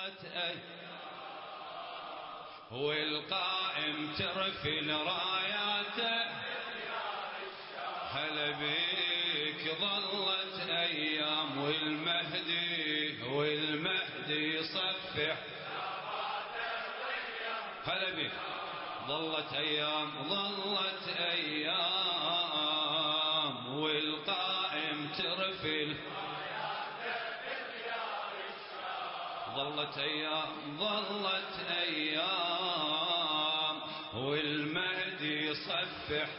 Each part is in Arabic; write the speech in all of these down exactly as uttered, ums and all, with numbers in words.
ظلت أيام والقائم ترفل راياته هلا بيك ظلت أيام والمهدي والمهدي يصفح هلا بيك ظلت أيام ظلت أيام والقائم ترفل ظلت أيام ظلت أيام والمهدي يصفح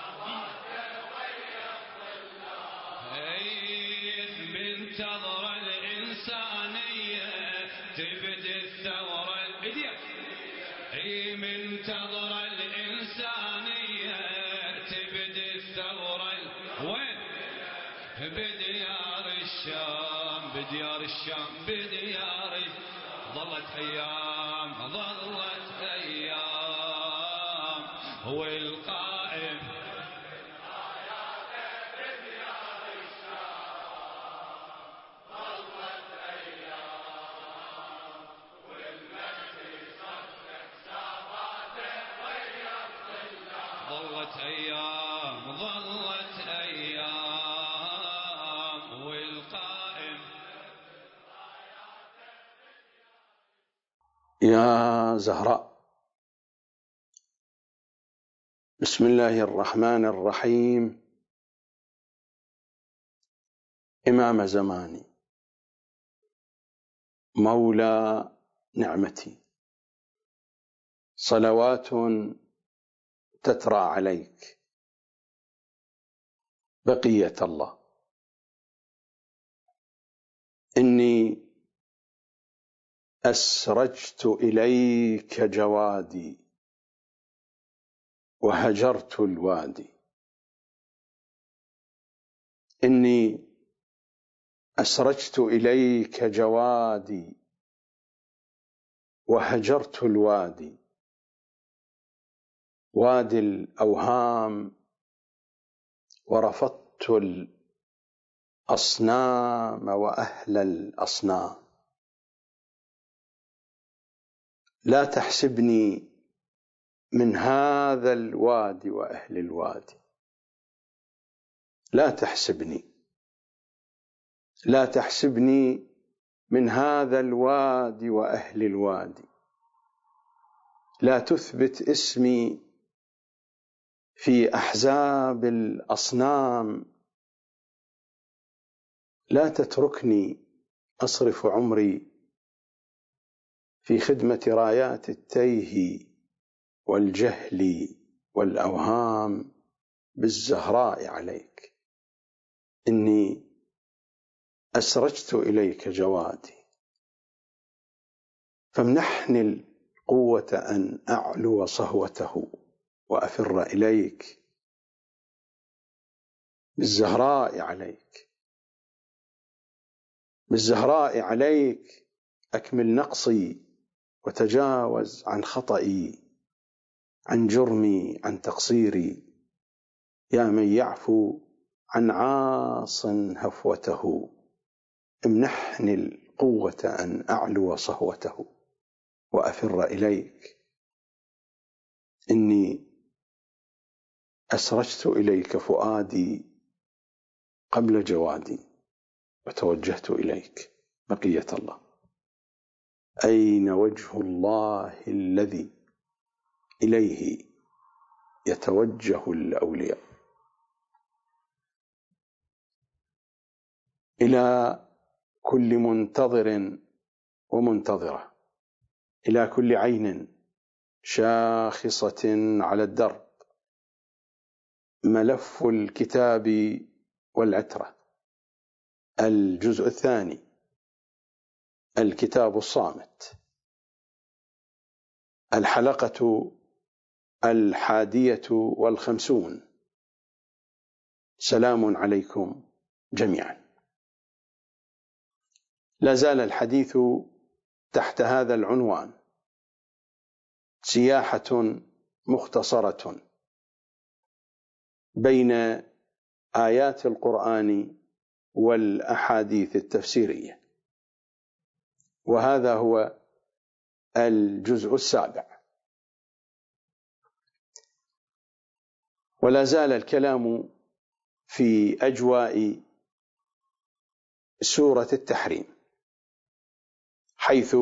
منتظر الإنسانية تبدي الثورة اي منتظر الإنسانية تبدي الثورة وين بديار الشام بديار الشام بديار ظلت أيام ظلت أيام والقائم ظلت أيام ظلت أيام والقائم يا زهراء. بسم الله الرحمن الرحيم. إمام زماني مولى نعمتي صلوات تترى عليك بقية الله. إني أسرجت إليك جوادي وهجرت الوادي. إني أسرجت إليك جوادي وهجرت الوادي وادي الأوهام ورفضت الأصنام وأهل الأصنام. لا تحسبني من هذا الوادي وأهل الوادي. لا تحسبني لا تحسبني من هذا الوادي وأهل الوادي. لا تثبت اسمي في أحزاب الأصنام. لا تتركني أصرف عمري في خدمة رايات التيه والجهل والأوهام بالزهراء عليك. إني أسرجت إليك جوادي فامنحني القوة أن أعلو صهوته وأفر إليك بالزهراء عليك. بالزهراء عليك أكمل نقصي وتجاوز عن خطئي عن جرمي عن تقصيري. يا من يعفو عن عاص هفوته امنحني القوة أن أعلو صهوته وأفر إليك. إني أسرجت إليك فؤادي قبل جوادي وتوجهت إليك بقية الله. أين وجه الله الذي إليه يتوجه الأولياء؟ إلى كل منتظر ومنتظرة، إلى كل عين شاخصة على الدرب، ملف الكتاب والعترة، الجزء الثاني، الكتاب الصامت، الحلقة الحادية والخمسون. سلام عليكم جميعا. لا زال الحديث تحت هذا العنوان: سياحة مختصرة بين آيات القرآن والأحاديث التفسيرية. وهذا هو الجزء السابع. ولا زال الكلام في أجواء سورة التحريم، حيث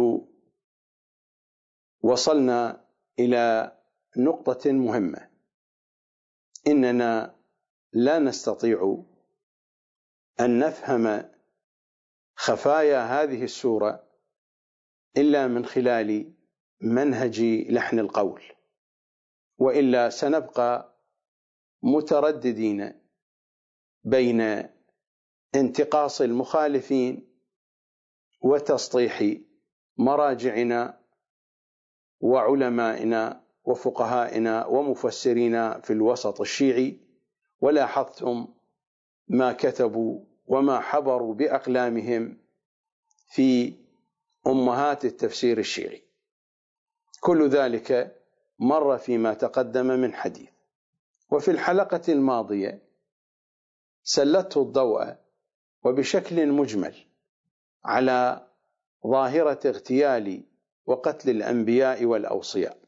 وصلنا إلى نقطة مهمة: إننا لا نستطيع أن نفهم خفايا هذه السورة إلا من خلال منهج لحن القول، وإلا سنبقى مترددين بين انتقاص المخالفين وتسطيح مراجعنا وعلمائنا وفقهائنا ومفسرين في الوسط الشيعي. ولاحظتم ما كتبوا وما حبروا بأقلامهم في أمهات التفسير الشيعي، كل ذلك مر فيما تقدم من حديث. وفي الحلقة الماضية سلته الضوء وبشكل مجمل على ظاهرة اغتيال وقتل الأنبياء والأوصياء.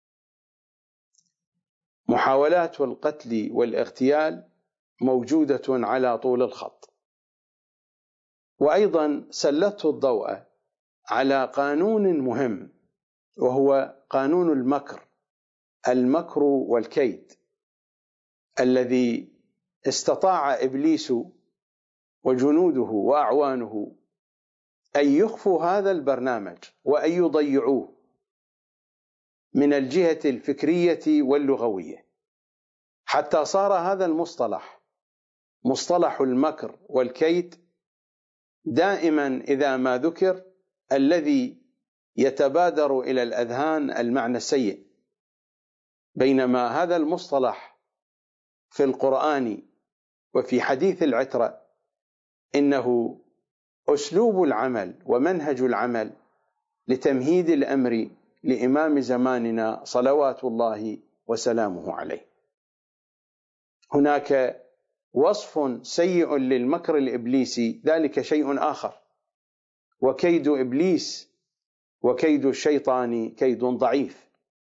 محاولات القتل والاغتيال موجودة على طول الخط. وأيضا سلته الضوء على قانون مهم، وهو قانون المكر، المكر والكيد، الذي استطاع إبليس وجنوده وأعوانه أن يخفوا هذا البرنامج وأن يضيعوه من الجهة الفكرية واللغوية، حتى صار هذا المصطلح، مصطلح المكر والكيد، دائما إذا ما ذكر الذي يتبادر إلى الأذهان المعنى السيء، بينما هذا المصطلح في القرآن وفي حديث العترة إنه أسلوب العمل ومنهج العمل لتمهيد الأمر لإمام زماننا صلوات الله وسلامه عليه. هناك وصف سيء للمكر الإبليسي، ذلك شيء آخر، وكيد إبليس وكيد الشيطان كيد ضعيف.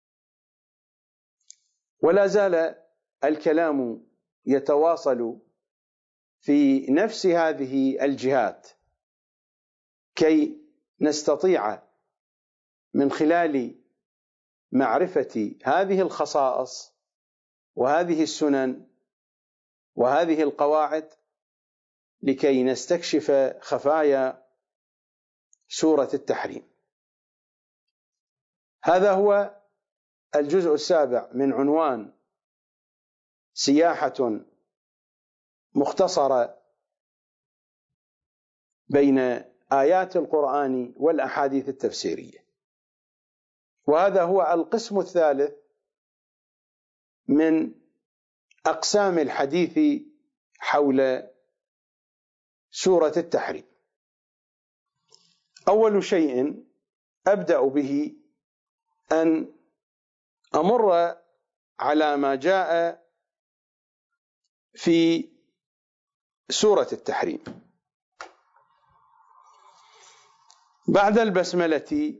ولا زال الكلام يتواصل في نفس هذه الجهات كي نستطيع من خلال معرفة هذه الخصائص وهذه السنن وهذه القواعد لكي نستكشف خفايا سورة التحريم. هذا هو الجزء السابع من عنوان سياحة مختصرة بين آيات القرآن والأحاديث التفسيرية. وهذا هو القسم الثالث من أقسام الحديث حول سورة التحريم. أول شيء أبدأ به أن أمر على ما جاء في سورة التحريم. بعد البسملة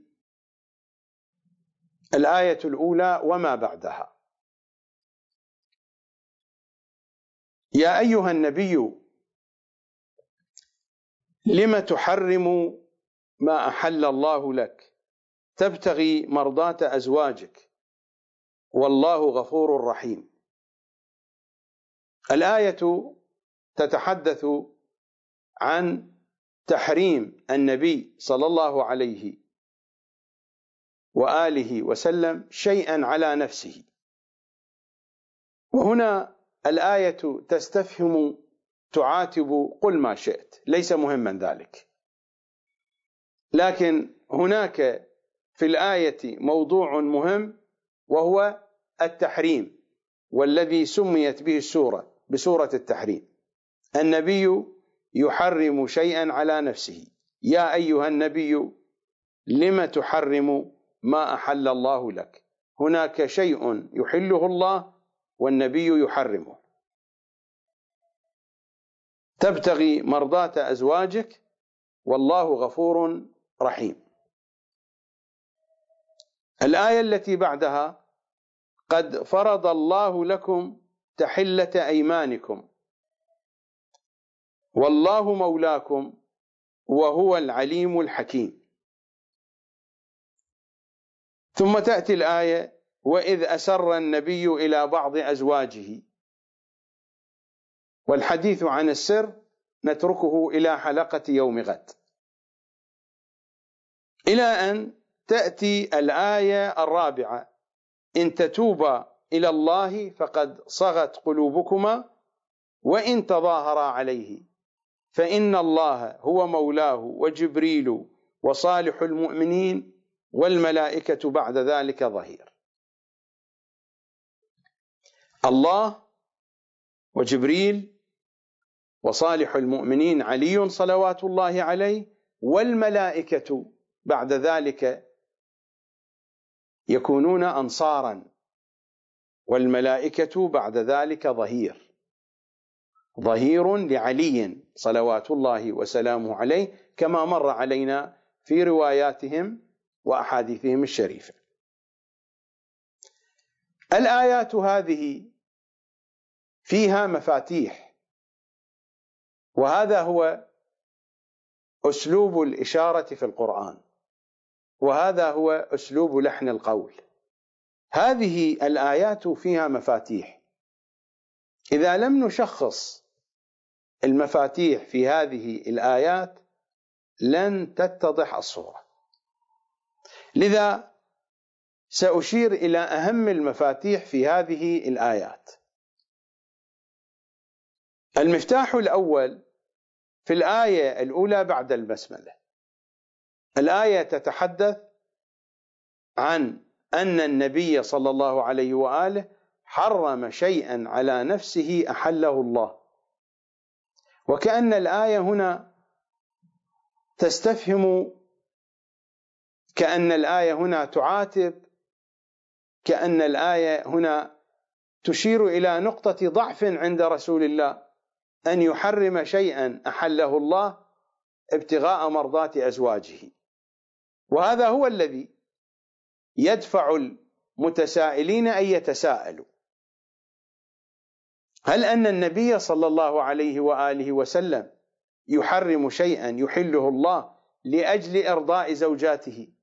الآية الأولى وما بعدها: يا أيها النبي لم تحرم ما أحل الله لك تبتغي مرضات أزواجك والله غفور رحيم. الآية تتحدث عن تحريم النبي صلى الله عليه وآله وسلم شيئا على نفسه. وهنا الآية تستفهم تعاتب قل ما شئت، ليس مهما ذلك، لكن هناك في الآية موضوع مهم وهو التحريم، والذي سميت به السورة بسورة التحريم. النبي يحرم شيئا على نفسه. يا أيها النبي لم تحرم ما أحل الله لك. هناك شيء يحله الله والنبي يحرمه. تبتغي مرضات أزواجك والله غفور رحيم. الآية التي بعدها: قد فرض الله لكم تحلة أيمانكم والله مولاكم وهو العليم الحكيم. ثم تأتي الآية: وإذ أسر النبي إلى بعض أزواجه. والحديث عن السر نتركه إلى حلقة يوم غد، إلى أن تأتي الآية الرابعة: إن تتوبا إلى الله فقد صغت قلوبكما وإن تظاهرا عليه فإن الله هو مولاه وجبريل وصالح المؤمنين والملائكة بعد ذلك ظهير. الله وجبريل وصالح المؤمنين علي صلوات الله عليه، والملائكة بعد ذلك يكونون أنصارا، والملائكة بعد ذلك ظهير، ظهير لعلي صلوات الله وسلامه عليه، كما مر علينا في رواياتهم وأحاديثهم الشريفة. الآيات هذه فيها مفاتيح، وهذا هو أسلوب الإشارة في القرآن، وهذا هو أسلوب لحن القول. هذه الآيات فيها مفاتيح، إذا لم نشخص المفاتيح في هذه الآيات لن تتضح الصورة. لذا سأشير إلى أهم المفاتيح في هذه الآيات. المفتاح الأول في الآية الأولى بعد البسملة. الآية تتحدث عن أن النبي صلى الله عليه وآله حرم شيئا على نفسه أحله الله، وكأن الآية هنا تستفهم، كأن الآية هنا تعاتب، كأن الآية هنا تشير إلى نقطة ضعف عند رسول الله، أن يحرم شيئا أحله الله ابتغاء مرضات أزواجه. وهذا هو الذي يدفع المتسائلين أن يتساءلوا: هل أن النبي صلى الله عليه وآله وسلم يحرم شيئا يحله الله لأجل إرضاء زوجاته؟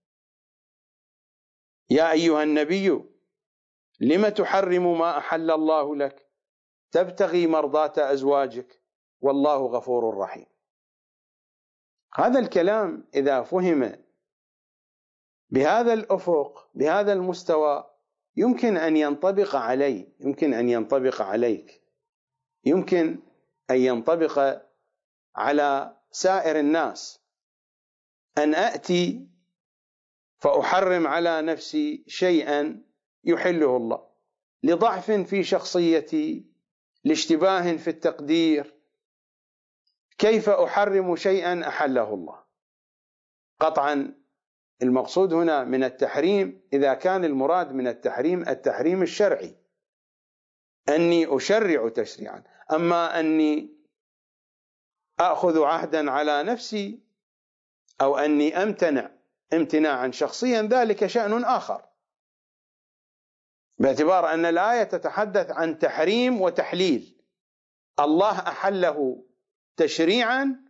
يا أيها النبي لم تحرم ما أحل الله لك تبتغي مرضات أزواجك والله غفور رحيم. هذا الكلام إذا فهم بهذا الأفق، بهذا المستوى، يمكن أن ينطبق علي، يمكن أن ينطبق عليك، يمكن أن ينطبق على سائر الناس، أن أأتي فأحرم على نفسي شيئا يحله الله لضعف في شخصيتي، لاشتباه في التقدير. كيف أحرم شيئا أحله الله؟ قطعا المقصود هنا من التحريم، إذا كان المراد من التحريم التحريم الشرعي، أني أشرع تشريعا، أما أني أخذ عهدا على نفسي أو أني أمتنع امتناعا شخصيا ذلك شأن آخر، باعتبار أن الآية تتحدث عن تحريم وتحليل. الله أحله تشريعا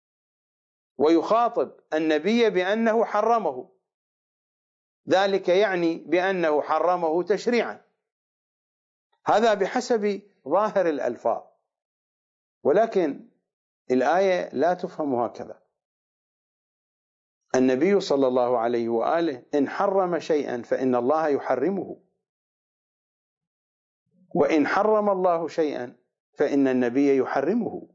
ويخاطب النبي بأنه حرمه، ذلك يعني بأنه حرمه تشريعا. هذا بحسب ظاهر الألفاظ، ولكن الآية لا تفهم هكذا. النبي صلى الله عليه وآله إن حرم شيئا فإن الله يحرمه، وإن حرم الله شيئا فإن النبي يحرمه،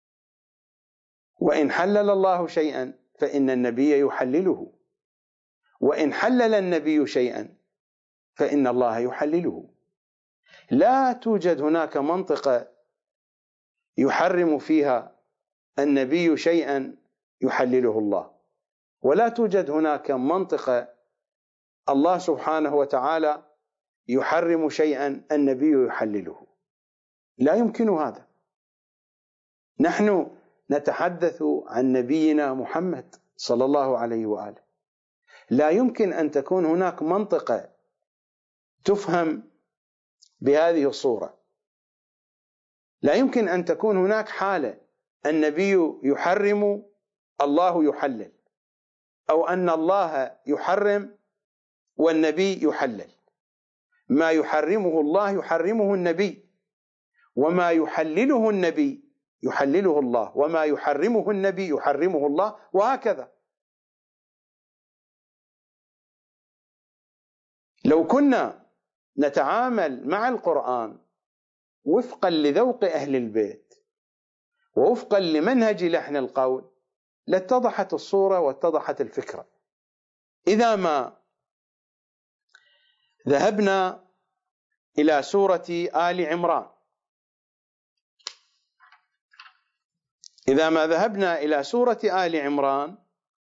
وإن حلل الله شيئا فإن النبي يحلله، وإن حلل النبي شيئا فإن الله يحلله. لا توجد هناك منطقة يحرم فيها النبي شيئا يحلله الله، ولا توجد هناك منطقة الله سبحانه وتعالى يحرم شيئا النبي يحلله. لا يمكن هذا. نحن نتحدث عن نبينا محمد صلى الله عليه وآله، لا يمكن أن تكون هناك منطقة تفهم بهذه الصورة. لا يمكن أن تكون هناك حالة النبي يحرم الله يحلل، أو أن الله يحرم والنبي يحلل. ما يحرمه الله يحرمه النبي، وما يحلله النبي يحلله الله، وما يحرمه النبي يحرمه الله، وهكذا. لو كنا نتعامل مع القرآن وفقا لذوق أهل البيت ووفقا لمنهج لحن القول لاتضحت الصورة واتضحت الفكرة. إذا ما ذهبنا إلى سورة آل عمران إذا ما ذهبنا إلى سورة آل عمران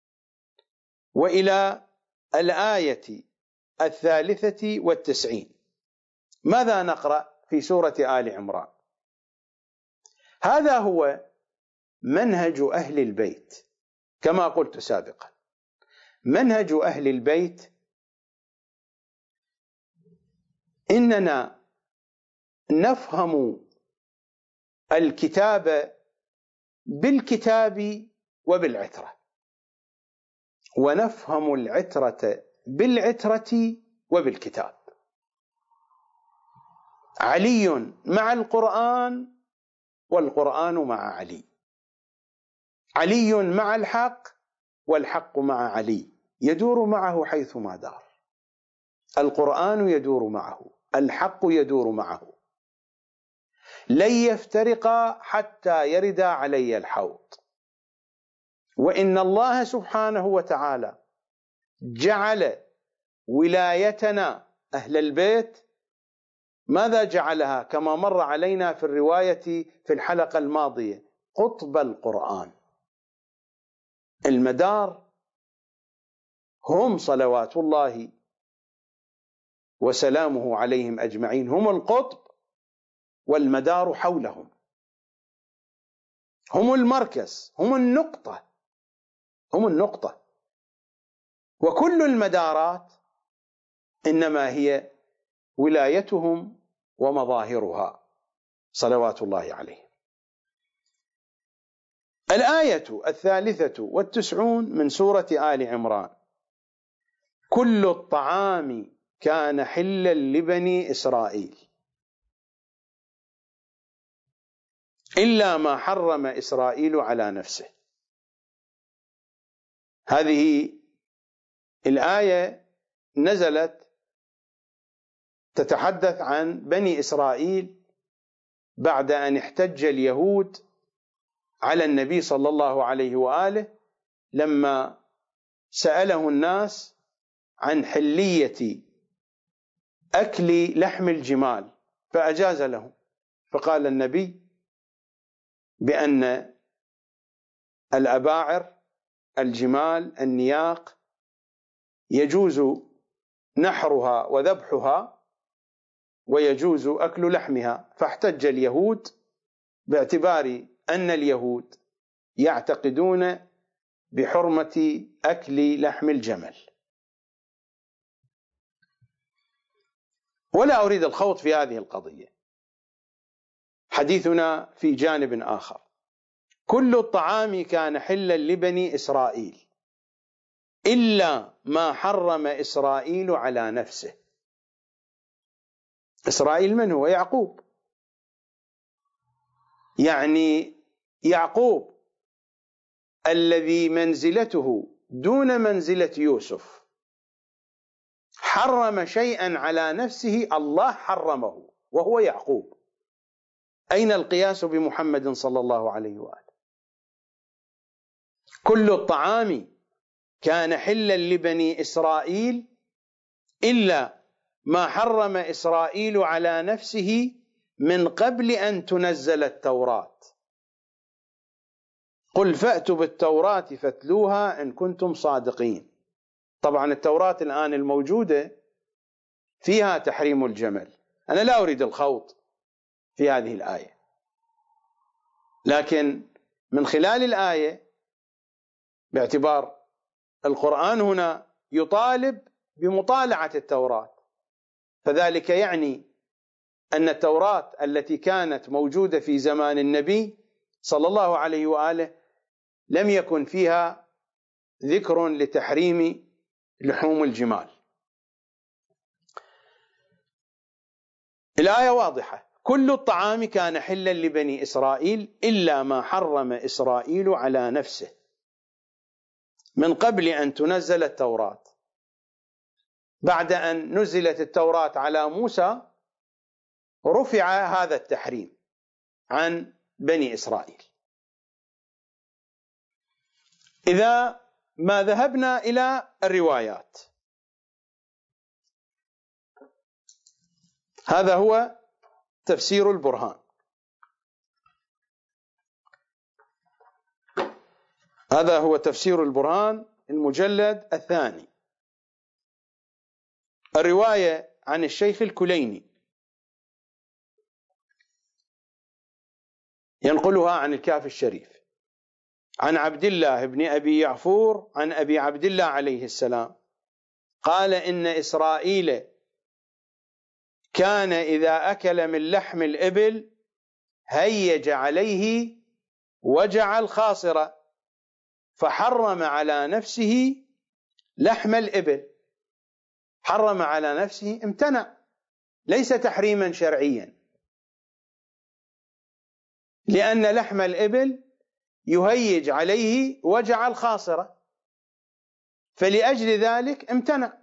وإلى الآية الثالثة والتسعين، ماذا نقرأ في سورة آل عمران؟ هذا هو منهج أهل البيت كما قلت سابقا. منهج أهل البيت إننا نفهم الكتاب بالكتاب وبالعترة، ونفهم العترة بالعترة وبالكتاب. علي مع القرآن والقرآن مع علي، علي مع الحق والحق مع علي، يدور معه حيثما دار. القرآن يدور معه، الحق يدور معه، لن يفترقا حتى يرد علي الحوض. وإن الله سبحانه وتعالى جعل ولايتنا أهل البيت، ماذا جعلها؟ كما مر علينا في الرواية في الحلقة الماضية، قطب القرآن. المدار هم صلوات الله وسلامه عليهم أجمعين، هم القطب، والمدار حولهم، هم المركز، هم النقطة، هم النقطة. وكل المدارات إنما هي ولايتهم ومظاهرها صلوات الله عليهم. الآية الثالثة والتسعون من سورة آل عمران: كل الطعام كان حلا لبني إسرائيل إلا ما حرم إسرائيل على نفسه. هذه الآية نزلت تتحدث عن بني إسرائيل بعد أن احتج اليهود على النبي صلى الله عليه وآله لما سأله الناس عن حلية أكل لحم الجمال فأجاز لهم، فقال النبي بأن الأباعر الجمال النياق يجوز نحرها وذبحها ويجوز أكل لحمها. فاحتج اليهود باعتبار أن اليهود يعتقدون بحرمة أكل لحم الجمل. ولا أريد الخوض في هذه القضية، حديثنا في جانب آخر. كل الطعام كان حلا لبني إسرائيل إلا ما حرم إسرائيل على نفسه. إسرائيل من هو؟ يعقوب، يعني يعقوب الذي منزلته دون منزلة يوسف حرم شيئا على نفسه، الله حرمه وهو يعقوب. أين القياس بمحمد صلى الله عليه وآله؟ كل الطعام كان حلا لبني إسرائيل إلا ما حرم إسرائيل على نفسه من قبل أن تنزل التوراة. قل فأتوا بالتوراة فاتلوها إن كنتم صادقين. طبعا التوراة الآن الموجودة فيها تحريم الجمل. أنا لا أريد الخوض في هذه الآية، لكن من خلال الآية باعتبار القرآن هنا يطالب بمطالعة التوراة، فذلك يعني أن التوراة التي كانت موجودة في زمان النبي صلى الله عليه وآله لم يكن فيها ذكر لتحريم لحوم الجمال. الآية واضحة: كل الطعام كان حلا لبني إسرائيل إلا ما حرم إسرائيل على نفسه من قبل أن تنزل التوراة. بعد أن نزلت التوراة على موسى رفع هذا التحريم عن بني إسرائيل. إذا ما ذهبنا إلى الروايات، هذا هو تفسير البرهان، هذا هو تفسير البرهان المجلد الثاني، الرواية عن الشيخ الكليني ينقلها عن الكافي الشريف عن عبد الله بن أبي يعفور عن أبي عبد الله عليه السلام قال: إن إسرائيل كان إذا أكل من لحم الإبل هيج عليه وجع الخاصرة فحرم على نفسه لحم الإبل. حرم على نفسه، امتنع، ليس تحريما شرعيا، لأن لحم الإبل يهيج عليه وجع الخاصرة، فلأجل ذلك امتنع.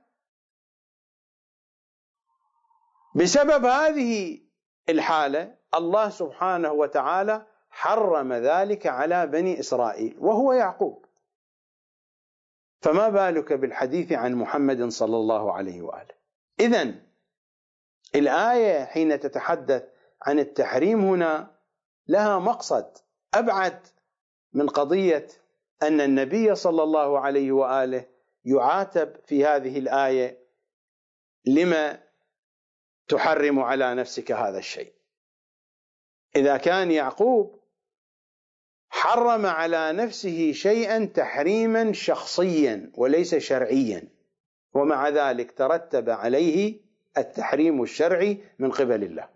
بسبب هذه الحالة الله سبحانه وتعالى حرم ذلك على بني إسرائيل وهو يعقوب، فما بالك بالحديث عن محمد صلى الله عليه وآله. إذن الآية حين تتحدث عن التحريم هنا لها مقصد أبعد من قضية أن النبي صلى الله عليه وآله يعاتب في هذه الآية: لما تحرم على نفسك هذا الشيء؟ إذا كان يعقوب حرم على نفسه شيئا تحريما شخصيا وليس شرعيا، ومع ذلك ترتب عليه التحريم الشرعي من قبل الله،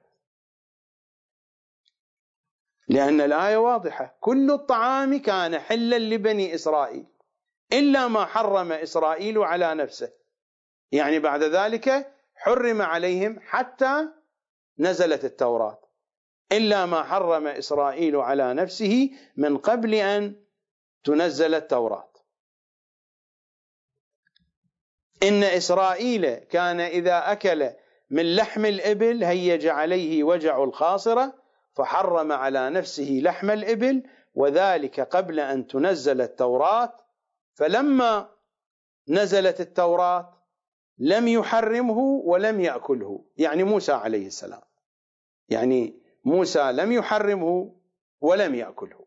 لأن الآية واضحة: كل الطعام كان حلا لبني إسرائيل إلا ما حرم إسرائيل على نفسه، يعني بعد ذلك حرم عليهم حتى نزلت التوراة، إلا ما حرم إسرائيل على نفسه من قبل أن تنزل التوراة. إن إسرائيل كان إذا أكل من لحم الإبل هيج عليه وجع الخاصرة فحرم على نفسه لحم الإبل، وذلك قبل أن تنزل التوراة، فلما نزلت التوراة لم يحرمه ولم يأكله، يعني موسى عليه السلام، يعني موسى لم يحرمه ولم يأكله.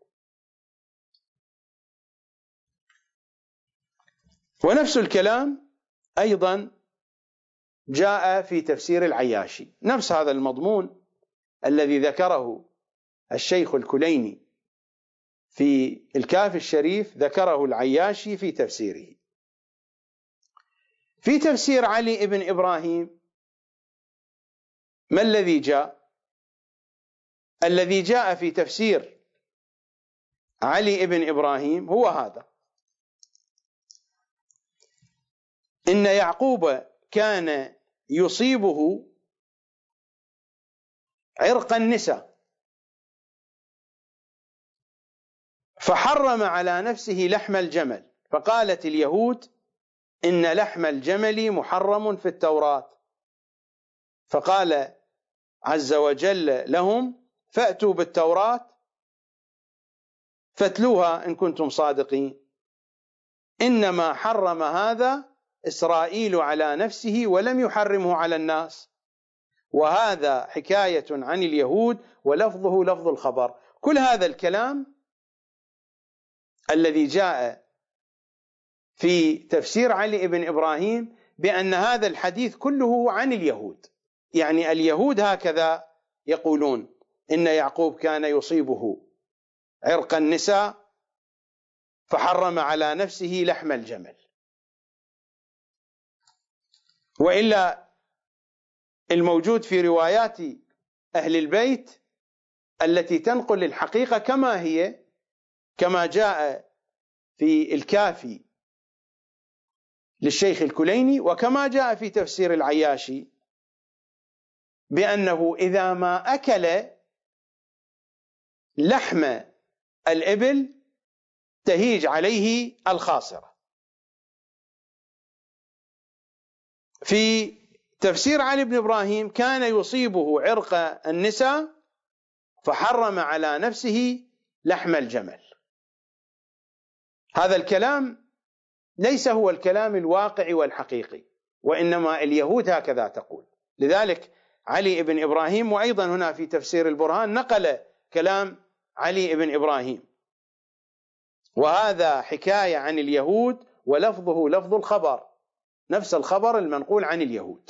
ونفس الكلام أيضا جاء في تفسير العياشي، نفس هذا المضمون الذي ذكره الشيخ الكليني في الكافي الشريف ذكره العياشي في تفسيره. في تفسير علي بن إبراهيم ما الذي جاء؟ الذي جاء في تفسير علي بن إبراهيم هو هذا: إن يعقوب كان يصيبه عرق النساء فحرم على نفسه لحم الجمل، فقالت اليهود إن لحم الجمل محرم في التوراة، فقال عز وجل لهم: فأتوا بالتوراة فاتلوها إن كنتم صادقين، إنما حرم هذا إسرائيل على نفسه ولم يحرمه على الناس، وهذا حكاية عن اليهود ولفظه لفظ الخبر. كل هذا الكلام الذي جاء في تفسير علي بن إبراهيم بأن هذا الحديث كله عن اليهود، يعني اليهود هكذا يقولون: إن يعقوب كان يصيبه عرق النساء فحرم على نفسه لحم الجمل. وإلا الموجود في روايات أهل البيت التي تنقل الحقيقة كما هي، كما جاء في الكافي للشيخ الكليني وكما جاء في تفسير العياشي، بأنه إذا ما أكل لحم الإبل تهيج عليه الخاصرة. في تفسير علي بن إبراهيم كان يصيبه عرق النساء فحرم على نفسه لحم الجمل. هذا الكلام ليس هو الكلام الواقعي والحقيقي، وإنما اليهود هكذا تقول. لذلك علي بن إبراهيم، وأيضا هنا في تفسير البرهان نقل كلام علي بن إبراهيم، وهذا حكاية عن اليهود ولفظه لفظ الخبر، نفس الخبر المنقول عن اليهود.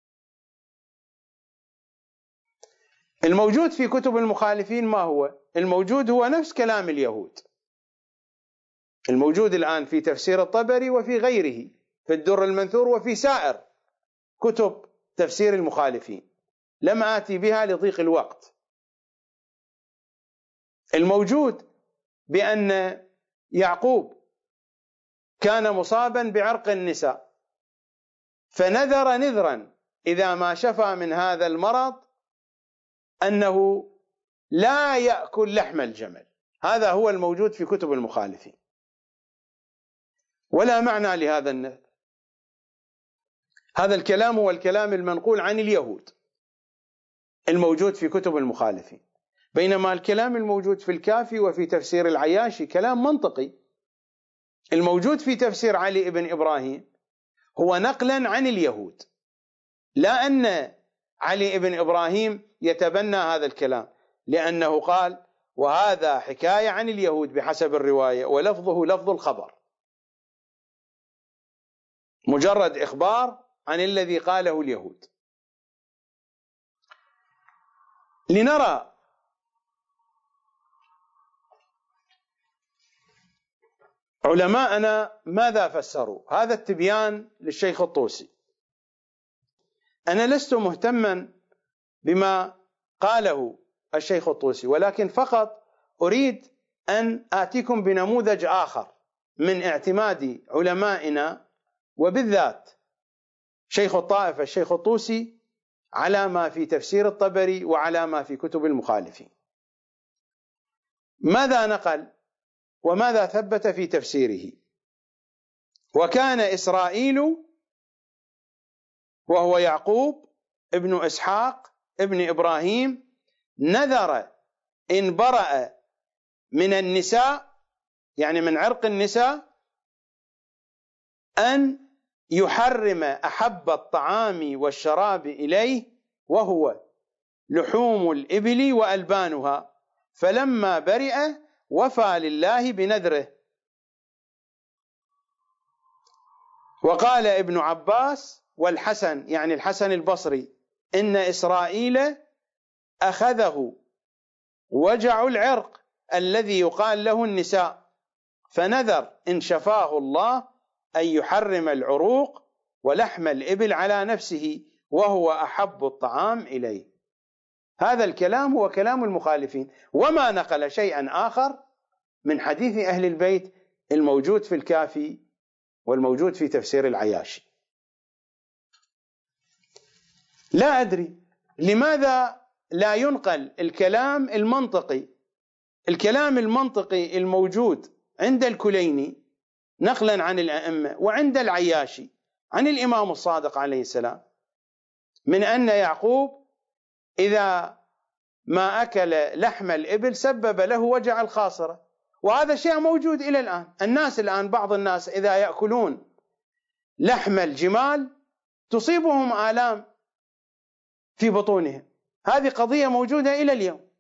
الموجود في كتب المخالفين ما هو؟ الموجود هو نفس كلام اليهود، الموجود الآن في تفسير الطبري وفي غيره، في الدر المنثور وفي سائر كتب تفسير المخالفين، لم آتي بها لضيق الوقت. الموجود بأن يعقوب كان مصابا بعرق النساء فنذر نذرا إذا ما شفى من هذا المرض أنه لا يأكل لحم الجمل، هذا هو الموجود في كتب المخالفين، ولا معنى لهذا النذر. هذا الكلام هو الكلام المنقول عن اليهود الموجود في كتب المخالفين، بينما الكلام الموجود في الكافي وفي تفسير العياشي كلام منطقي. الموجود في تفسير علي بن إبراهيم هو نقلا عن اليهود، لا أن علي بن إبراهيم يتبنى هذا الكلام، لأنه قال وهذا حكاية عن اليهود بحسب الرواية ولفظه لفظ الخبر، مجرد إخبار عن الذي قاله اليهود. لنرى علماءنا ماذا فسروا. هذا التبيان للشيخ الطوسي. أنا لست مهتما بما قاله الشيخ الطوسي، ولكن فقط أريد أن آتيكم بنموذج آخر من اعتماد علمائنا وبالذات شيخ الطائفة الشيخ الطوسي على ما في تفسير الطبري وعلى ما في كتب المخالفين. ماذا نقل وماذا ثبت في تفسيره؟ وكان إسرائيل وهو يعقوب ابن إسحاق ابن إبراهيم نذر إن برأ من النساء، يعني من عرق النساء، أن يحرم أحب الطعام والشراب إليه وهو لحوم الإبل وألبانها، فلما برئ وفى لله بنذره. وقال ابن عباس والحسن، يعني الحسن البصري، إن إسرائيل أخذه وجع العرق الذي يقال له النساء، فنذر إن شفاه الله أن يحرم العروق ولحم الإبل على نفسه وهو أحب الطعام إليه. هذا الكلام هو كلام المخالفين، وما نقل شيئا آخر من حديث أهل البيت الموجود في الكافي والموجود في تفسير العياشي. لا أدري لماذا لا ينقل الكلام المنطقي الكلام المنطقي الموجود عند الكليني نقلا عن الأئمة وعند العياشي عن الإمام الصادق عليه السلام، من أن يعقوب إذا ما أكل لحم الإبل سبب له وجع الخاصرة، وهذا شيء موجود إلى الآن. الناس الآن بعض الناس إذا يأكلون لحم الجمال تصيبهم آلام في بطونهم، هذه قضية موجودة إلى اليوم.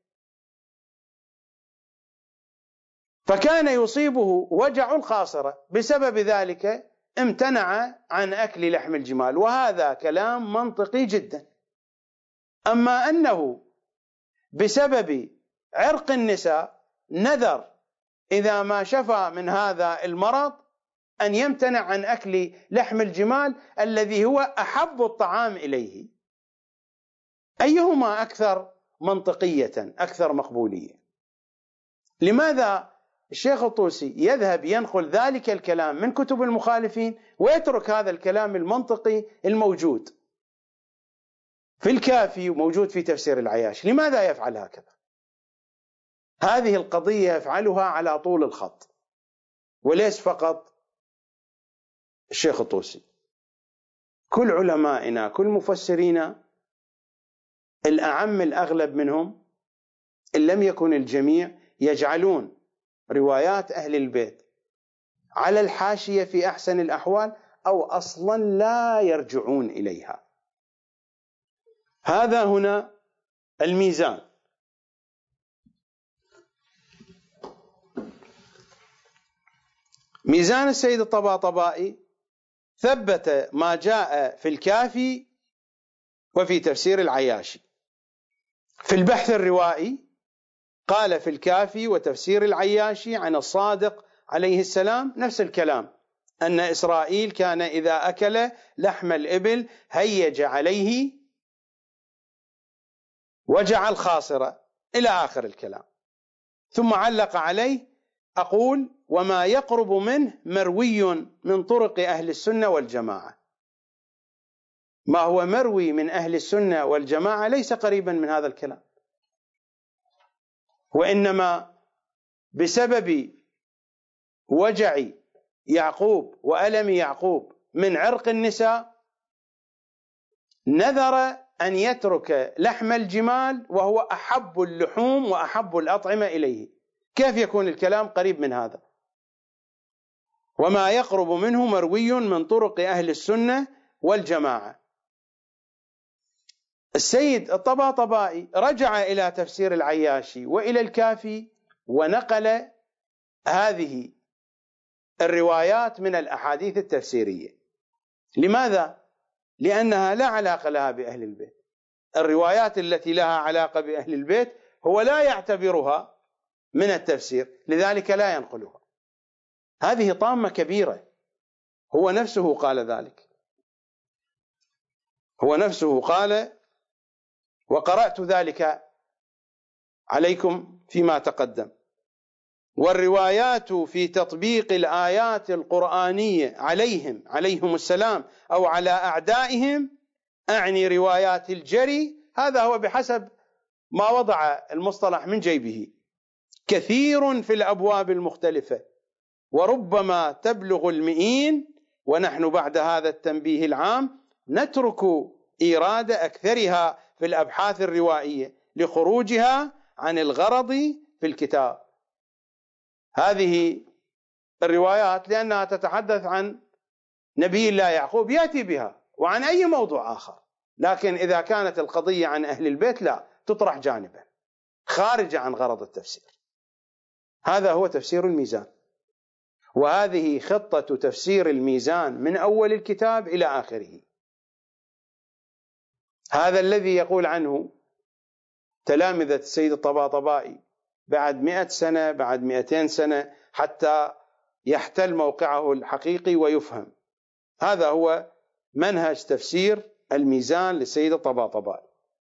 فكان يصيبه وجع الخاصرة، بسبب ذلك امتنع عن أكل لحم الجمال، وهذا كلام منطقي جدا. أما أنه بسبب عرق النساء نذر إذا ما شفى من هذا المرض أن يمتنع عن أكل لحم الجمال الذي هو أحب الطعام إليه؟ أيهما أكثر منطقية أكثر مقبولية؟ لماذا الشيخ الطوسي يذهب ينقل ذلك الكلام من كتب المخالفين ويترك هذا الكلام المنطقي الموجود في الكافي وموجود في تفسير العياشي؟ لماذا يفعل هكذا؟ هذه القضية يفعلها على طول الخط، وليس فقط الشيخ الطوسي، كل علمائنا كل مفسرين الأعم الأغلب منهم إن لم يكن الجميع يجعلون روايات أهل البيت على الحاشية في أحسن الأحوال أو أصلا لا يرجعون إليها. هذا هنا الميزان. ميزان السيد الطباطبائي ثبت ما جاء في الكافي وفي تفسير العياشي. في البحث الروائي قال في الكافي وتفسير العياشي عن الصادق عليه السلام نفس الكلام، أن إسرائيل كان إذا أكل لحم الإبل هيج عليه وجع الخاصرة إلى آخر الكلام. ثم علق عليه: أقول وما يقرب منه مروي من طرق أهل السنة والجماعة. ما هو مروي من أهل السنة والجماعة ليس قريبا من هذا الكلام، وإنما بسبب وجع يعقوب وألم يعقوب من عرق النساء نذر أن يترك لحم الجمال وهو أحب اللحوم وأحب الأطعمة إليه. كيف يكون الكلام قريب من هذا؟ وما يقرب منه مروي من طرق أهل السنة والجماعة. السيد الطباطبائي رجع إلى تفسير العياشي وإلى الكافي ونقل هذه الروايات من الأحاديث التفسيرية. لماذا؟ لأنها لا علاقة لها بأهل البيت. الروايات التي لها علاقة بأهل البيت هو لا يعتبرها من التفسير، لذلك لا ينقلها. هذه طامة كبيرة، هو نفسه قال ذلك، هو نفسه قال، وقرأت ذلك عليكم فيما تقدم: والروايات في تطبيق الآيات القرآنية عليهم عليهم السلام أو على أعدائهم، أعني روايات الجري، هذا هو بحسب ما وضع المصطلح من جيبه، كثير في الأبواب المختلفة وربما تبلغ المئين، ونحن بعد هذا التنبيه العام نترك إيراد أكثرها في الأبحاث الروائية لخروجها عن الغرض في الكتاب. هذه الروايات لأنها تتحدث عن نبي الله يعقوب يأتي بها، وعن أي موضوع آخر، لكن إذا كانت القضية عن أهل البيت لا، تطرح جانبا خارج عن غرض التفسير. هذا هو تفسير الميزان، وهذه خطة تفسير الميزان من أول الكتاب إلى آخره. هذا الذي يقول عنه تلامذة السيد الطباطبائي بعد مئة سنة بعد مئتين سنة حتى يحتل موقعه الحقيقي ويفهم. هذا هو منهج تفسير الميزان للسيد الطباطبائي.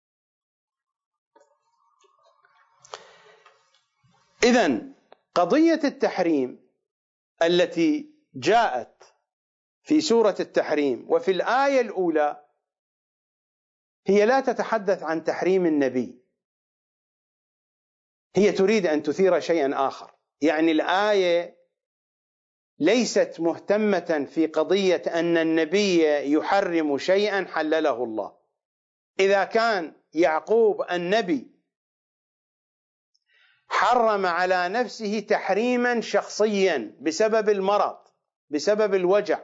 إذن قضية التحريم التي جاءت في سورة التحريم وفي الآية الأولى هي لا تتحدث عن تحريم النبي، هي تريد أن تثير شيئا آخر. يعني الآية ليست مهتمة في قضية أن النبي يحرم شيئا حلله الله. إذا كان يعقوب النبي حرم على نفسه تحريما شخصيا بسبب المرض بسبب الوجع،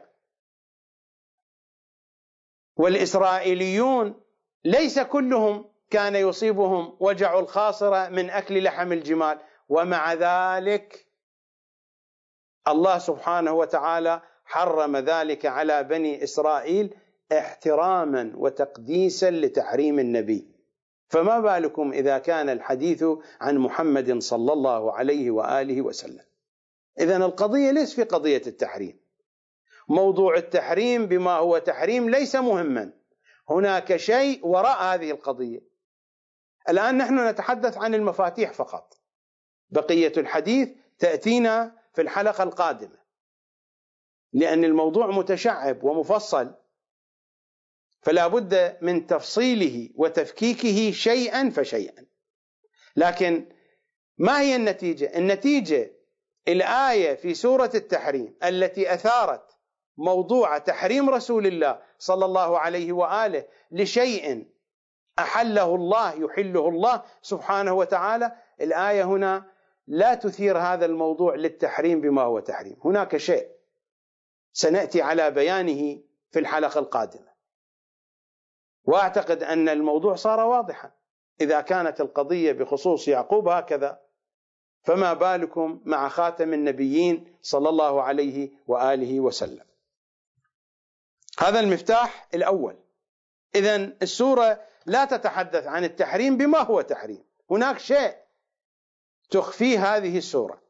والإسرائيليون ليس كلهم كان يصيبهم وجع الخاصرة من أكل لحم الجمال، ومع ذلك الله سبحانه وتعالى حرم ذلك على بني إسرائيل احتراما وتقديسا لتحريم النبي، فما بالكم إذا كان الحديث عن محمد صلى الله عليه وآله وسلم. إذن القضية ليس في قضية التحريم، موضوع التحريم بما هو تحريم ليس مهما، هناك شيء وراء هذه القضية. الآن نحن نتحدث عن المفاتيح فقط، بقية الحديث تأتينا في الحلقة القادمة، لأن الموضوع متشعب ومفصل، فلا بد من تفصيله وتفكيكه شيئا فشيئا. لكن ما هي النتيجة؟ النتيجة الآية في سورة التحريم التي أثارت موضوع تحريم رسول الله صلى الله عليه وآله لشيء أحله الله يحله الله سبحانه وتعالى. الآية هنا لا تثير هذا الموضوع للتحريم بما هو تحريم، هناك شيء سنأتي على بيانه في الحلقة القادمة. وأعتقد أن الموضوع صار واضحا، إذا كانت القضية بخصوص يعقوب هكذا، فما بالكم مع خاتم النبيين صلى الله عليه وآله وسلم. هذا المفتاح الأول. إذن السورة لا تتحدث عن التحريم بما هو تحريم، هناك شيء تخفيه هذه السورة.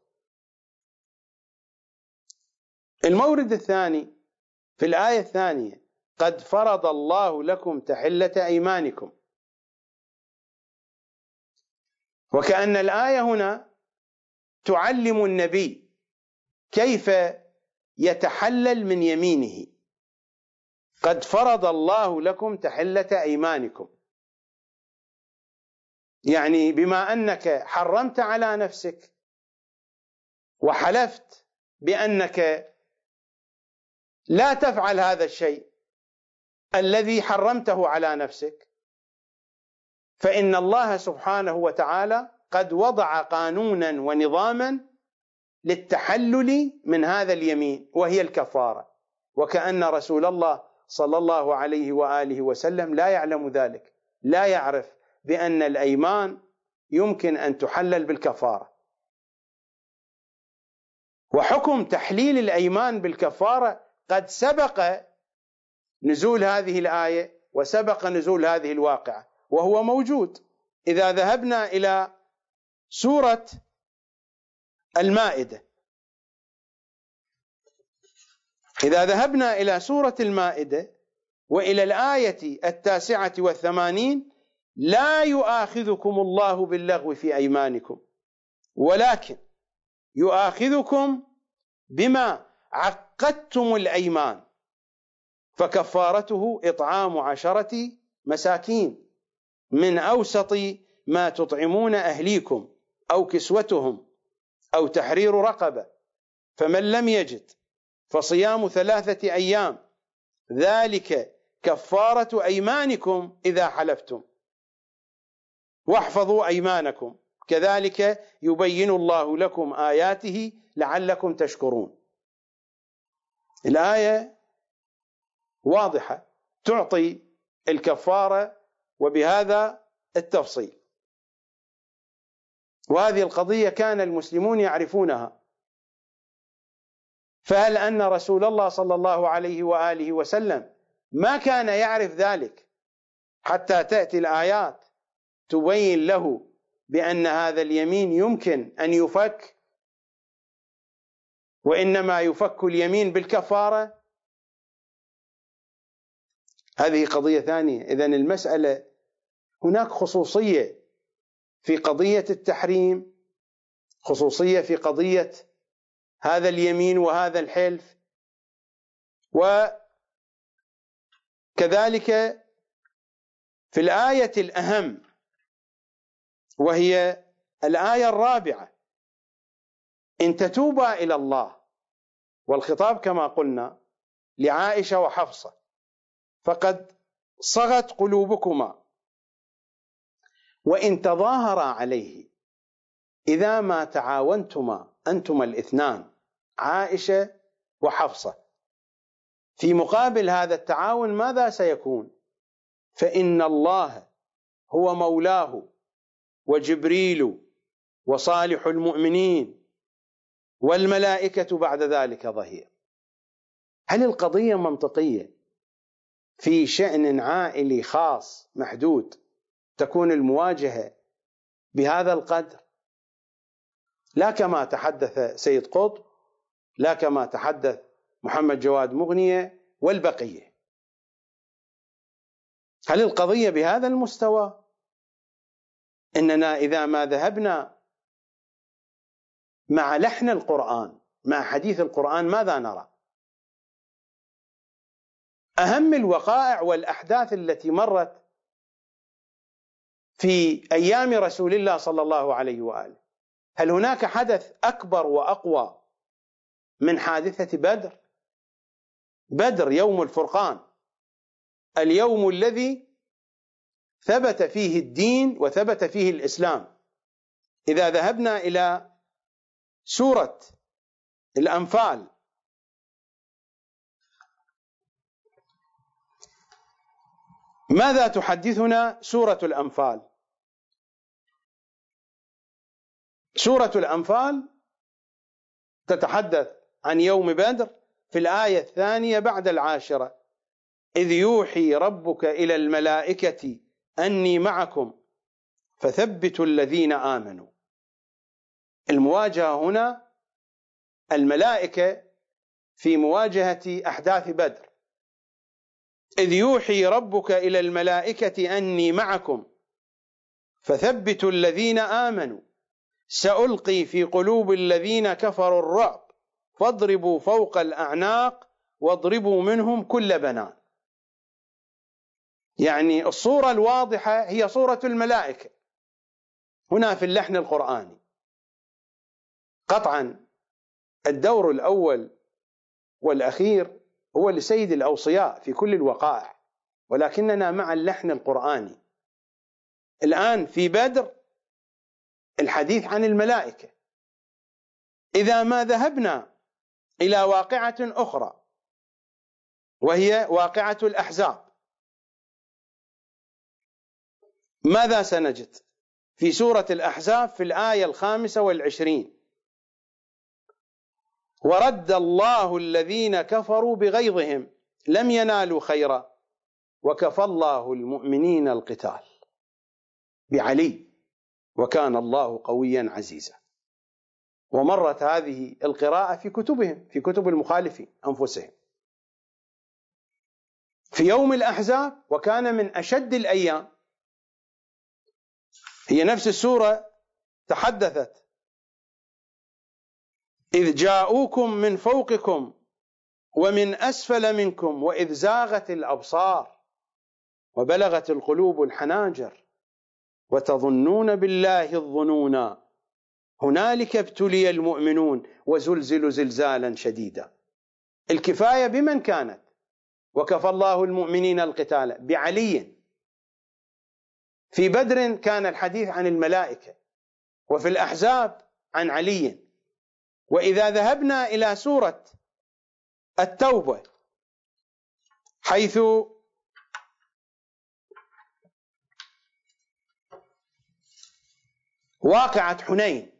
المورد الثاني في الآية الثانية: قد فرض الله لكم تحلة أيمانكم. وكأن الآية هنا تعلم النبي كيف يتحلل من يمينه. قد فرض الله لكم تحلة أيمانكم، يعني بما أنك حرمت على نفسك وحلفت بأنك لا تفعل هذا الشيء الذي حرمته على نفسك، فإن الله سبحانه وتعالى قد وضع قانونا ونظاما للتحلل من هذا اليمين، وهي الكفارة. وكأن رسول الله صلى الله عليه وآله وسلم لا يعلم ذلك، لا يعرف بأن الأيمان يمكن أن تحلل بالكفارة. وحكم تحليل الأيمان بالكفارة قد سبق نزول هذه الآية وسبق نزول هذه الواقعة، وهو موجود. إذا ذهبنا إلى سورة المائدة إذا ذهبنا إلى سورة المائدة وإلى الآية التاسعة والثمانين: لا يؤاخذكم الله باللغو في أيمانكم ولكن يؤاخذكم بما عقدتم الأيمان فكفارته إطعام عشرة مساكين من أوسط ما تطعمون أهليكم أو كسوتهم أو تحرير رقبة، فمن لم يجد فصيام ثلاثة أيام ذلك كفارة أيمانكم إذا حلفتم واحفظوا أيمانكم كذلك يبين الله لكم آياته لعلكم تشكرون. الآية واضحة تعطي الكفارة وبهذا التفصيل، وهذه القضية كان المسلمون يعرفونها. فهل أن رسول الله صلى الله عليه وآله وسلم ما كان يعرف ذلك حتى تأتي الآيات تبين له بأن هذا اليمين يمكن أن يفك، وإنما يفك اليمين بالكفارة؟ هذه قضية ثانية. إذن المسألة هناك خصوصية في قضية التحريم، خصوصية في قضية هذا اليمين وهذا الحلف، وكذلك في الآية الأهم وهي الآية الرابعة: إن تتوبا إلى الله، والخطاب كما قلنا لعائشة وحفصة، فقد صغت قلوبكما، وإن تظاهرا عليه إذا ما تعاونتما أنتما الاثنان، عائشة وحفصة، في مقابل هذا التعاون ماذا سيكون؟ فإن الله هو مولاه وجبريل وصالح المؤمنين والملائكة بعد ذلك ظهير. هل القضية منطقية في شأن عائلي خاص محدود تكون المواجهة بهذا القدر؟ لا كما تحدث سيد قطب، لا كما تحدث محمد جواد مغنية والبقية. هل القضية بهذا المستوى؟ إننا إذا ما ذهبنا مع لحن القرآن مع حديث القرآن ماذا نرى؟ أهم الوقائع والأحداث التي مرت في أيام رسول الله صلى الله عليه وآله، هل هناك حدث أكبر وأقوى من حادثة بدر؟ بدر يوم الفرقان، اليوم الذي ثبت فيه الدين وثبت فيه الإسلام. إذا ذهبنا إلى سورة الأنفال، ماذا تحدثنا سورة الأنفال؟ سورة الأنفال تتحدث عن يوم بدر في الآية الثانية بعد العاشرة: إذ يوحي ربك إلى الملائكة أني معكم فثبتوا الذين آمنوا. المواجهة هنا الملائكة في مواجهة أحداث بدر. إذ يوحي ربك إلى الملائكة أني معكم فثبتوا الذين آمنوا سألقي في قلوب الذين كفروا الرعب فاضربوا فوق الأعناق واضربوا منهم كل بنان. يعني الصورة الواضحة هي صورة الملائكة هنا في اللحن القرآني. قطعا الدور الأول والأخير هو لسيد الأوصياء في كل الوقائع، ولكننا مع اللحن القرآني. الآن في بدر الحديث عن الملائكة. إذا ما ذهبنا إلى واقعة أخرى وهي واقعة الأحزاب، ماذا سنجد في سورة الأحزاب في الآية الخامسة والعشرين؟ ورد الله الذين كفروا بغيظهم لم ينالوا خيرا وكفى الله المؤمنين القتال بعلي وكان الله قويا عزيزا. ومرت هذه القراءة في كتبهم، في كتب المخالفين أنفسهم، في يوم الأحزاب، وكان من أشد الأيام. هي نفس السورة تحدثت: إذ جاءوكم من فوقكم ومن أسفل منكم وإذ زاغت الأبصار وبلغت القلوب الحناجر وتظنون بالله الظنونا هنالك ابتلي المؤمنون وزلزلوا زلزالا شديدا. الكفاية بمن كانت؟ وكفى الله المؤمنين القتال بعلي. في بدر كان الحديث عن الملائكة، وفي الأحزاب عن علي. وإذا ذهبنا إلى سورة التوبة حيث واقعة حنين: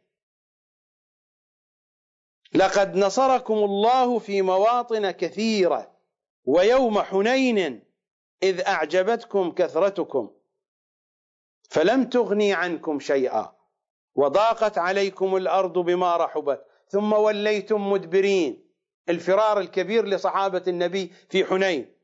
لقد نصركم الله في مواطن كثيرة ويوم حنين إذ أعجبتكم كثرتكم فلم تغني عنكم شيئا وضاقت عليكم الأرض بما رحبت ثم وليتم مدبرين. الفرار الكبير لصحابة النبي في حنين.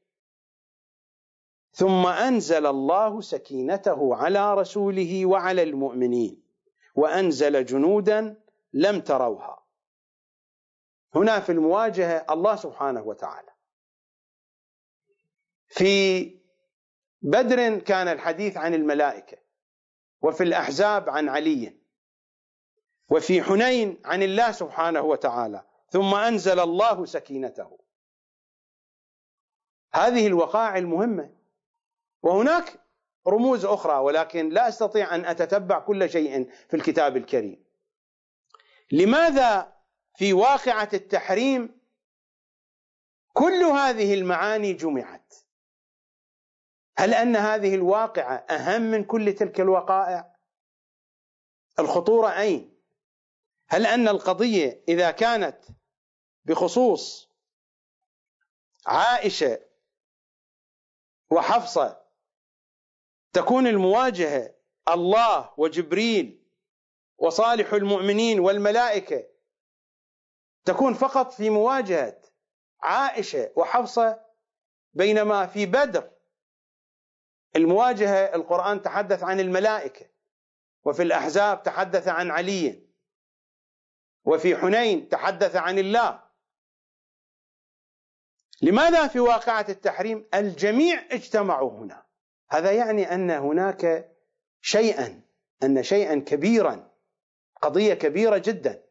ثم أنزل الله سكينته على رسوله وعلى المؤمنين وأنزل جنودا لم تروها. هنا في المواجهة الله سبحانه وتعالى. في بدر كان الحديث عن الملائكة، وفي الأحزاب عن علي، وفي حنين عن الله سبحانه وتعالى. ثم أنزل الله سكينته. هذه الوقائع المهمة. وهناك رموز أخرى ولكن لا أستطيع أن أتتبع كل شيء في الكتاب الكريم. لماذا في واقعة التحريم كل هذه المعاني جمعت؟ هل أن هذه الواقعة أهم من كل تلك الوقائع؟ الخطورة أين؟ هل أن القضية إذا كانت بخصوص عائشة وحفصة تكون المواجهة الله وجبريل وصالح المؤمنين والملائكة، تكون فقط في مواجهة عائشة وحفصة، بينما في بدر المواجهة القرآن تحدث عن الملائكة، وفي الأحزاب تحدث عن علي، وفي حنين تحدث عن الله. لماذا في واقعة التحريم الجميع اجتمعوا هنا؟ هذا يعني أن هناك شيئا أن شيئا كبيرا، قضية كبيرة جدا.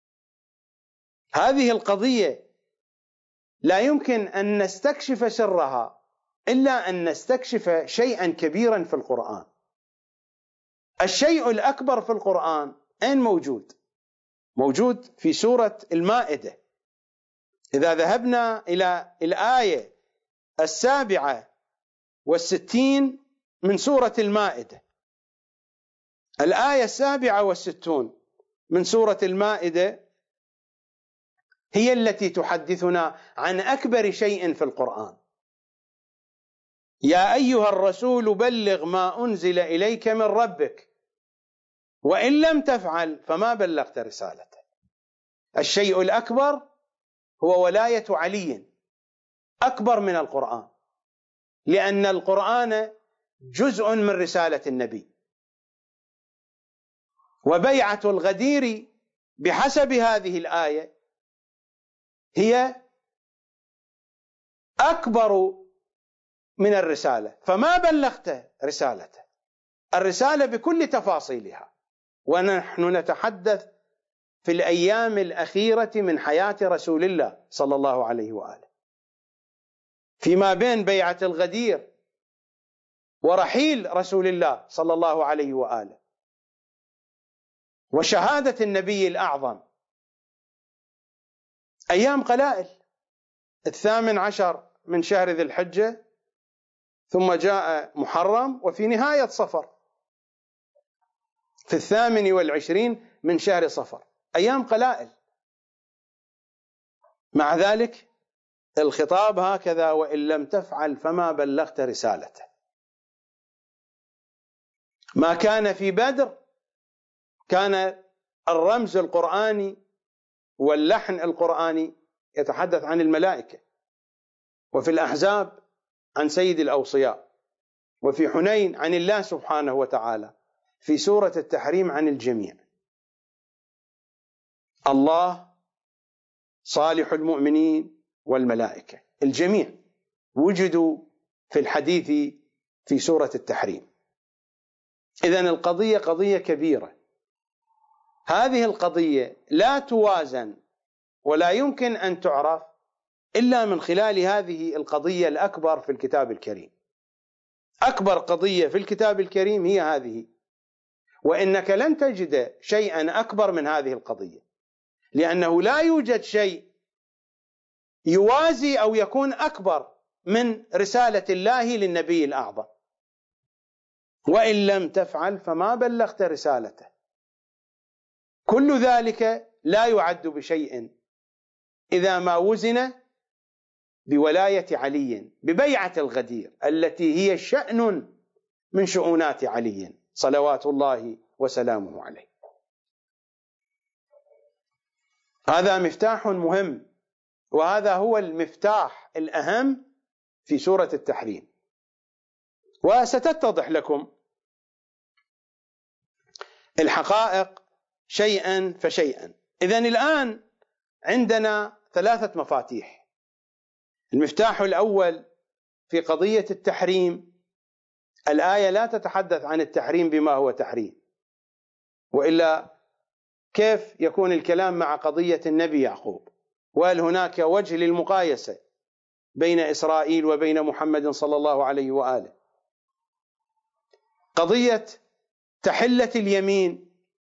هذه القضية لا يمكن أن نستكشف سرها إلا أن نستكشف شيئا كبيرا في القرآن. الشيء الأكبر في القرآن أين موجود؟ موجود في سورة المائدة. إذا ذهبنا إلى الآية السابعة والستين من سورة المائدة، الآية السابعة والستون من سورة المائدة هي التي تحدثنا عن أكبر شيء في القرآن. يا أيها الرسول بلغ ما أنزل إليك من ربك وإن لم تفعل فما بلغت رسالته. الشيء الأكبر هو ولاية علي، أكبر من القرآن، لأن القرآن جزء من رسالة النبي. وبيعة الغدير بحسب هذه الآية هي أكبر من الرسالة، فما بلغت رسالته، الرسالة بكل تفاصيلها. ونحن نتحدث في الأيام الأخيرة من حياة رسول الله صلى الله عليه وآله، فيما بين بيعة الغدير ورحيل رسول الله صلى الله عليه وآله وشهادة النبي الأعظم أيام قلائل، الثامن عشر من شهر ذي الحجة، ثم جاء محرم، وفي نهاية صفر في الثامن والعشرين من شهر صفر، أيام قلائل. مع ذلك الخطاب هكذا: وإن لم تفعل فما بلغت رسالته. ما كان في بدر كان الرمز القرآني واللحن القرآني يتحدث عن الملائكة، وفي الأحزاب عن سيد الأوصياء، وفي حنين عن الله سبحانه وتعالى، في سورة التحريم عن الجميع. الله، صالح المؤمنين، والملائكة، الجميع وجدوا في الحديث في سورة التحريم. إذن القضية قضية كبيرة. هذه القضية لا توازن ولا يمكن أن تعرف إلا من خلال هذه القضية الأكبر في الكتاب الكريم. أكبر قضية في الكتاب الكريم هي هذه، وإنك لن تجد شيئا أكبر من هذه القضية، لأنه لا يوجد شيء يوازي أو يكون أكبر من رسالة الله للنبي الأعظم. وإن لم تفعل فما بلغت رسالته. كل ذلك لا يعد بشيء إذا ما وزن بولاية علي، ببيعة الغدير التي هي شأن من شؤونات علي صلوات الله وسلامه عليه. هذا مفتاح مهم، وهذا هو المفتاح الأهم في سورة التحريم، وستتضح لكم الحقائق شيئا فشيئا. إذن الآن عندنا ثلاثة مفاتيح. المفتاح الأول في قضية التحريم، الآية لا تتحدث عن التحريم بما هو تحريم، وإلا كيف يكون الكلام مع قضية النبي يعقوب؟ وهل هناك وجه للمقايسة بين إسرائيل وبين محمد صلى الله عليه وآله؟ قضية تحلة اليمين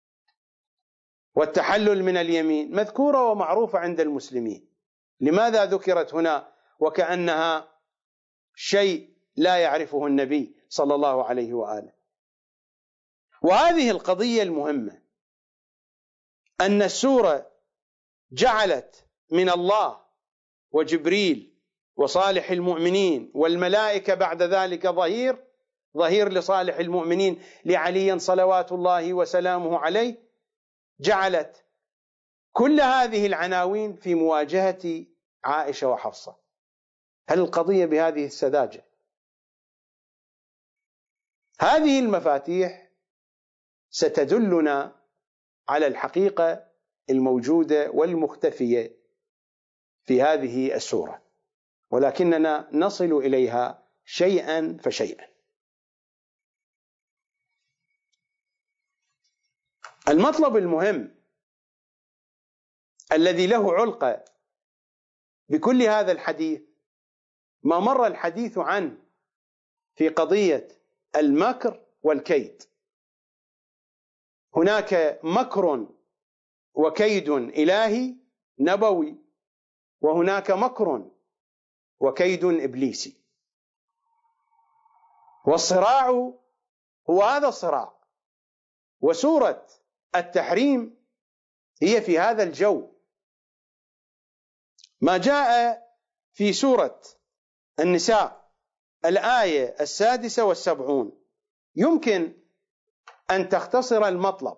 والتحلل من اليمين مذكورة ومعروفة عند المسلمين. لماذا ذكرت هنا وكأنها شيء لا يعرفه النبي صلى الله عليه وآله؟ وهذه القضية المهمة أن السورة جعلت من الله وجبريل وصالح المؤمنين والملائكة بعد ذلك ظهير ظهير لصالح المؤمنين لعلي صلوات الله وسلامه عليه، جعلت كل هذه العناوين في مواجهة عائشة وحفصة. هل القضية بهذه السذاجة؟ هذه المفاتيح ستدلنا على الحقيقة الموجودة والمختفية في هذه السورة، ولكننا نصل إليها شيئا فشيئا. المطلب المهم الذي له علقة بكل هذا الحديث ما مر الحديث عنه في قضية المكر والكيد. هناك مكر وكيد إلهي نبوي، وهناك مكر وكيد إبليسي، والصراع هو هذا الصراع. وسورة التحريم هي في هذا الجو. ما جاء في سورة النساء الآية السادسة والسبعون يمكن أن تختصر المطلب.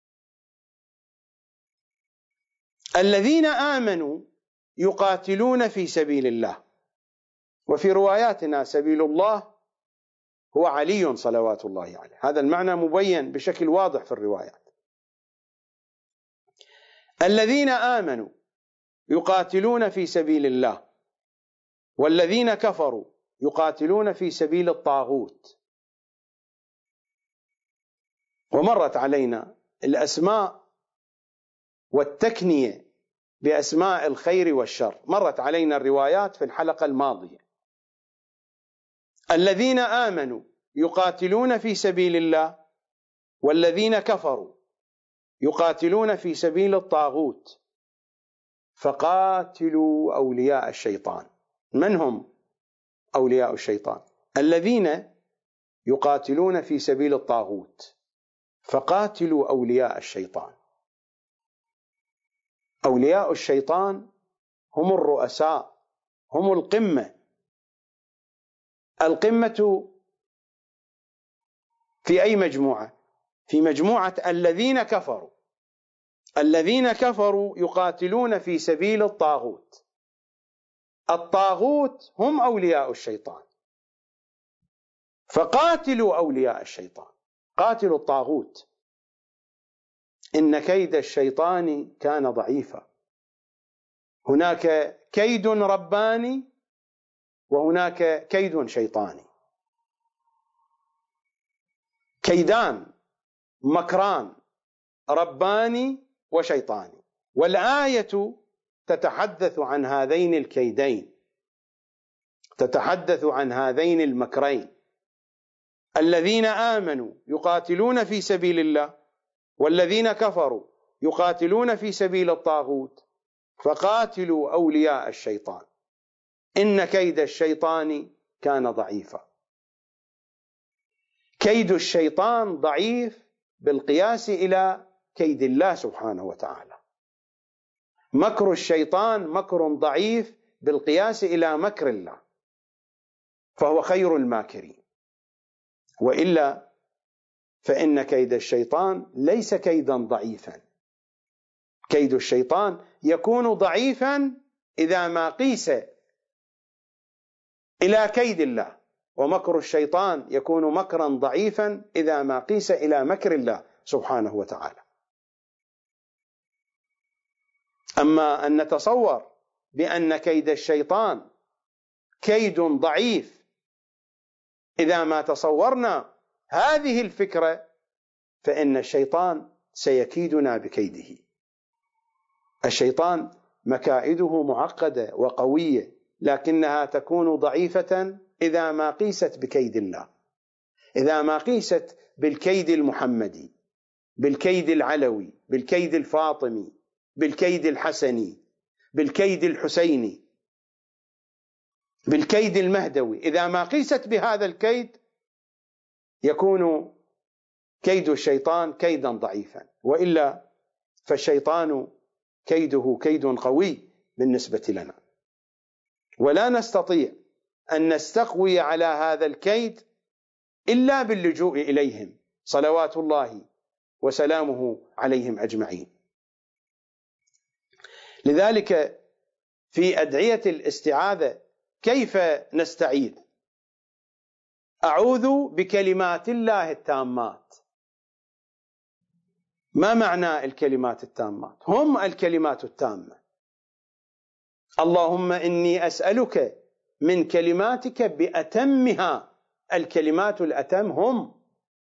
الذين آمنوا يقاتلون في سبيل الله، وفي رواياتنا سبيل الله هو علي صلوات الله عليه، هذا المعنى مبين بشكل واضح في الروايات. الذين آمنوا يقاتلون في سبيل الله والذين كفروا يقاتلون في سبيل الطاغوت. ومرت علينا الأسماء والتكنية بأسماء الخير والشر، مرت علينا الروايات في الحلقة الماضية. الذين آمنوا يقاتلون في سبيل الله والذين كفروا يقاتلون في سبيل الطاغوت فقاتلوا أولياء الشيطان. من هم أولياء الشيطان؟ الذين يقاتلون في سبيل الطاغوت فقاتلوا أولياء الشيطان. أولياء الشيطان هم الرؤساء، هم القمة. القمة في أي مجموعة؟ في مجموعة الذين كفروا. الذين كفروا يقاتلون في سبيل الطاغوت. الطاغوت هم أولياء الشيطان، فقاتلوا أولياء الشيطان، قاتلوا الطاغوت. إن كيد الشيطان كان ضعيفا. هناك كيد رباني وهناك كيد شيطاني، كيدان مكران رباني وشيطاني، والآية تتحدث عن هذين الكيدين، تتحدث عن هذين المكرين. الذين آمنوا يقاتلون في سبيل الله والذين كفروا يقاتلون في سبيل الطاغوت فقاتلوا أولياء الشيطان إن كيد الشيطان كان ضعيفا. كيد الشيطان ضعيف بالقياس إلى كيد الله سبحانه وتعالى. مكر الشيطان مكر ضعيف بالقياس إلى مكر الله، فهو خير الماكرين. وإلا فإن كيد الشيطان ليس كيدا ضعيفا. كيد الشيطان يكون ضعيفا إذا ما قيس إلى كيد الله، ومكر الشيطان يكون مكرا ضعيفا إذا ما قيس إلى مكر الله سبحانه وتعالى. أما أن نتصور بأن كيد الشيطان كيد ضعيف إذا ما تصورنا هذه الفكرة فإن الشيطان سيكيدنا بكيده. الشيطان مكائده معقدة وقوية، لكنها تكون ضعيفة إذا ما قيست بكيد الله، إذا ما قيست بالكيد المحمدي، بالكيد العلوي، بالكيد الفاطمي، بالكيد الحسني، بالكيد الحسيني، بالكيد المهدوي. إذا ما قيست بهذا الكيد يكون كيد الشيطان كيدا ضعيفا، وإلا فالشيطان كيده كيد قوي بالنسبة لنا، ولا نستطيع أن نستقوي على هذا الكيد إلا باللجوء إليهم صلوات الله وسلامه عليهم أجمعين. لذلك في أدعية الاستعاذة كيف نستعيذ؟ أعوذ بكلمات الله التامات. ما معنى الكلمات التامات؟ هم الكلمات التامة. اللهم إني أسألك من كلماتك بأتمها. الكلمات الأتم هم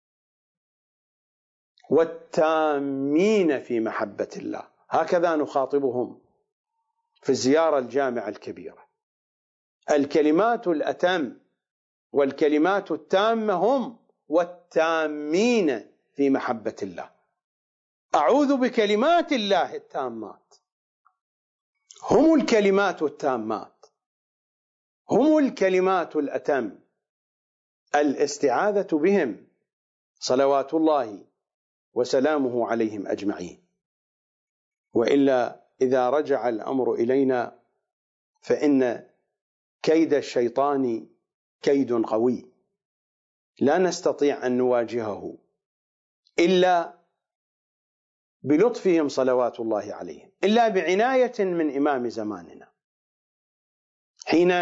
والتامين في محبة الله، هكذا نخاطبهم في الزيارة الجامعة الكبيرة. الكلمات الأتم والكلمات التامة هم والتامين في محبة الله. أعوذ بكلمات الله التامات، هم الكلمات التامات، هم الكلمات الأتم، الاستعاذة بهم صلوات الله وسلامه عليهم أجمعين. وإلا إذا رجع الأمر إلينا فإن كيد الشيطان كيد قوي لا نستطيع أن نواجهه إلا بلطفهم صلوات الله عليهم، إلا بعناية من إمام زماننا. حين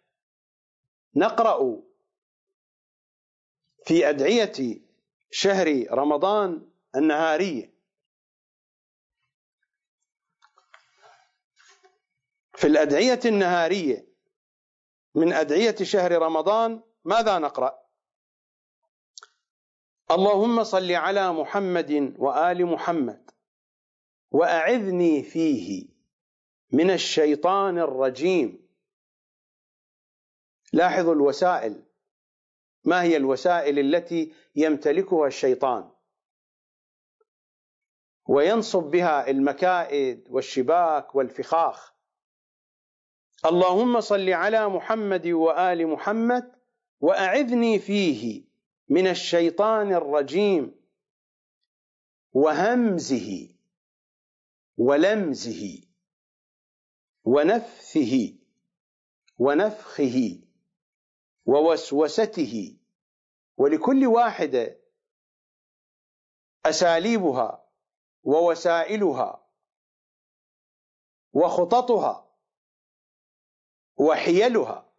نقرأ في أدعية شهر رمضان النهارية، في الأدعية النهارية من أدعية شهر رمضان ماذا نقرأ؟ اللهم صل على محمد وآل محمد وأعذني فيه من الشيطان الرجيم. لاحظوا الوسائل، ما هي الوسائل التي يمتلكها الشيطان وينصب بها المكائد والشباك والفخاخ. اللهم صل على محمد وآل محمد وأعذني فيه من الشيطان الرجيم وهمزه ولمزه ونفثه ونفخه ووسوسته. ولكل واحدة أساليبها ووسائلها وخططها وحيلها.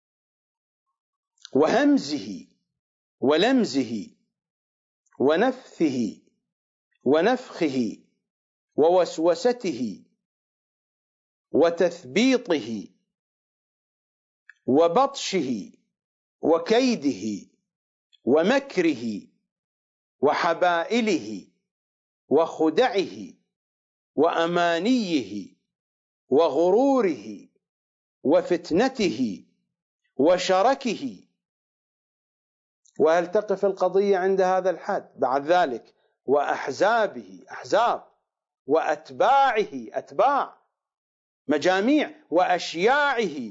وهمزه ولمزه ونفثه ونفخه ووسوسته وتثبيطه وبطشه وكيده ومكره وحبائله وخدعه وأمانيه وغروره وفتنته وشركه. وهل تقف القضية عند هذا الحد؟ بعد ذلك وأحزابه، أحزاب، وأتباعه، أتباع، مجاميع، وأشياعه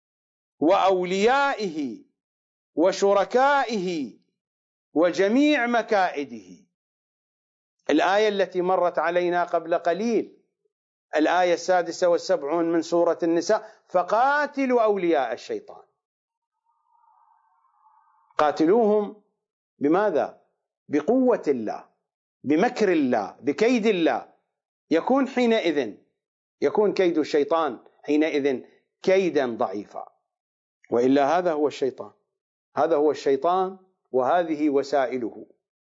وأوليائه وشركائه وجميع مكائده. الآية التي مرت علينا قبل قليل، الآية السادسة والسبعون من سورة النساء: فقاتلوا أولياء الشيطان. قاتلوهم بماذا؟ بقوة الله، بمكر الله، بكيد الله. يكون حينئذ يكون كيد الشيطان حينئذ كيدا ضعيفا. وإلا هذا هو الشيطان، هذا هو الشيطان وهذه وسائله.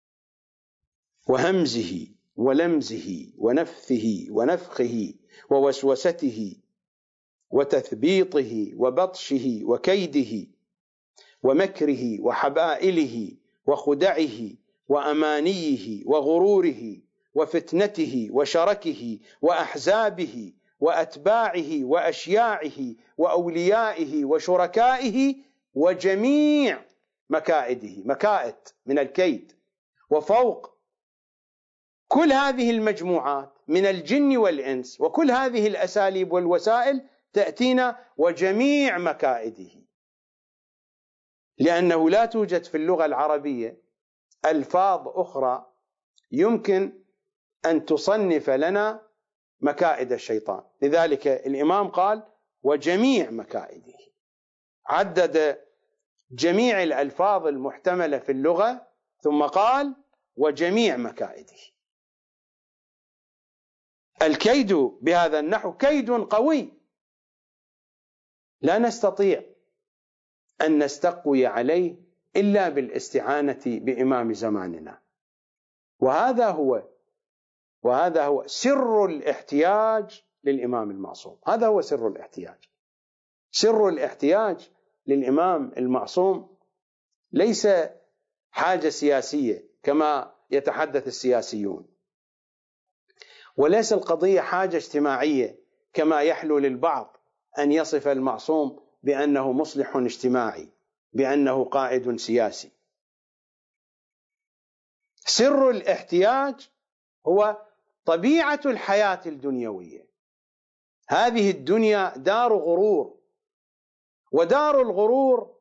وهمزه ولمزه ونفثه ونفخه ووسوسته وتثبيطه وبطشه وكيده ومكره وحبائله وخدعه وأمانيه وغروره وفتنته وشركه وأحزابه وأتباعه وأشياعه وأوليائه وشركائه وجميع مكائده، مكائد من الكيد. وفوق كل هذه المجموعات من الجن والإنس وكل هذه الأساليب والوسائل تأتينا وجميع مكائده، لأنه لا توجد في اللغة العربية ألفاظ أخرى يمكن أن تصنف لنا مكائد الشيطان. لذلك الإمام قال وجميع مكائده، عدد جميع الألفاظ المحتملة في اللغة ثم قال وجميع مكائده. الكيد بهذا النحو كيد قوي لا نستطيع أن نستقوي عليه إلا بالاستعانة بإمام زماننا، وهذا هو وهذا هو سر الاحتياج للإمام المعصوم. هذا هو سر الاحتياج. سر الاحتياج للإمام المعصوم ليس حاجة سياسية كما يتحدث السياسيون، وليس القضية حاجة اجتماعية كما يحلو للبعض أن يصف المعصوم بأنه مصلح اجتماعي، بأنه قائد سياسي. سر الاحتياج هو طبيعة الحياة الدنيوية. هذه الدنيا دار غرور، ودار الغرور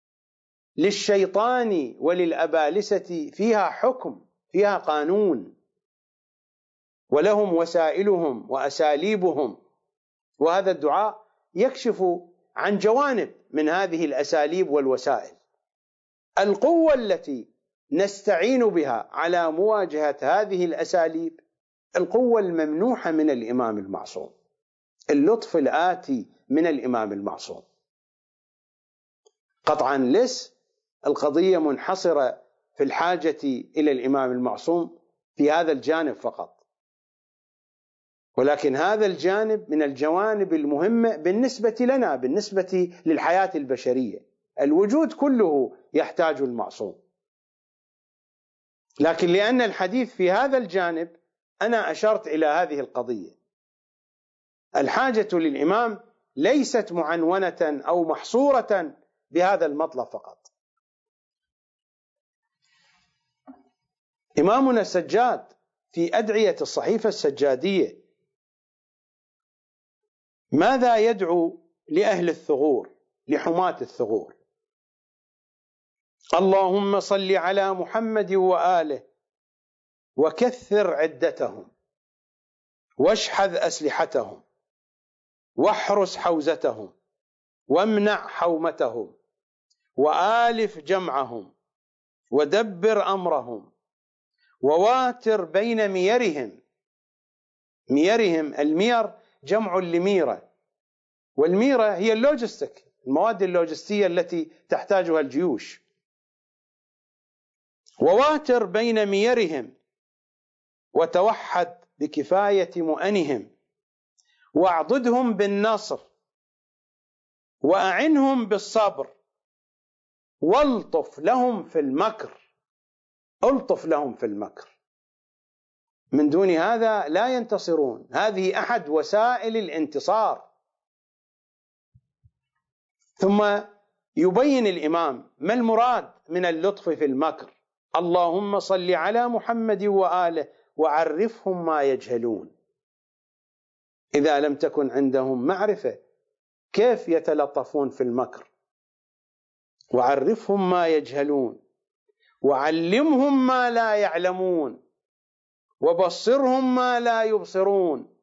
للشيطان وللأبالسة فيها حكم، فيها قانون، ولهم وسائلهم وأساليبهم. وهذا الدعاء يكشف عن جوانب من هذه الأساليب والوسائل. القوة التي نستعين بها على مواجهة هذه الأساليب القوة الممنوحة من الإمام المعصوم، اللطف الآتي من الإمام المعصوم. قطعا ليس القضية منحصرة في الحاجة إلى الإمام المعصوم في هذا الجانب فقط، ولكن هذا الجانب من الجوانب المهمة بالنسبة لنا، بالنسبة للحياة البشرية. الوجود كله يحتاج المعصوم، لكن لأن الحديث في هذا الجانب أنا أشرت إلى هذه القضية. الحاجة للإمام ليست معنونة أو محصورة بهذا المطلب فقط. إمامنا السجاد في أدعية الصحيفة السجادية ماذا يدعو لأهل الثغور، لحماة الثغور؟ اللهم صل على محمد وآله وكثر عدتهم واشحذ أسلحتهم واحرس حوزتهم وامنع حومتهم وآلف جمعهم ودبر أمرهم وواتر بين ميرهم. ميرهم، المير جمع لميرة، والميرة هي اللوجستيك، المواد اللوجستية التي تحتاجها الجيوش. وواتر بين ميرهم وتوحد بكفاية مؤنهم واعضدهم بالنصر وأعنهم بالصبر والطف لهم في المكر. الطف لهم في المكر، من دون هذا لا ينتصرون. هذه أحد وسائل الانتصار. ثم يبين الإمام ما المراد من اللطف في المكر. اللهم صل على محمد وآله وعرفهم ما يجهلون. إذا لم تكن عندهم معرفة كيف يتلطفون في المكر؟ وعرفهم ما يجهلون وعلمهم ما لا يعلمون وبصرهم ما لا يبصرون.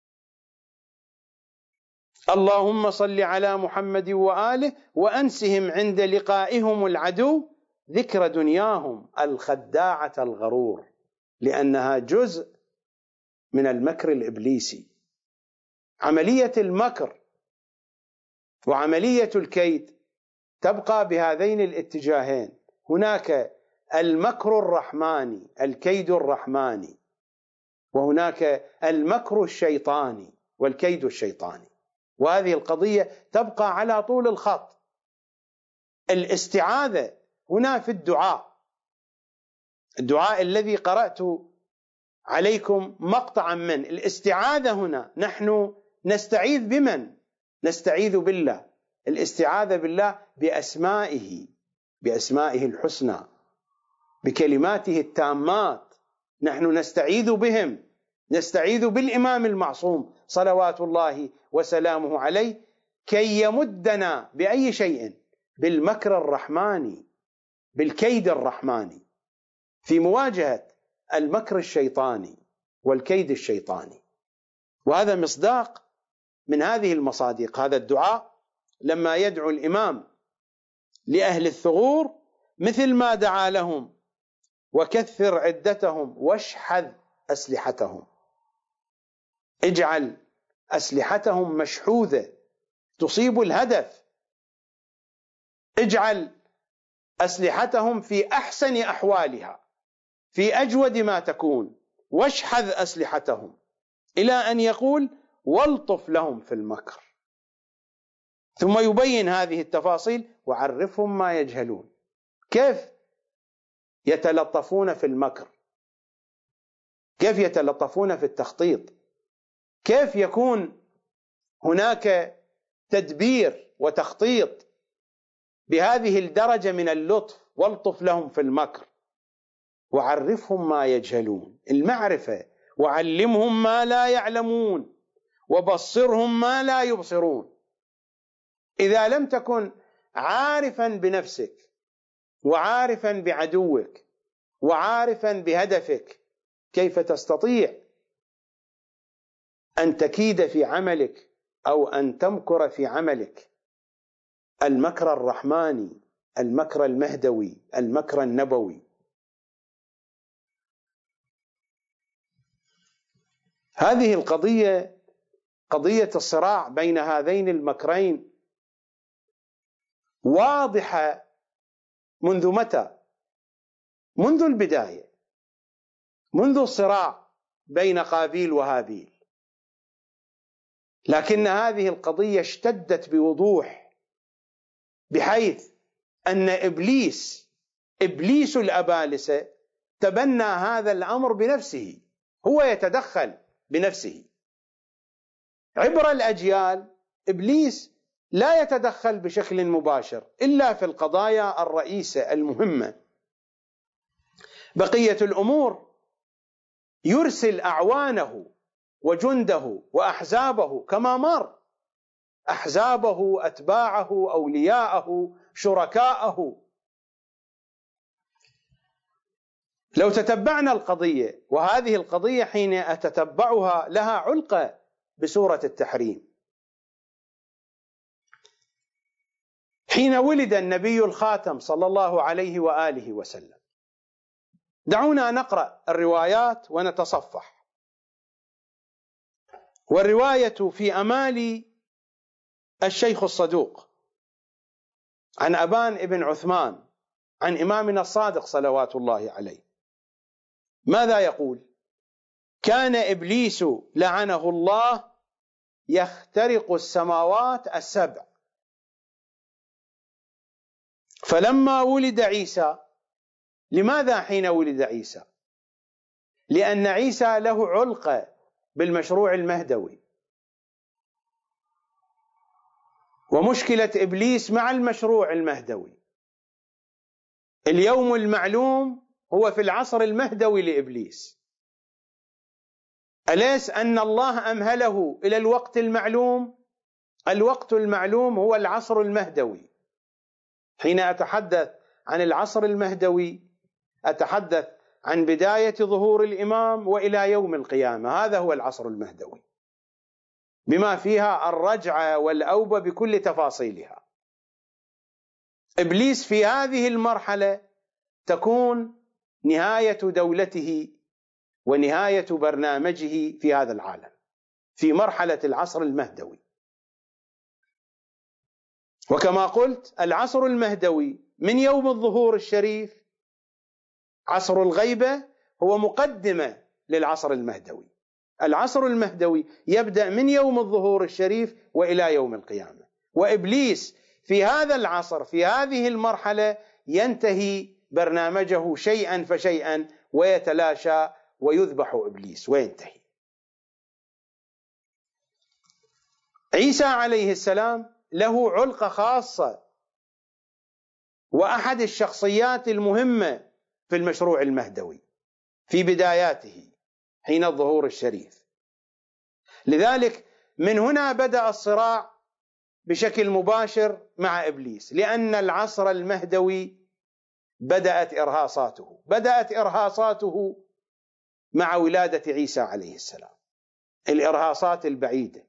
اللهم صل على محمد وآله وأنسهم عند لقائهم العدو ذكر دنياهم الخداعة الغرور، لأنها جزء من المكر الإبليسي. عملية المكر وعملية الكيد تبقى بهذين الاتجاهين. هناك المكر الرحماني، الكيد الرحماني، وهناك المكر الشيطاني والكيد الشيطاني. وهذه القضية تبقى على طول الخط. الاستعاذة هنا في الدعاء، الدعاء الذي قرأت عليكم مقطعا من الاستعاذة هنا، نحن نستعيذ بمن؟ نستعيذ بالله. الاستعاذة بالله بأسمائه، بأسمائه الحسنى، بكلماته التامات. نحن نستعيذ بهم، نستعيذ بالإمام المعصوم صلوات الله وسلامه عليه كي يمدنا بأي شيء؟ بالمكر الرحماني، بالكيد الرحماني، في مواجهة المكر الشيطاني والكيد الشيطاني. وهذا مصداق من هذه المصادق. هذا الدعاء لما يدعو الإمام لأهل الثغور مثل ما دعا لهم: وكثر عدتهم واشحذ أسلحتهم. اجعل أسلحتهم مشحوذة، تصيب الهدف. اجعل أسلحتهم في أحسن أحوالها، في أجود ما تكون، واشحذ أسلحتهم، إلى أن يقول والطف لهم في المكر. ثم يبين هذه التفاصيل وعرفهم ما يجهلون، كيف يتلطفون في المكر، كيف يتلطفون في التخطيط، كيف يكون هناك تدبير وتخطيط بهذه الدرجة من اللطف. والطف لهم في المكر وعرفهم ما يجهلون، المعرفة، وعلمهم ما لا يعلمون، وبصرهم ما لا يبصرون. إذا لم تكن عارفا بنفسك وعارفا بعدوك وعارفا بهدفك، كيف تستطيع أن تكيد في عملك أو أن تمكر في عملك المكر الرحماني، المكر المهدوي، المكر النبوي؟ هذه القضية، قضية الصراع بين هذين المكرين، واضحة منذ متى؟ منذ البداية، منذ الصراع بين قابيل وهابيل. لكن هذه القضية اشتدت بوضوح، بحيث أن إبليس إبليس الأبالسة تبنى هذا الأمر بنفسه، هو يتدخل بنفسه. عبر الأجيال إبليس لا يتدخل بشكل مباشر إلا في القضايا الرئيسة المهمة. بقية الأمور يرسل أعوانه وجنده وأحزابه كما مر، أحزابه، أتباعه، أولياءه، شركاءه. لو تتبعنا القضية، وهذه القضية حين أتتبعها لها علقة بسورة التحريم. حين ولد النبي الخاتم صلى الله عليه وآله وسلم، دعونا نقرأ الروايات ونتصفح. والرواية في أمال الشيخ الصدوق عن أبان ابن عثمان عن إمامنا الصادق صلوات الله عليه. ماذا يقول؟ كان إبليس لعنه الله يخترق السماوات السبع، فلما ولد عيسى. لماذا حين ولد عيسى؟ لأن عيسى له علقة بالمشروع المهدوي، ومشكلة إبليس مع المشروع المهدوي. اليوم المعلوم هو في العصر المهدوي لإبليس. أليس أن الله أمهله إلى الوقت المعلوم؟ الوقت المعلوم هو العصر المهدوي. حين أتحدث عن العصر المهدوي أتحدث عن بداية ظهور الإمام وإلى يوم القيامة. هذا هو العصر المهدوي، بما فيها الرجعة والأوبة بكل تفاصيلها. إبليس في هذه المرحلة تكون نهاية دولته ونهاية برنامجه في هذا العالم، في مرحلة العصر المهدوي. وكما قلت، العصر المهدوي من يوم الظهور الشريف، عصر الغيبة هو مقدمة للعصر المهدوي. العصر المهدوي يبدأ من يوم الظهور الشريف وإلى يوم القيامة. وإبليس في هذا العصر، في هذه المرحلة، ينتهي برنامجه شيئا فشيئا ويتلاشى ويذبح إبليس وينتهي. عيسى عليه السلام له علقة خاصة، وأحد الشخصيات المهمة في المشروع المهدوي في بداياته حين الظهور الشريف. لذلك من هنا بدأ الصراع بشكل مباشر مع إبليس، لأن العصر المهدوي بدأت إرهاصاته بدأت إرهاصاته مع ولادة عيسى عليه السلام، الإرهاصات البعيدة.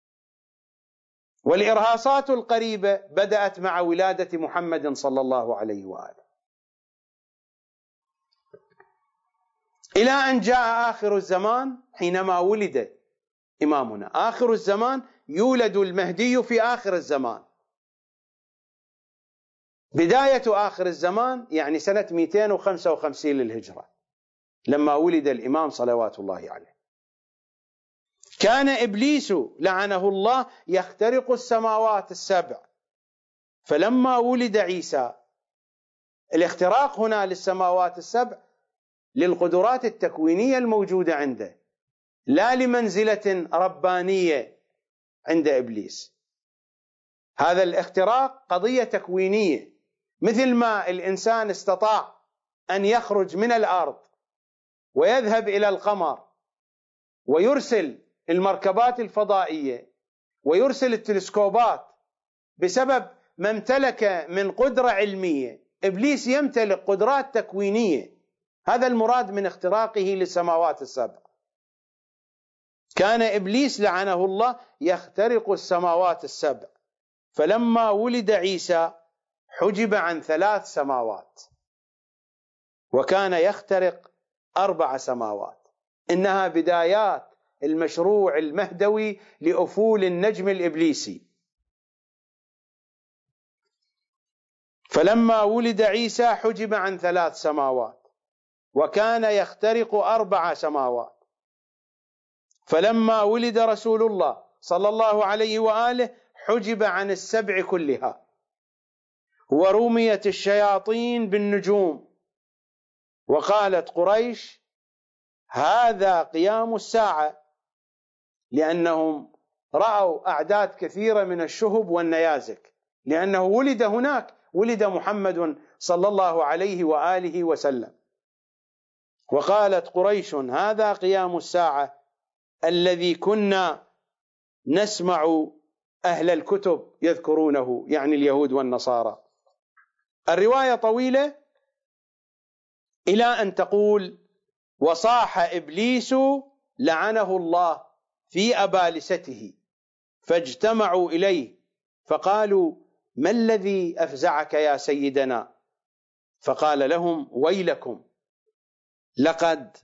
والإرهاصات القريبة بدأت مع ولادة محمد صلى الله عليه وآله، إلى أن جاء آخر الزمان حينما ولد إمامنا. آخر الزمان يولد المهدي في آخر الزمان. بداية آخر الزمان يعني سنة مئتين وخمسة وخمسين للهجرة لما ولد الإمام صلوات الله عليه. كان إبليس لعنه الله يخترق السماوات السبع، فلما ولد عيسى، الاختراق هنا للسماوات السبع للقدرات التكوينية الموجودة عنده، لا لمنزلة ربانية عند إبليس. هذا الاختراق قضية تكوينية، مثل ما الإنسان استطاع أن يخرج من الأرض ويذهب إلى القمر ويرسل المركبات الفضائية ويرسل التلسكوبات بسبب ما امتلك من قدرة علمية، إبليس يمتلك قدرات تكوينية. هذا المراد من اختراقه للسماوات السبع. كان إبليس لعنه الله يخترق السماوات السبع، فلما ولد عيسى حجب عن ثلاث سماوات، وكان يخترق أربع سماوات. إنها بدايات المشروع المهدوي لأفول النجم الإبليسي. فلما ولد عيسى حجب عن ثلاث سماوات، وكان يخترق أربع سماوات. فلما ولد رسول الله صلى الله عليه وآله حجب عن السبع كلها، ورميت الشياطين بالنجوم، وقالت قريش هذا قيام الساعة، لأنهم رأوا أعداد كثيرة من الشهب والنيازك، لأنه ولد هناك، ولد محمد صلى الله عليه وآله وسلم. وقالت قريش هذا قيام الساعة الذي كنا نسمع أهل الكتب يذكرونه، يعني اليهود والنصارى. الرواية طويلة إلى أن تقول وصاح إبليس لعنه الله في أبالسته، فاجتمعوا إليه فقالوا ما الذي أفزعك يا سيدنا؟ فقال لهم ويلكم، لقد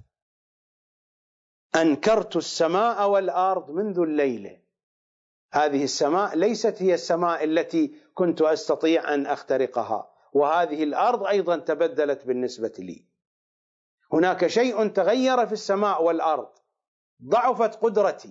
أنكرت السماء والأرض منذ الليلة. هذه السماء ليست هي السماء التي كنت أستطيع أن أخترقها، وهذه الأرض أيضا تبدلت بالنسبة لي. هناك شيء تغير في السماء والأرض، ضعفت قدرتي.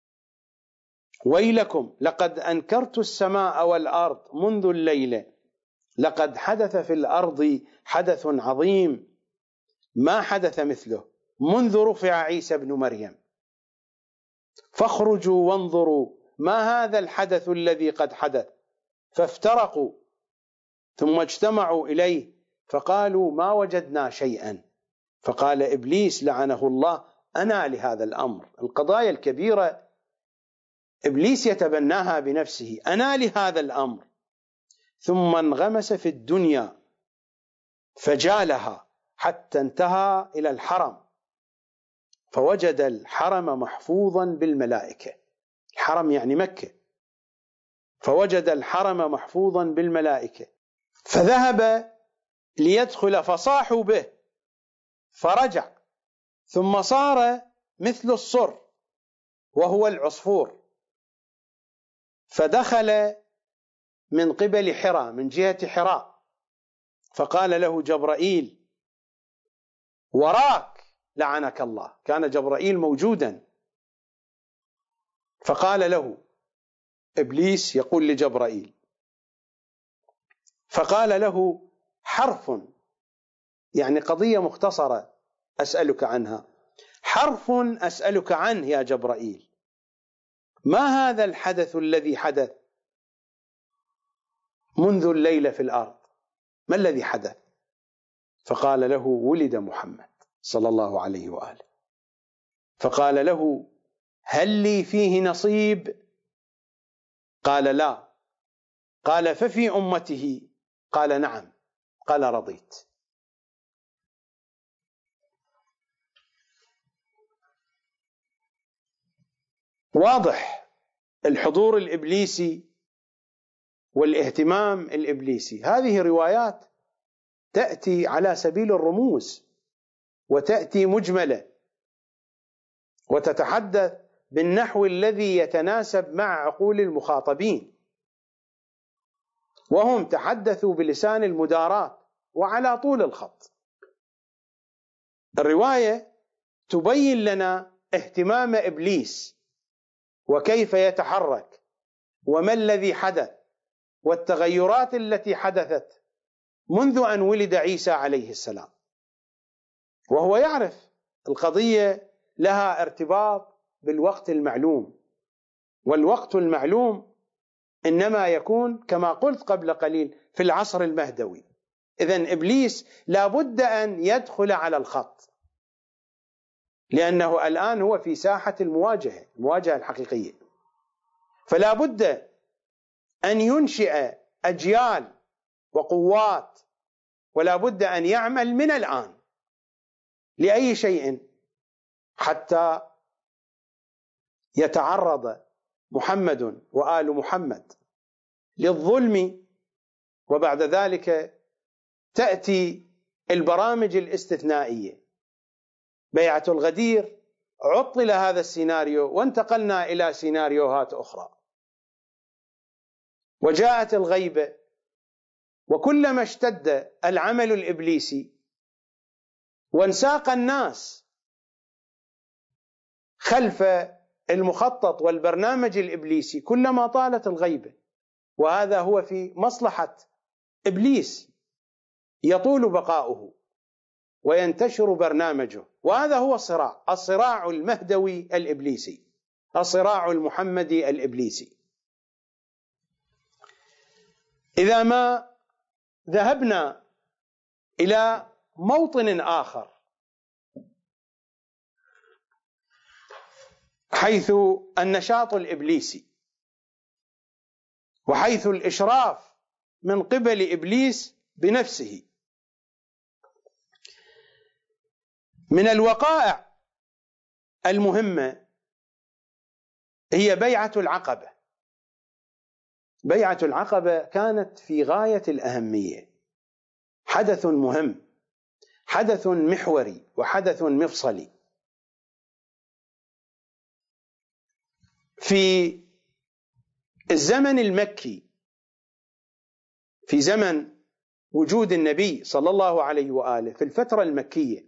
ويلكم، لقد أنكرت السماء والأرض منذ الليلة، لقد حدث في الأرض حدث عظيم ما حدث مثله منذ رفع عيسى ابن مريم، فاخرجوا وانظروا ما هذا الحدث الذي قد حدث. فافترقوا ثم اجتمعوا إليه فقالوا ما وجدنا شيئا. فقال إبليس لعنه الله أنا لهذا الأمر. القضايا الكبيرة إبليس يتبناها بنفسه، أنا لهذا الأمر. ثم انغمس في الدنيا فجالها حتى انتهى إلى الحرم، فوجد الحرم محفوظا بالملائكة. الحرم يعني مكة. فوجد الحرم محفوظا بالملائكة، فذهب ليدخل فصاحوا به، فرجع ثم صار مثل الصر وهو العصفور، فدخل من قبل حراء، من جهة حراء، فقال له جبرائيل وراك لعنك الله. كان جبرائيل موجودا، فقال له إبليس يقول لجبرائيل، فقال له حرف، يعني قضية مختصرة أسألك عنها، حرف أسألك عنه يا جبرائيل، ما هذا الحدث الذي حدث منذ الليلة في الأرض؟ ما الذي حدث؟ فقال له ولد محمد صلى الله عليه وآله. فقال له هل لي فيه نصيب؟ قال لا. قال ففي أمته؟ قال نعم. قال رضيت. واضح الحضور الإبليسي والاهتمام الإبليسي. هذه روايات تأتي على سبيل الرموز، وتأتي مجملة، وتتحدث بالنحو الذي يتناسب مع عقول المخاطبين، وهم تحدثوا بلسان المداراة وعلى طول الخط. الرواية تبين لنا اهتمام إبليس وكيف يتحرك وما الذي حدث والتغيرات التي حدثت منذ أن ولد عيسى عليه السلام، وهو يعرف القضية لها ارتباط بالوقت المعلوم، والوقت المعلوم إنما يكون كما قلت قبل قليل في العصر المهدوي. إذن إبليس لا بد أن يدخل على الخط، لأنه الآن هو في ساحة المواجهة، المواجهة الحقيقية، فلا بد أن ينشئ أجيال وقوات، ولا بد أن يعمل من الآن لأي شيء حتى يتعرض محمد وآل محمد للظلم، وبعد ذلك تأتي البرامج الاستثنائية. بيعة الغدير عطل هذا السيناريو وانتقلنا إلى سيناريوهات أخرى، وجاءت الغيبة، وكلما اشتد العمل الإبليسي وانساق الناس خلف المخطط والبرنامج الإبليسي كلما طالت الغيبة، وهذا هو في مصلحة إبليس، يطول بقاؤه وينتشر برنامجه، وهذا هو الصراع، الصراع المهدوي الإبليسي، الصراع المحمدي الإبليسي. إذا ما ذهبنا إلى موطن آخر حيث النشاط الإبليسي، وحيث الإشراف من قبل إبليس بنفسه، من الوقائع المهمة هي بيعة العقبة. بيعة العقبة كانت في غاية الأهمية، حدث مهم، حدث محوري وحدث مفصلي. في الزمن المكي، في زمن وجود النبي صلى الله عليه وآله، في الفترة المكية،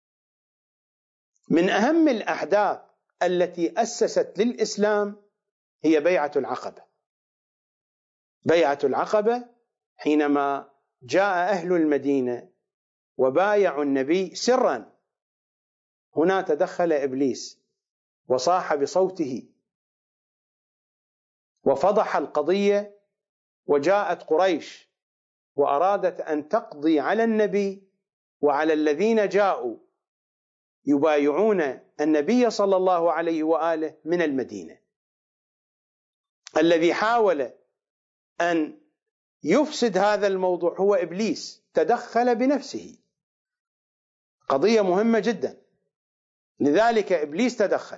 من أهم الأحداث التي أسست للإسلام هي بيعة العقبة. بيعة العقبة حينما جاء أهل المدينة وبايعوا النبي سرا، هنا تدخل إبليس وصاح بصوته وفضح القضية، وجاءت قريش وأرادت أن تقضي على النبي وعلى الذين جاءوا يبايعون النبي صلى الله عليه وآله من المدينة. الذي حاول أن يفسد هذا الموضوع هو إبليس، تدخل بنفسه، قضية مهمة جدا، لذلك إبليس تدخل.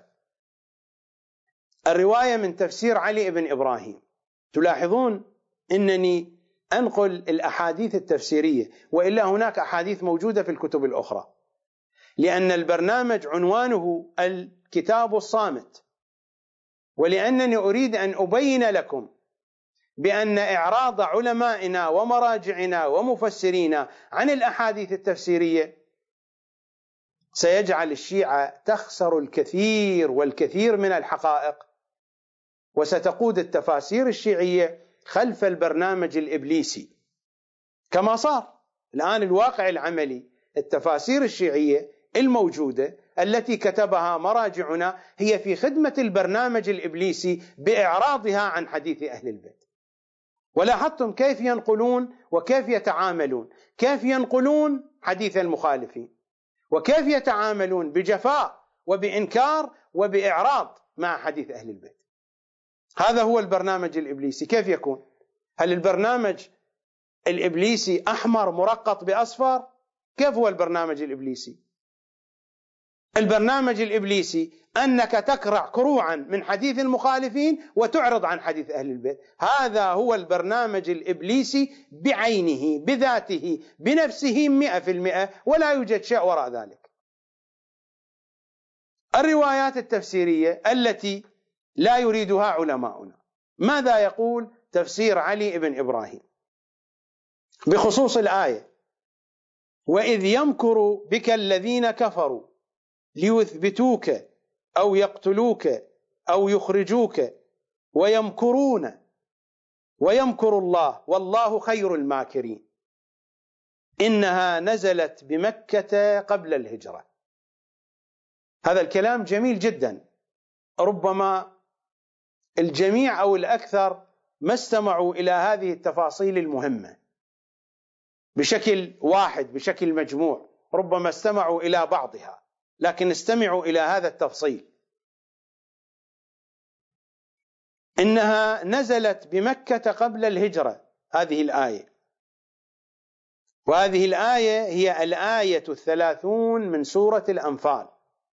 الرواية من تفسير علي بن إبراهيم، تلاحظون أنني أنقل الأحاديث التفسيرية، وإلا هناك أحاديث موجودة في الكتب الأخرى، لأن البرنامج عنوانه الكتاب الصامت، ولأنني أريد أن أبين لكم بأن إعراض علمائنا ومراجعنا ومفسرينا عن الأحاديث التفسيرية سيجعل الشيعة تخسر الكثير والكثير من الحقائق، وستقود التفاسير الشيعية خلف البرنامج الإبليسي، كما صار الآن الواقع العملي. التفاسير الشيعية الموجودة التي كتبها مراجعنا هي في خدمة البرنامج الإبليسي بإعراضها عن حديث أهل البيت. ولاحظتم كيف ينقلون وكيف يتعاملون، كيف ينقلون حديث المخالفين، وكيف يتعاملون بجفاء وبإنكار وبإعراض مع حديث أهل البيت. هذا هو البرنامج الإبليسي. كيف يكون؟ هل البرنامج الإبليسي أحمر مرقط بأصفر؟ كيف هو البرنامج الإبليسي؟ البرنامج الإبليسي أنك تكرع كروعا من حديث المخالفين وتعرض عن حديث أهل البيت. هذا هو البرنامج الإبليسي بعينه بذاته بنفسه مئة في المئة، ولا يوجد شيء وراء ذلك. الروايات التفسيرية التي لا يريدها علماؤنا. ماذا يقول تفسير علي بن إبراهيم بخصوص الآية؟ وإذ يمكر بك الذين كفروا ليثبتوك أو يقتلوك أو يخرجوك ويمكرون ويمكر الله والله خير الماكرين. إنها نزلت بمكة قبل الهجرة. هذا الكلام جميل جدا، ربما الجميع أو الأكثر ما استمعوا إلى هذه التفاصيل المهمة بشكل واحد بشكل مجموع، ربما استمعوا إلى بعضها، لكن استمعوا إلى هذا التفصيل. إنها نزلت بمكة قبل الهجرة، هذه الآية، وهذه الآية هي الآية الثلاثون من سورة الأنفال،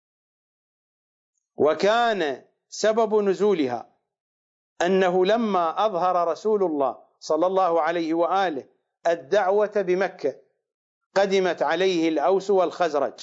وكان سبب نزولها أنه لما أظهر رسول الله صلى الله عليه وآله الدعوة بمكة قدمت عليه الأوس والخزرج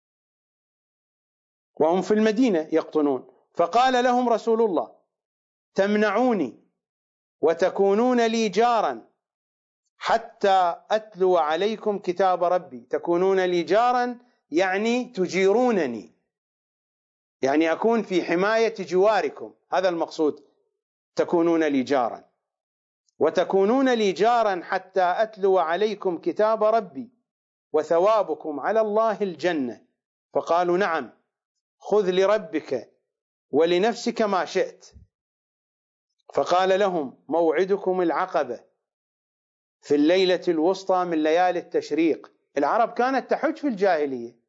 وهم في المدينة يقطنون، فقال لهم رسول الله: تمنعوني وتكونون لي جارا حتى أتلو عليكم كتاب ربي. تكونون لي جارا يعني تجيرونني، يعني أكون في حماية جواركم، هذا المقصود، تكونون لي جارا. وتكونون لي جارا حتى أتلو عليكم كتاب ربي وثوابكم على الله الجنة. فقالوا: نعم، خذ لربك ولنفسك ما شئت. فقال لهم: موعدكم العقبة في الليلة الوسطى من ليالي التشريق. العرب كانت تحج في الجاهلية.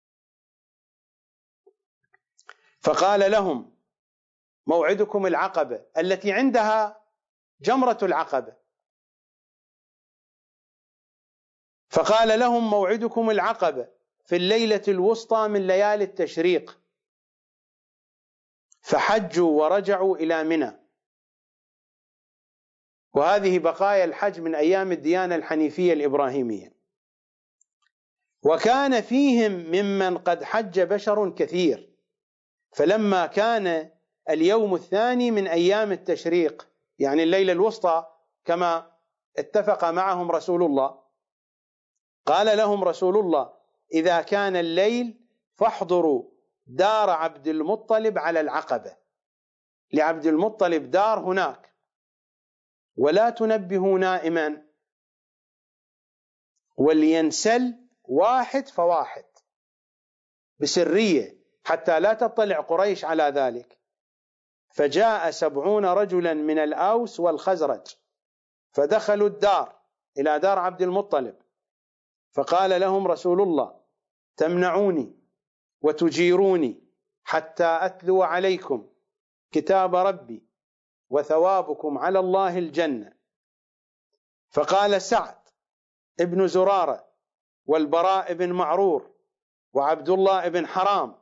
فقال لهم: موعدكم العقبة التي عندها جمرة العقبة. فقال لهم: موعدكم العقبة في الليلة الوسطى من ليالي التشريق. فحجوا ورجعوا إلى منى، وهذه بقايا الحج من أيام الديانة الحنيفية الإبراهيمية. وكان فيهم ممن قد حج بشر كثير، فلما كان اليوم الثاني من أيام التشريق، يعني الليلة الوسطى كما اتفق معهم رسول الله، قال لهم رسول الله: إذا كان الليل فاحضروا دار عبد المطلب على العقبة، لعبد المطلب دار هناك، ولا تنبهوا نائما، ولينسل واحد فواحد بسرية حتى لا تطلع قريش على ذلك. فجاء سبعون رجلا من الأوس والخزرج فدخلوا الدار إلى دار عبد المطلب، فقال لهم رسول الله: تمنعوني وتجيروني حتى أتلو عليكم كتاب ربي وثوابكم على الله الجنة. فقال سعد ابن زرارة والبراء بن معرور وعبد الله بن حرام،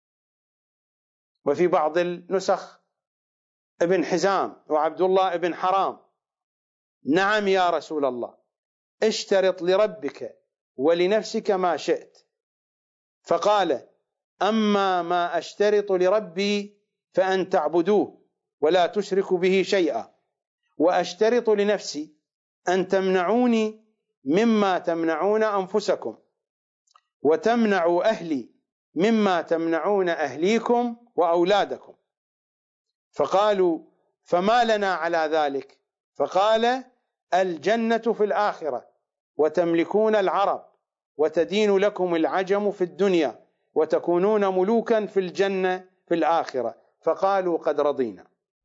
وفي بعض النسخ ابن حزام وعبد الله بن حرام: نعم يا رسول الله، اشترط لربك ولنفسك ما شئت. فقال: أما ما أشترط لربي فأن تعبدوه ولا تشركوا به شيئا، وأشترط لنفسي أن تمنعوني مما تمنعون أنفسكم، وتمنعوا أهلي مما تمنعون أهليكم وأولادكم. فقالوا: فما لنا على ذلك؟ فقال: الجنة في الآخرة، وتملكون العرب، وتدين لكم العجم في الدنيا، وتكونون ملوكا في الجنة في الآخرة. فقالوا: قد رضينا.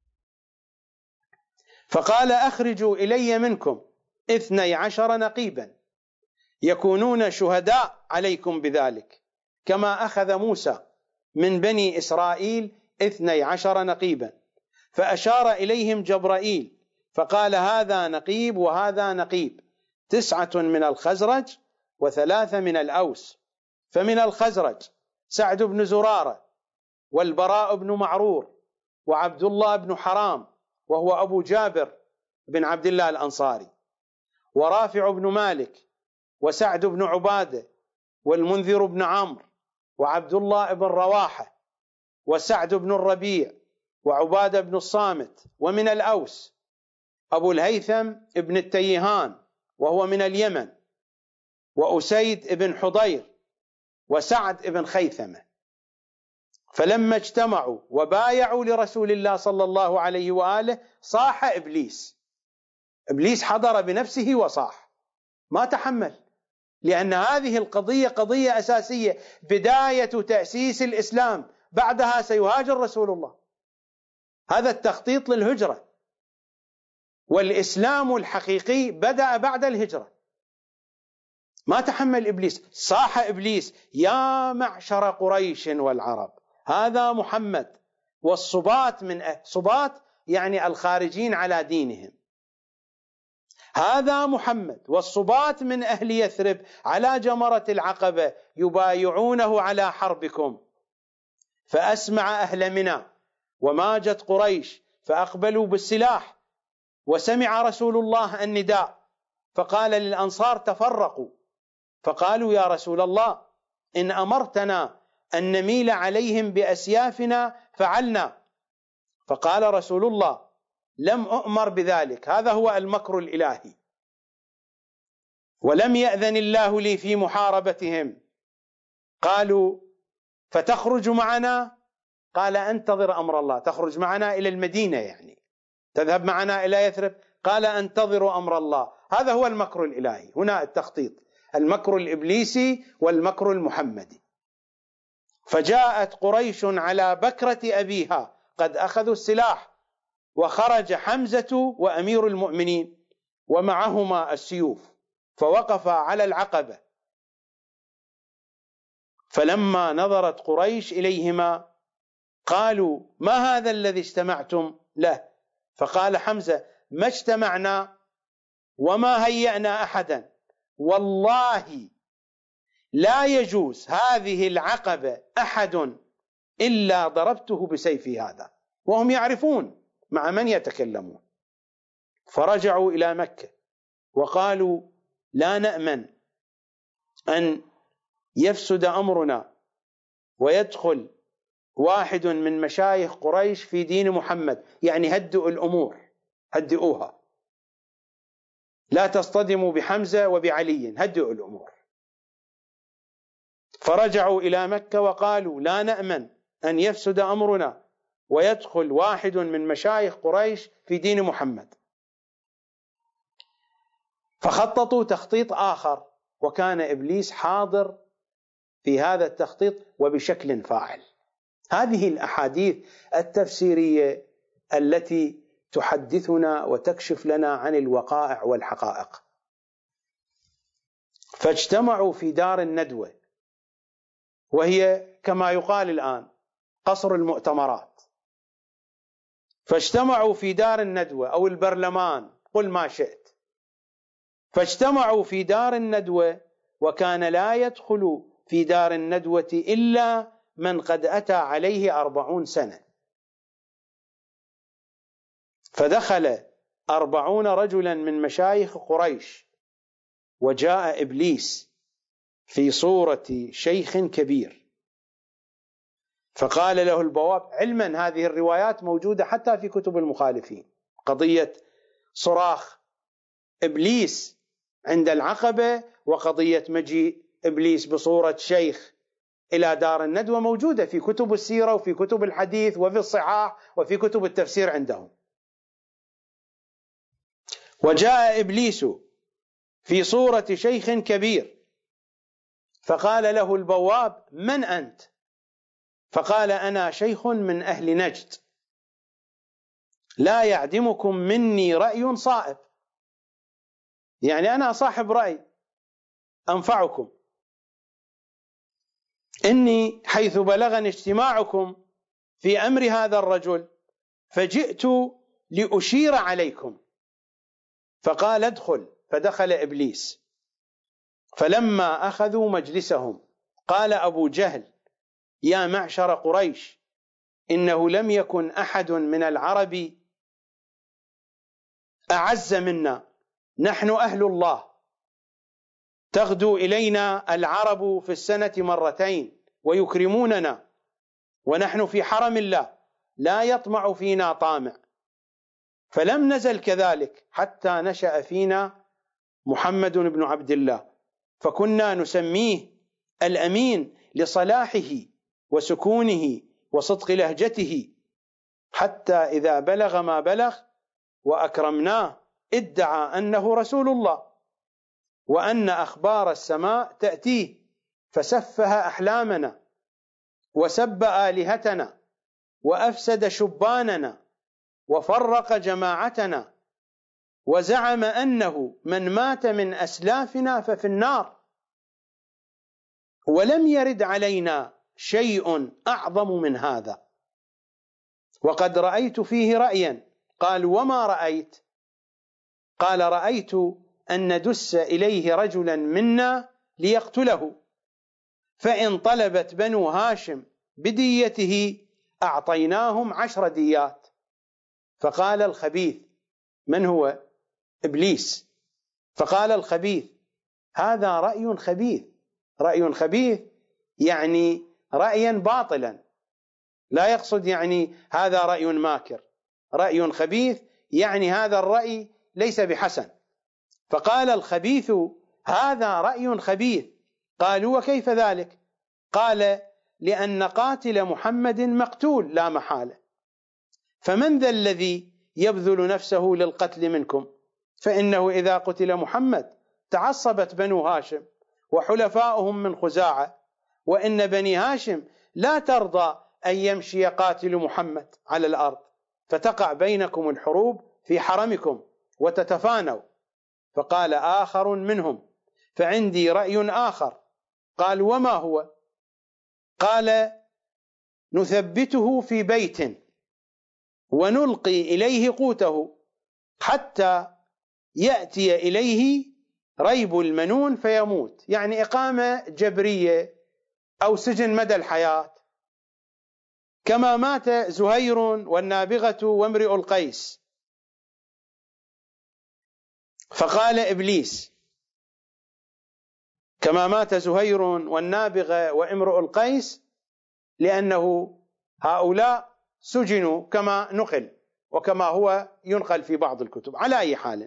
فقال: أخرجوا إلي منكم اثني عشر نقيبا يكونون شهداء عليكم بذلك، كما أخذ موسى من بني إسرائيل اثني عشر نقيبا. فأشار إليهم جبرائيل فقال: هذا نقيب وهذا نقيب، تسعة من الخزرج وثلاثة من الأوس. فمن الخزرج سعد بن زرارة والبراء بن معرور وعبد الله بن حرام وهو أبو جابر بن عبد الله الأنصاري، ورافع بن مالك وسعد بن عبادة والمنذر بن عمرو وعبد الله بن رواحة وسعد بن الربيع وعبادة بن الصامت، ومن الأوس أبو الهيثم بن التيهان وهو من اليمن، وأسيد بن حضير وسعد بن خيثمة. فلما اجتمعوا وبايعوا لرسول الله صلى الله عليه وآله صاح إبليس. إبليس حضر بنفسه وصاح، ما تحمل، لأن هذه القضية قضية أساسية، بداية تأسيس الإسلام، بعدها سيهاجر رسول الله. هذا التخطيط للهجرة، والإسلام الحقيقي بدأ بعد الهجرة. ما تحمل إبليس، صاح إبليس: يا معشر قريش والعرب، هذا محمد والصبات من أهل، صبات يعني الخارجين على دينهم، هذا محمد والصبات من أهل يثرب على جمرة العقبة يبايعونه على حربكم. فأسمع أهل منى وماجت قريش فأقبلوا بالسلاح، وسمع رسول الله النداء فقال للأنصار: تفرقوا. فقالوا: يا رسول الله، إن أمرتنا أن نميل عليهم بأسيافنا فعلنا. فقال رسول الله: لم أؤمر بذلك، هذا هو المكر الإلهي، ولم يأذن الله لي في محاربتهم. قالوا: فتخرج معنا؟ قال: أنتظر أمر الله. تخرج معنا إلى المدينة يعني تذهب معنا إلى يثرب؟ قال: أنتظر أمر الله. هذا هو المكر الإلهي، هنا التخطيط، المكر الإبليسي والمكر المحمدي. فجاءت قريش على بكرة أبيها قد أخذوا السلاح، وخرج حمزة وأمير المؤمنين ومعهما السيوف، فوقفا على العقبة. فلما نظرت قريش إليهما قالوا: ما هذا الذي اجتمعتم له؟ فقال حمزة: ما اجتمعنا وما هيأنا أحدا، والله لا يجوز هذه العقبة أحد إلا ضربته بسيفي هذا. وهم يعرفون مع من يتكلمون. فرجعوا إلى مكة وقالوا: لا نأمن أن يفسد أمرنا ويدخل واحد من مشايخ قريش في دين محمد، يعني هدئوا الأمور، هدئوها، لا تصطدموا بحمزة وبعلي، هدئوا الأمور. فرجعوا إلى مكة وقالوا: لا نأمن أن يفسد أمرنا ويدخل واحد من مشايخ قريش في دين محمد. فخططوا تخطيط آخر، وكان إبليس حاضر في هذا التخطيط وبشكل فاعل. هذه الأحاديث التفسيرية التي تحدثنا وتكشف لنا عن الوقائع والحقائق. فاجتمعوا في دار الندوة، وهي كما يقال الآن قصر المؤتمرات. فاجتمعوا في دار الندوة أو البرلمان، قل ما شئت. فاجتمعوا في دار الندوة، وكان لا يدخل في دار الندوة إلا من قد أتى عليه أربعون سنة. فدخل أربعون رجلا من مشايخ قريش، وجاء إبليس في صورة شيخ كبير. فقال له البواب، علما هذه الروايات موجودة حتى في كتب المخالفين، قضية صراخ إبليس عند العقبة وقضية مجيء إبليس بصورة شيخ إلى دار الندوة موجودة في كتب السيرة وفي كتب الحديث وفي الصحاح وفي كتب التفسير عندهم. وجاء إبليس في صورة شيخ كبير، فقال له البواب: من أنت؟ فقال: أنا شيخ من أهل نجد، لا يعدمكم مني رأي صائب، يعني أنا صاحب رأي أنفعكم. إني حيث بلغني اجتماعكم في أمر هذا الرجل فجئت لأشير عليكم. فقال: ادخل. فدخل إبليس. فلما أخذوا مجلسهم قال أبو جهل: يا معشر قريش، إنه لم يكن أحد من العرب أعز منا، نحن أهل الله، تغدو إلينا العرب في السنة مرتين ويكرموننا، ونحن في حرم الله لا يطمع فينا طامع، فلم نزل كذلك حتى نشأ فينا محمد بن عبد الله، فكنا نسميه الأمين لصلاحه وسكونه وصدق لهجته، حتى إذا بلغ ما بلغ وأكرمناه ادعى أنه رسول الله، وأن أخبار السماء تأتيه، فسفه أحلامنا وسب آلهتنا وأفسد شباننا وفرق جماعتنا، وزعم أنه من مات من أسلافنا ففي النار، ولم يرد علينا شيء أعظم من هذا، وقد رأيت فيه رأيا. قال: وما رأيت؟ قال: رأيت أن ندس إليه رجلا منا ليقتله، فإن طلبت بنو هاشم بديته أعطيناهم عشر ديات. فقال الخبيث، من هو؟ إبليس. فقال الخبيث: هذا رأي خبيث. رأي خبيث يعني رأيا باطلا، لا يقصد يعني هذا رأي ماكر. رأي خبيث يعني هذا الرأي ليس بحسن. فقال الخبيث: هذا رأي خبيث. قالوا: وكيف ذلك؟ قال: لأن قاتل محمد مقتول لا محالة، فمن ذا الذي يبذل نفسه للقتل منكم؟ فإنه إذا قتل محمد تعصبت بنو هاشم وحلفاؤهم من خزاعة، وإن بني هاشم لا ترضى أن يمشي قاتل محمد على الأرض، فتقع بينكم الحروب في حرمكم وتتفانوا. فقال آخر منهم: فعندي رأي آخر. قال: وما هو؟ قال: نثبته في بيت ونلقي إليه قوته حتى يأتي إليه ريب المنون فيموت، يعني إقامة جبرية أو سجن مدى الحياة، كما مات زهير والنابغة وامرئ القيس. فقال إبليس: كما مات زهير والنابغة وامرؤ القيس، لأنه هؤلاء سجنوا كما نقل وكما هو ينقل في بعض الكتب. على أي حال،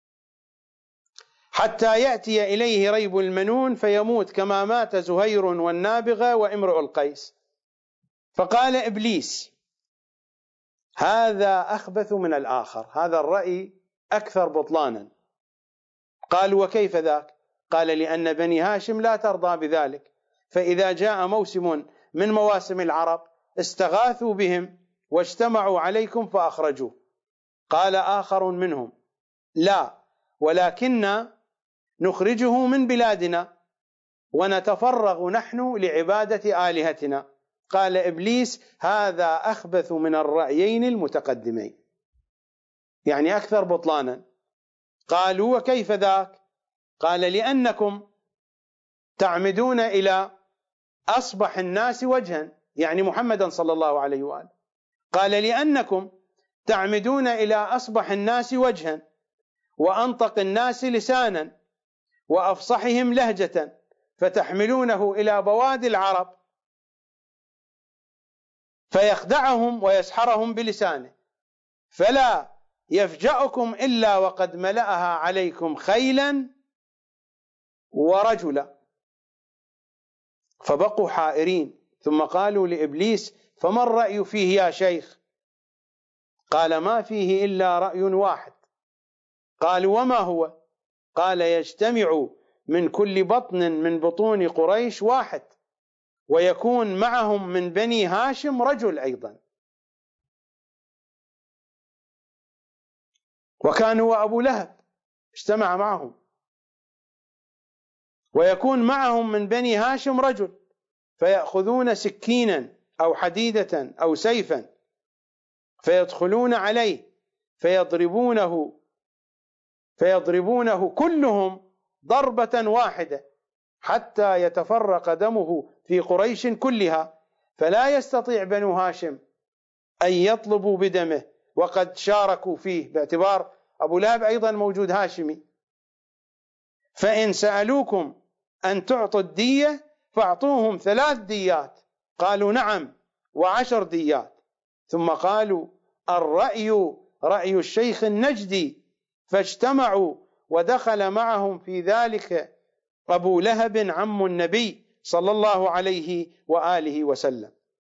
حتى يأتي إليه ريب المنون فيموت كما مات زهير والنابغة وامرؤ القيس. فقال إبليس: هذا أخبث من الآخر، هذا الرأي أكثر بطلانا. قالوا: وكيف ذاك؟ قال: لأن بني هاشم لا ترضى بذلك، فإذا جاء موسم من مواسم العرب استغاثوا بهم واجتمعوا عليكم فأخرجوه. قال آخر منهم: لا، ولكن نخرجه من بلادنا ونتفرغ نحن لعبادة آلهتنا. قال إبليس: هذا أخبث من الرأيين المتقدمين، يعني أكثر بطلانا. قالوا: وكيف ذاك؟ قال: لأنكم تعمدون إلى أصبح الناس وجها، يعني محمدا صلى الله عليه وآله. قال: لأنكم تعمدون إلى أصبح الناس وجها وأنطق الناس لسانا وأفصحهم لهجة، فتحملونه إلى بوادي العرب فيخدعهم ويسحرهم بلسانه، فلا يفجأكم إلا وقد ملأها عليكم خيلا ورجلا. فبقوا حائرين، ثم قالوا لإبليس: فما الرأي فيه يا شيخ؟ قال: ما فيه إلا رأي واحد. قالوا: وما هو؟ قال: يجتمع من كل بطن من بطون قريش واحد، ويكون معهم من بني هاشم رجل أيضا. وكان هو أبو لهب اجتمع معهم، ويكون معهم من بني هاشم رجل، فيأخذون سكينا أو حديدة أو سيفا فيدخلون عليه فيضربونه فيضربونه كلهم ضربة واحدة حتى يتفرق دمه في قريش كلها، فلا يستطيع بنو هاشم أن يطلبوا بدمه وقد شاركوا فيه، باعتبار أبو لهب أيضا موجود هاشمي. فإن سألوكم أن تعطوا الدية فاعطوهم ثلاث ديات. قالوا: نعم. وعشر ديات. ثم قالوا الرأي رأي الشيخ النجدي، فاجتمعوا ودخل معهم في ذلك أبو لهب عم النبي صلى الله عليه وآله وسلم.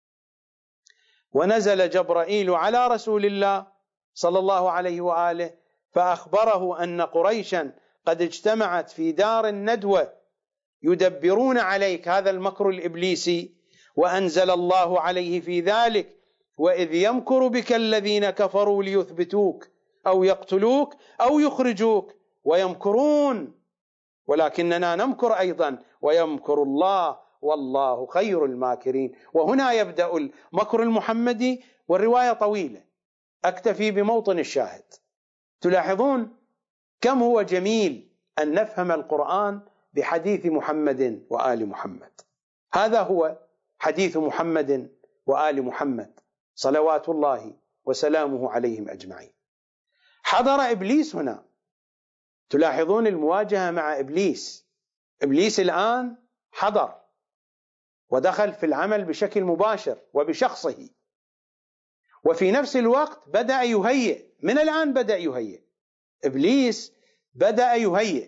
ونزل جبرائيل على رسول الله صلى الله عليه وآله فأخبره أن قريشا قد اجتمعت في دار الندوة يدبرون عليك هذا المكر الإبليسي، وأنزل الله عليه في ذلك وإذ يمكر بك الذين كفروا ليثبتوك أو يقتلوك أو يخرجوك ويمكرون ولكننا نمكر أيضا ويمكر الله والله خير الماكرين. وهنا يبدأ المكر المحمدي، والرواية طويلة، أكتفي بموطن الشاهد. تلاحظون كم هو جميل أن نفهم القرآن بحديث محمد وآل محمد. هذا هو حديث محمد وآل محمد صلوات الله وسلامه عليهم أجمعين. حضر إبليس هنا، تلاحظون المواجهة مع إبليس. إبليس الآن حضر ودخل في العمل بشكل مباشر وبشخصه، وفي نفس الوقت بدأ يهيئ. من الآن بدأ يهيئ إبليس، بدأ يهيئ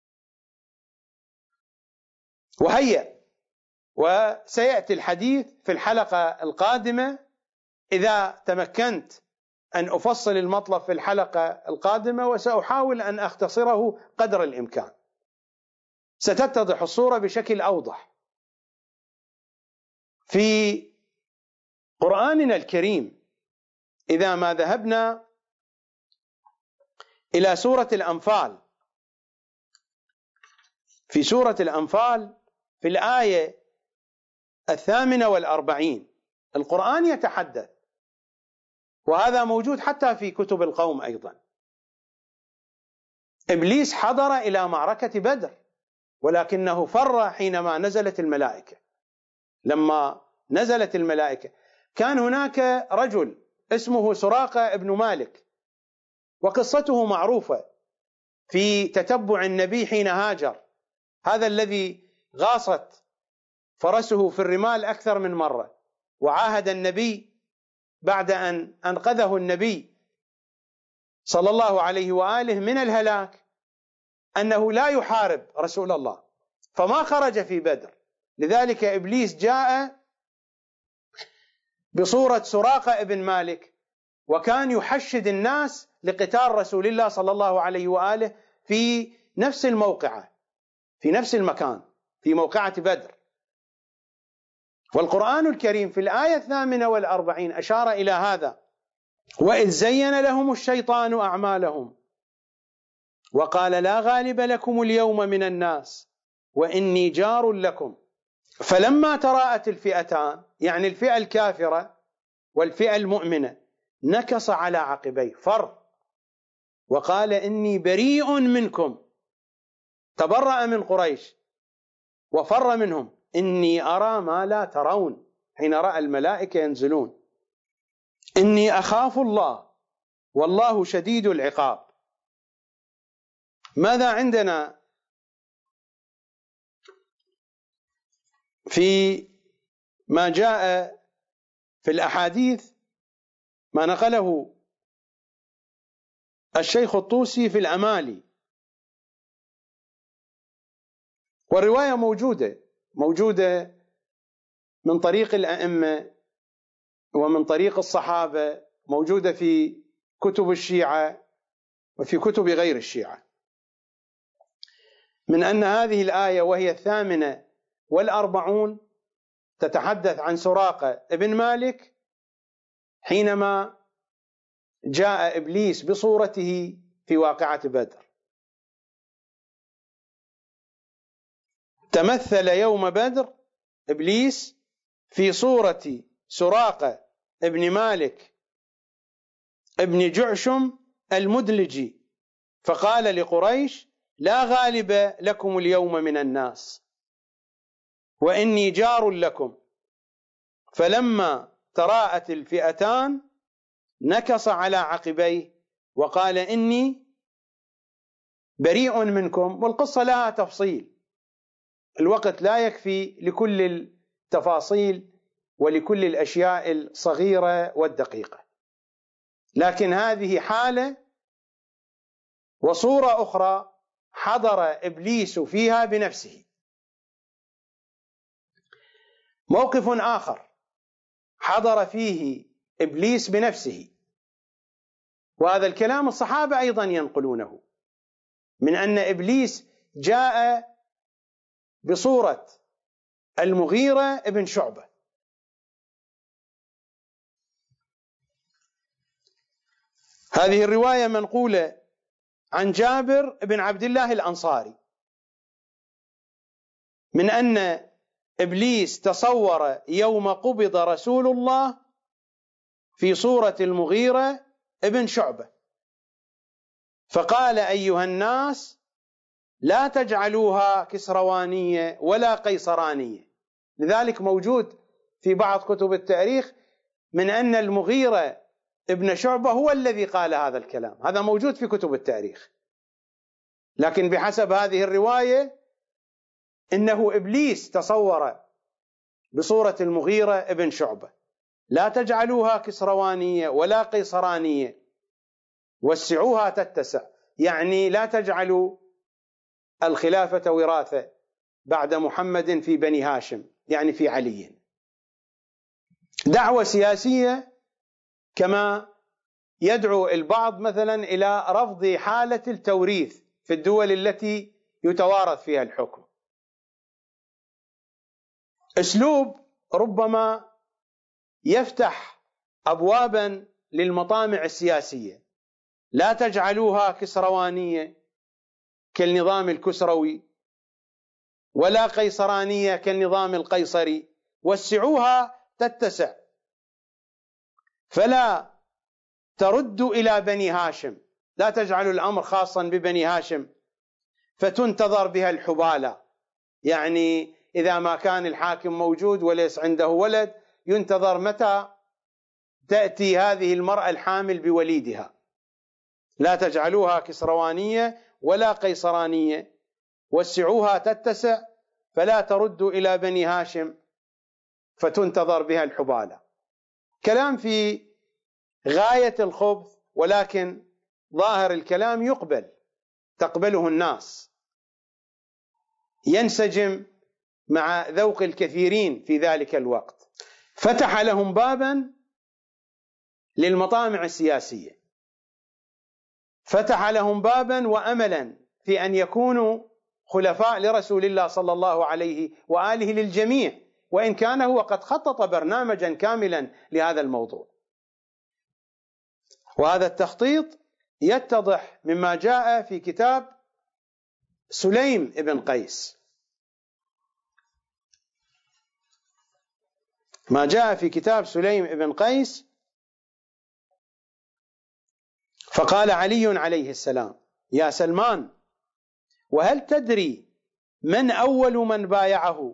وهيئ، وسيأتي الحديث في الحلقة القادمة إذا تمكنت أن أفصل المطلب في الحلقة القادمة، وسأحاول أن أختصره قدر الإمكان. ستتضح الصورة بشكل أوضح. في قرآننا الكريم إذا ما ذهبنا إلى سورة الأنفال، في سورة الأنفال في الآية الثامنة والأربعين القرآن يتحدث، وهذا موجود حتى في كتب القوم أيضا. إبليس حضر إلى معركة بدر ولكنه فر حينما نزلت الملائكة. لما نزلت الملائكة كان هناك رجل اسمه سراقة ابن مالك، وقصته معروفة في تتبع النبي حين هاجر، هذا الذي غاصت فرسه في الرمال أكثر من مرة، وعاهد النبي بعد أن أنقذه النبي صلى الله عليه وآله من الهلاك أنه لا يحارب رسول الله، فما خرج في بدر. لذلك إبليس جاء بصورة سراقة ابن مالك، وكان يحشد الناس لقتال رسول الله صلى الله عليه وآله في نفس الموقعة، في نفس المكان، في موقعة بدر. والقرآن الكريم في الآية الثامنة والأربعين أشار إلى هذا: وإذ زين لهم الشيطان أعمالهم وقال لا غالب لكم اليوم من الناس وإني جار لكم فلما تراءت الفئتان، يعني الفئة الكافرة والفئة المؤمنة، نكص على عقبيه، فر، وقال إني بريء منكم، تبرأ من قريش وفر منهم، إني أرى ما لا ترون، حين رأى الملائكة ينزلون، إني أخاف الله والله شديد العقاب. ماذا عندنا في ما جاء في الأحاديث؟ ما نقله الشيخ الطوسي في الأمالي، والرواية موجودة موجودة من طريق الأئمة ومن طريق الصحابة، موجودة في كتب الشيعة وفي كتب غير الشيعة، من أن هذه الآية وهي الثامنة والأربعون تتحدث عن سراقة ابن مالك حينما جاء إبليس بصورته في واقعة بدر. تمثل يوم بدر إبليس في صورة سراقة ابن مالك ابن جعشم المدلجي، فقال لقريش لا غالب لكم اليوم من الناس وإني جار لكم، فلما تراءت الفئتان نكص على عقبيه وقال إني بريء منكم. والقصة لها تفصيل، الوقت لا يكفي لكل التفاصيل ولكل الأشياء الصغيرة والدقيقة. لكن هذه حالة، وصورة أخرى حضر إبليس فيها بنفسه. موقف آخر حضر فيه إبليس بنفسه، وهذا الكلام الصحابة أيضا ينقلونه، من أن إبليس جاء بصورة المغيرة ابن شعبة. هذه الرواية منقولة عن جابر بن عبد الله الأنصاري من أن إبليس تصور يوم قبض رسول الله في صورة المغيرة ابن شعبة، فقال: أيها الناس لا تجعلوها كسروانية ولا قيصرانية. لذلك موجود في بعض كتب التاريخ من أن المغيرة ابن شعبة هو الذي قال هذا الكلام، هذا موجود في كتب التاريخ، لكن بحسب هذه الرواية إنه إبليس تصور بصورة المغيرة ابن شعبة: لا تجعلوها كسروانية ولا قيصرانية، وسعوها تتسع، يعني لا تجعلوا الخلافة وراثة بعد محمد في بني هاشم، يعني في علي. دعوة سياسية، كما يدعو البعض مثلا إلى رفض حالة التوريث في الدول التي يتوارث فيها الحكم. أسلوب ربما يفتح أبوابا للمطامع السياسية: لا تجعلوها كسروانية كالنظام الكسروي، ولا قيصرانية كالنظام القيصري، وسعوها تتسع، فلا تردوا إلى بني هاشم، لا تجعلوا الأمر خاصا ببني هاشم فتنتظر بها الحبالة، يعني إذا ما كان الحاكم موجود وليس عنده ولد ينتظر متى تأتي هذه المرأة الحامل بوليدها. لا تجعلوها كسروانية ولا قيصرانية، وسعوها تتسع، فلا تردوا إلى بني هاشم فتنتظر بها الحبالة. كلام في غاية الخبث، ولكن ظاهر الكلام يقبل، تقبله الناس، ينسجم مع ذوق الكثيرين في ذلك الوقت. فتح لهم بابا للمطامع السياسية، فتح لهم بابا وأملا في أن يكونوا خلفاء لرسول الله صلى الله عليه وآله للجميع، وإن كان هو قد خطط برنامجا كاملا لهذا الموضوع. وهذا التخطيط يتضح مما جاء في كتاب سليم بن قيس، ما جاء في كتاب سليم بن قيس. فقال علي عليه السلام: يا سلمان، وهل تدري من أول من بايعه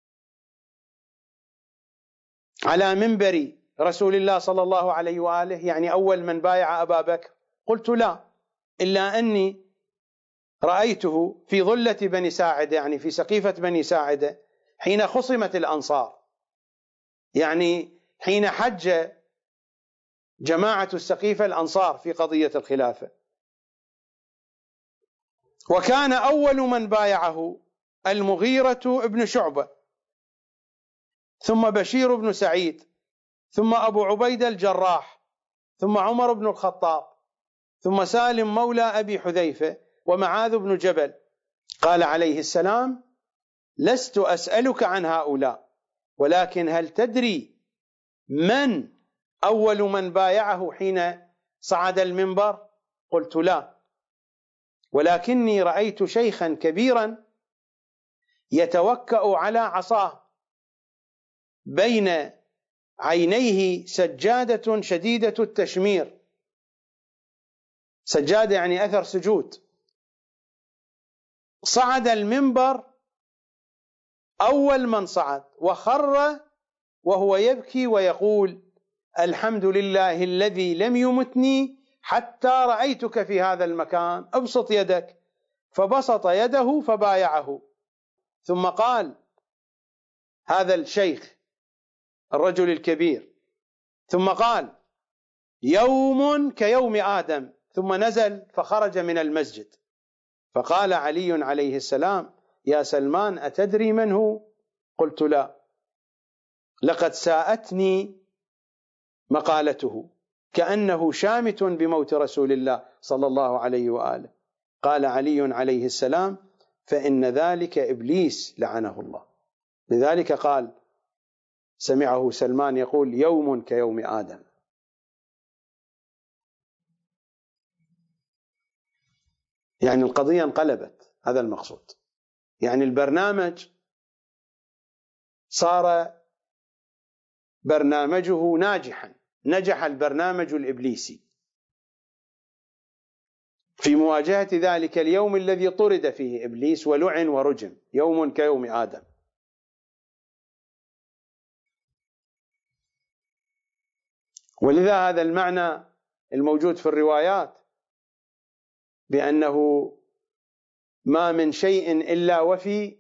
على منبر رسول الله صلى الله عليه وآله، يعني أول من بايع أبا بكر؟ قلت: لا، إلا أني رأيته في ظلة بني ساعدة، يعني في سقيفة بني ساعدة، حين خصمت الأنصار، يعني حين حج جماعة السقيفة الأنصار في قضية الخلافة. وكان أول من بايعه المغيرة ابن شعبة، ثم بشير بن سعيد، ثم أبو عبيدة الجراح، ثم عمر بن الخطاب، ثم سالم مولى أبي حذيفة، ومعاذ بن جبل. قال عليه السلام: لست أسألك عن هؤلاء، ولكن هل تدري من أول من بايعه حين صعد المنبر؟ قلت: لا، ولكني رأيت شيخا كبيرا يتوكأ على عصاه، بين عينيه سجادة شديدة التشمير، سجادة يعني أثر سجود. صعد المنبر أول من صعد، وخر وهو يبكي ويقول: الحمد لله الذي لم يمتني حتى رأيتك في هذا المكان، ابسط يدك. فبسط يده فبايعه، ثم قال هذا الشيخ الرجل الكبير، ثم قال يوم كيوم آدم، ثم نزل فخرج من المسجد. فقال علي عليه السلام يا سلمان أتدري من هو؟ قلت لا، لقد ساءتني مقالته كأنه شامت بموت رسول الله صلى الله عليه وآله. قال علي عليه السلام فإن ذلك إبليس لعنه الله. لذلك قال سمعه سلمان يقول يوم كيوم آدم. يعني القضية انقلبت، هذا المقصود. يعني البرنامج صار برنامجه ناجحا، نجح البرنامج الإبليسي في مواجهة ذلك اليوم الذي طرد فيه إبليس ولعن ورجم، يوم كيوم آدم. ولذا هذا المعنى الموجود في الروايات بأنه ما من شيء إلا وفي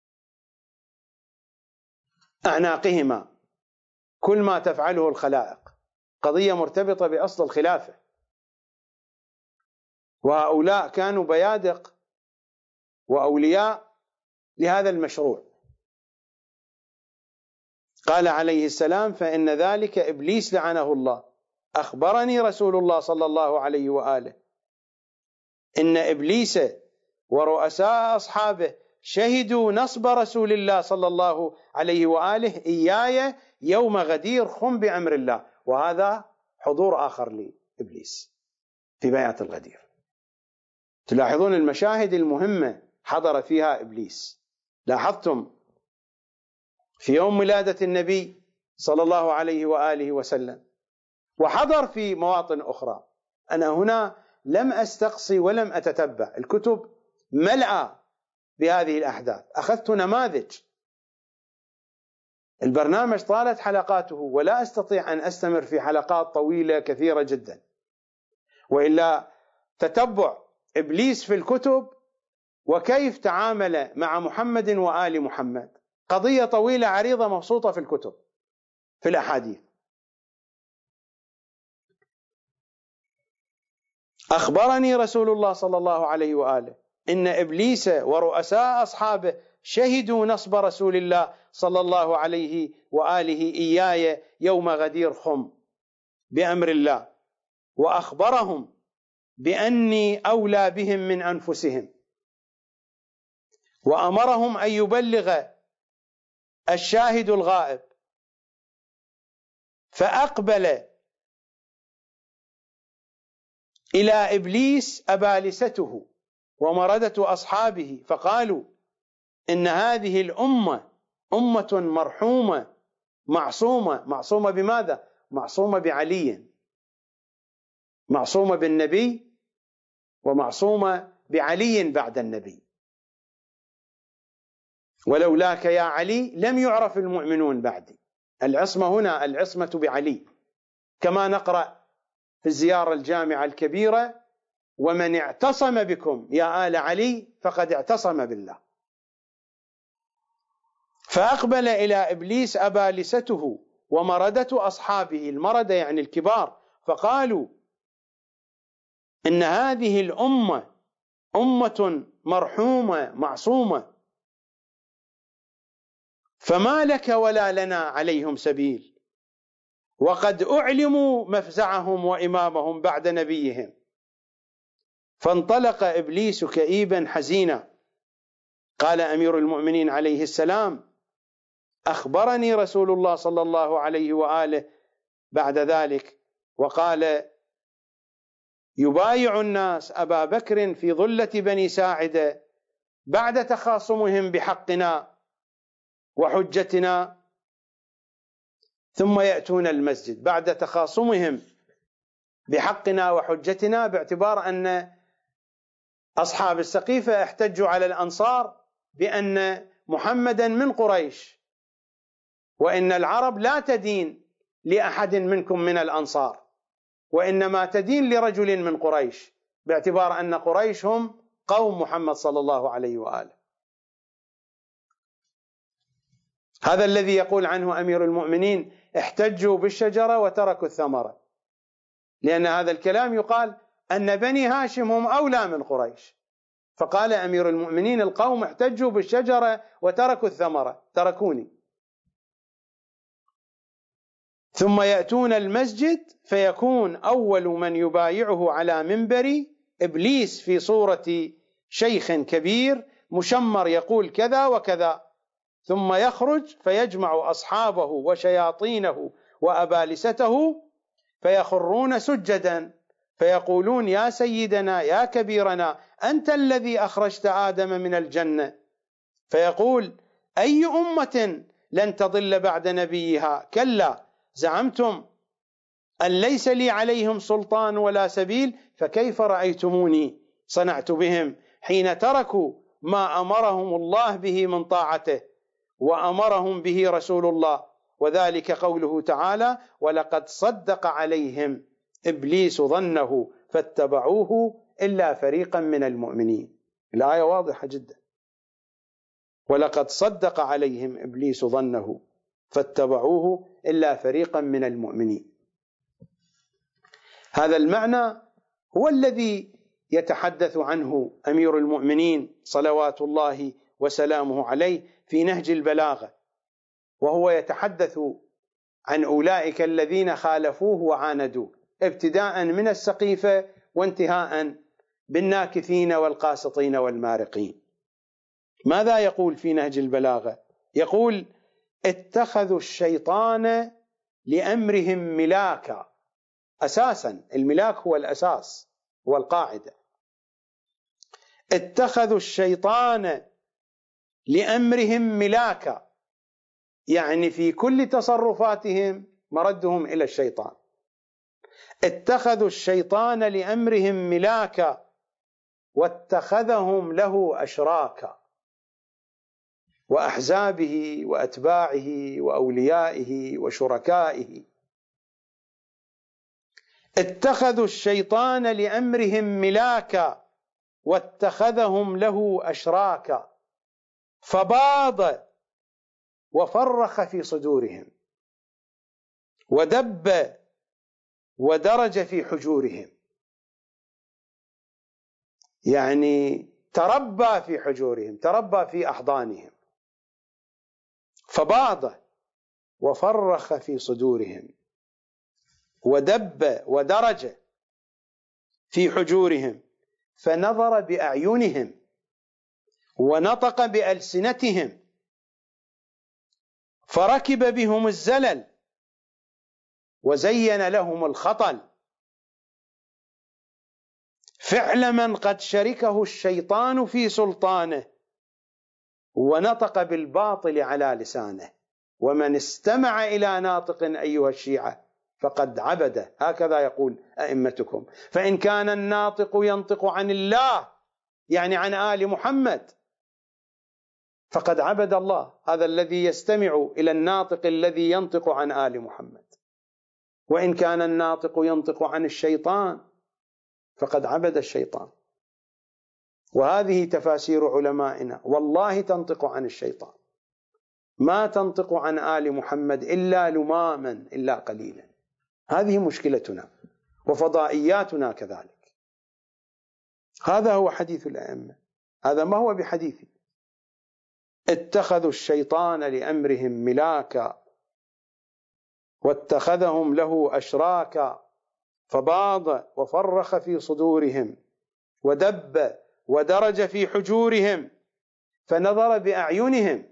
أعناقهما كل ما تفعله الخلائق، قضية مرتبطة بأصل الخلافة، وهؤلاء كانوا بيادق وأولياء لهذا المشروع. قال عليه السلام فإن ذلك إبليس لعنه الله. أخبرني رسول الله صلى الله عليه وآله إن إبليس ورؤساء أصحابه شهدوا نصب رسول الله صلى الله عليه وآله إياي يوم غدير خم بأمر الله. وهذا حضور آخر لإبليس في بيعة الغدير. تلاحظون المشاهد المهمة حضر فيها إبليس. لاحظتم في يوم ولادة النبي صلى الله عليه وآله وسلم، وحضر في مواطن أخرى. أنا هنا لم أستقصي ولم أتتبع، الكتب ملأى بهذه الأحداث، أخذت نماذج. البرنامج طالت حلقاته ولا أستطيع أن أستمر في حلقات طويلة كثيرة جدا، وإلا تتبع إبليس في الكتب وكيف تعامل مع محمد وآل محمد قضية طويلة عريضة مبسوطة في الكتب في الأحاديث. أخبرني رسول الله صلى الله عليه وآله إن إبليس ورؤساء أصحابه شهدوا نصب رسول الله صلى الله عليه وآله إياي يوم غدير خم بأمر الله، وأخبرهم بأني أولى بهم من أنفسهم، وأمرهم أن يبلغ الشاهد الغائب. فأقبل إلى إبليس أبالسته ومردة أصحابه فقالوا إن هذه الأمة أمة مرحومة معصومة. معصومة بماذا؟ معصومة بعلي، معصومة بالنبي، ومعصومة بعلي بعد النبي. ولولاك يا علي لم يعرف المؤمنون بعدي. العصمة هنا العصمة بعلي، كما نقرأ في الزيارة الجامعة الكبيرة ومن اعتصم بكم يا آل علي فقد اعتصم بالله. فأقبل إلى إبليس أبالسته ومردة أصحابه، المردة يعني الكبار، فقالوا إن هذه الأمة أمة مرحومة معصومة، فما لك ولا لنا عليهم سبيل، وقد أعلموا مفزعهم وإمامهم بعد نبيهم. فانطلق إبليس كئيبا حزينا. قال أمير المؤمنين عليه السلام أخبرني رسول الله صلى الله عليه وآله بعد ذلك وقال يبايع الناس أبا بكر في ظلة بني ساعدة بعد تخاصمهم بحقنا وحجتنا، ثم يأتون المسجد بعد تخاصمهم بحقنا وحجتنا، باعتبار أن أصحاب السقيفة احتجوا على الأنصار بأن محمدا من قريش، وإن العرب لا تدين لأحد منكم من الأنصار، وإنما تدين لرجل من قريش، باعتبار أن قريش هم قوم محمد صلى الله عليه وآله. هذا الذي يقول عنه أمير المؤمنين احتجوا بالشجرة وتركوا الثمرة، لأن هذا الكلام يقال أن بني هاشم هم أولى من قريش، فقال أمير المؤمنين القوم احتجوا بالشجرة وتركوا الثمرة، تركوني. ثم يأتون المسجد فيكون أول من يبايعه على منبر إبليس في صورة شيخ كبير مشمر يقول كذا وكذا، ثم يخرج فيجمع أصحابه وشياطينه وأبالسته فيخرون سجدا فيقولون يا سيدنا يا كبيرنا أنت الذي أخرجت آدم من الجنة. فيقول أي أمة لن تضل بعد نبيها؟ كلا، زعمتم أن ليس لي عليهم سلطان ولا سبيل، فكيف رأيتموني صنعت بهم حين تركوا ما أمرهم الله به من طاعته وأمرهم به رسول الله، وذلك قوله تعالى ولقد صدق عليهم إبليس ظنه فاتبعوه إلا فريقا من المؤمنين. الآية واضحة جدا، ولقد صدق عليهم إبليس ظنه فاتبعوه إلا فريقا من المؤمنين. هذا المعنى هو الذي يتحدث عنه أمير المؤمنين صلوات الله وسلامه عليه في نهج البلاغة، وهو يتحدث عن أولئك الذين خالفوه وعاندوه، ابتداء من السقيفة وانتهاء بالناكثين والقاسطين والمارقين. ماذا يقول في نهج البلاغة؟ يقول اتخذوا الشيطان لأمرهم ملاكا. أساسا الملاك هو الأساس والقاعدة. اتخذوا الشيطان لأمرهم ملاكا، يعني في كل تصرفاتهم مردهم إلى الشيطان. اتخذوا الشيطان لأمرهم ملاكا واتخذهم له أشراكا، وأحزابه وأتباعه وأوليائه وشركائه. اتخذوا الشيطان لأمرهم ملاكا واتخذهم له أشراكا فباض وفرخ في صدورهم ودب ودرج في حجورهم، يعني تربى في حجورهم، تربى في أحضانهم. فباض وفرخ في صدورهم ودب ودرج في حجورهم فنظر بأعينهم ونطق بألسنتهم فركب بهم الزلل وزين لهم الخطل، فعل من قد شركه الشيطان في سلطانه ونطق بالباطل على لسانه، ومن استمع إلى ناطق أيها الشيعة فقد عبده، هكذا يقول أئمتكم. فإن كان الناطق ينطق عن الله يعني عن آل محمد فقد عبد الله، هذا الذي يستمع إلى الناطق الذي ينطق عن آل محمد. وإن كان الناطق ينطق عن الشيطان فقد عبد الشيطان. وهذه تفاسير علمائنا، والله تنطق عن الشيطان، ما تنطق عن آل محمد إلا لماما إلا قليلا. هذه مشكلتنا وفضائياتنا كذلك. هذا هو حديث الأئمة، هذا ما هو بحديثي. اتخذوا الشيطان لأمرهم ملاكا واتخذهم له أشراكا فباض وفرخ في صدورهم ودب ودرج في حجورهم فنظر بأعينهم،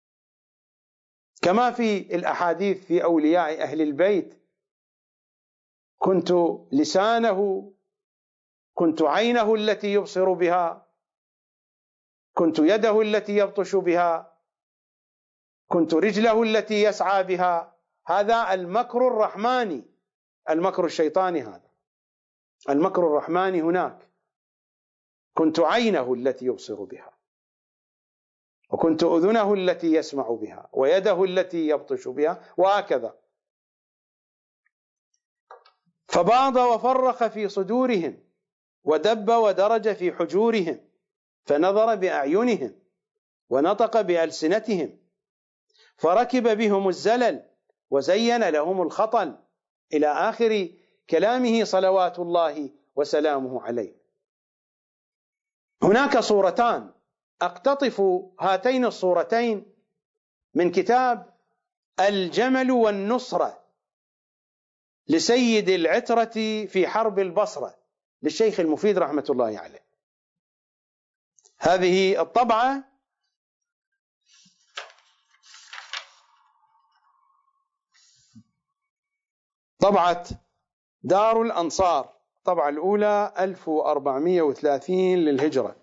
كما في الأحاديث في أولياء أهل البيت: كنت لسانه، كنت عينه التي يبصر بها، كنت يده التي يبطش بها، كنت رجله التي يسعى بها. هذا المكر الرحماني. المكر الشيطاني هذا، المكر الرحماني هناك. كنت عينه التي يبصر بها، وكنت أذنه التي يسمع بها، ويده التي يبطش بها، وهكذا. فباض وفرخ في صدورهم ودب ودرج في حجورهم فنظر بأعينهم ونطق بألسنتهم فركب بهم الزلل وزين لهم الخطل، إلى آخر كلامه صلوات الله وسلامه عليه. هناك صورتان أقتطف هاتين الصورتين من كتاب الجمل والنصرة لسيد العترة في حرب البصرة للشيخ المفيد رحمة الله عليه. هذه الطبعة طبعة دار الأنصار، الطبعة الأولى ألف وأربعمائة وثلاثين للهجرة،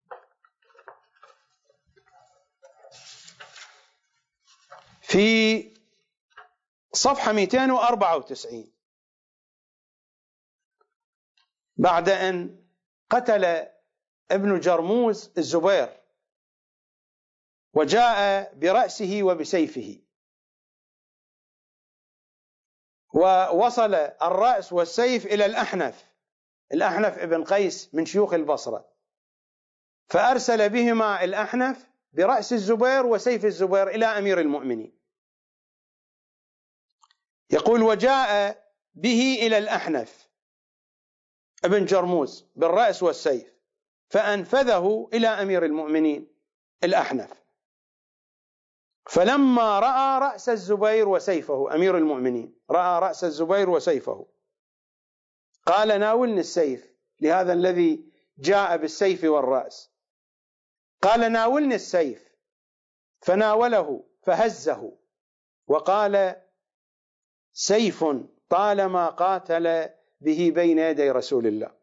في صفحة مئتين وأربعة وتسعين. بعد أن قتل ابن جرموز الزبير وجاء برأسه وبسيفه، ووصل الرأس والسيف إلى الأحنف الأحنف ابن قيس من شيوخ البصرة، فأرسل بهما الأحنف برأس الزبير وسيف الزبير إلى أمير المؤمنين. يقول: وجاء به إلى الأحنف ابن جرموز بالرأس والسيف، فأنفذه إلى أمير المؤمنين الأحنف، فلما رأى رأس الزبير وسيفه، أمير المؤمنين رأى رأس الزبير وسيفه، قال: ناولني السيف لهذا الذي جاء بالسيف والرأس. قال: ناولني السيف، فناوله فهزه وقال: سيف طالما قاتل به بين يدي رسول الله،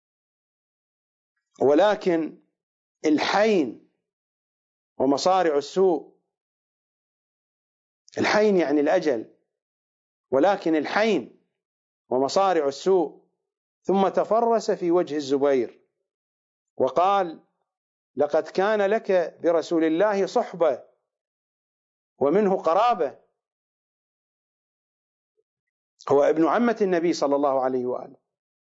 ولكن الحين ومصارع السوء، الحين يعني الأجل، ولكن الحين ومصارع السوء. ثم تفرس في وجه الزبير وقال: لقد كان لك برسول الله صحبة ومنه قرابة، هو ابن عمة النبي صلى الله عليه وآله،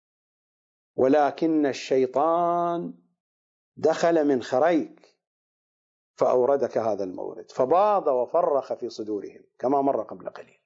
ولكن الشيطان دخل من خريك فأوردك هذا المورد، فباض وفرخ في صدورهم كما مر قبل قليل.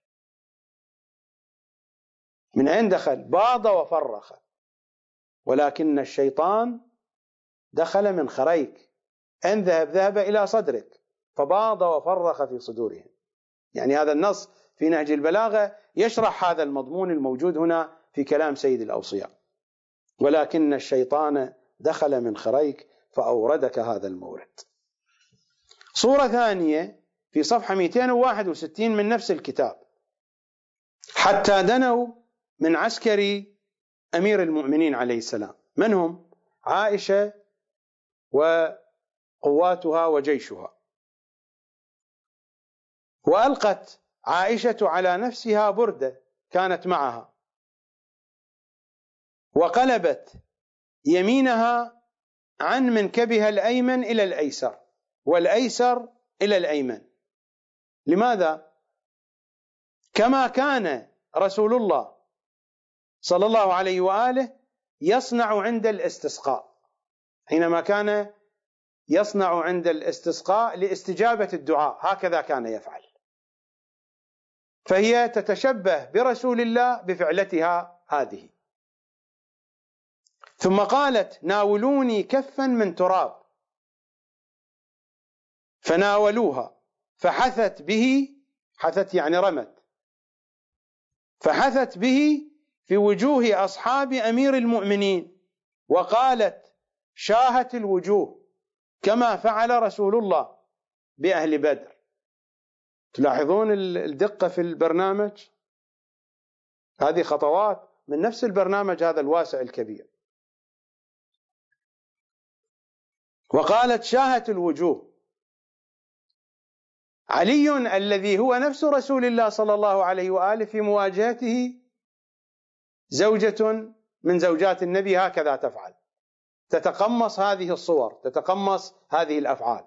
من أين دخل؟ باض وفرخ، ولكن الشيطان دخل من خريك، أن ذهب ذهب إلى صدرك، فباض وفرخ في صدورهم. يعني هذا النص في نهج البلاغة يشرح هذا المضمون الموجود هنا في كلام سيد الأوصياء: ولكن الشيطان دخل من خريك فأوردك هذا المورد. صورة ثانية في صفحة مئتين وواحد وستين من نفس الكتاب: حتى دنوا من عسكري أمير المؤمنين عليه السلام. من هم؟ عائشة وقواتها وجيشها. وألقت عائشة على نفسها بردة كانت معها، وقلبت يمينها عن منكبها الأيمن إلى الأيسر، والأيسر إلى الأيمن. لماذا؟ كما كان رسول الله صلى الله عليه وآله يصنع عند الاستسقاء، حينما كان يصنع عند الاستسقاء لاستجابة الدعاء، هكذا كان يفعل. فهي تتشبه برسول الله بفعلتها هذه. ثم قالت: ناولوني كفا من تراب، فناولوها فحثت به، حثت يعني رمت، فحثت به في وجوه أصحاب أمير المؤمنين، وقالت: شاهت الوجوه كما فعل رسول الله بأهل بدر. تلاحظون الدقة في البرنامج؟ هذه خطوات من نفس البرنامج هذا الواسع الكبير. وقالت: شاهت الوجوه. علي الذي هو نفس رسول الله صلى الله عليه وآله في مواجهته، زوجة من زوجات النبي هكذا تفعل، تتقمص هذه الصور، تتقمص هذه الأفعال.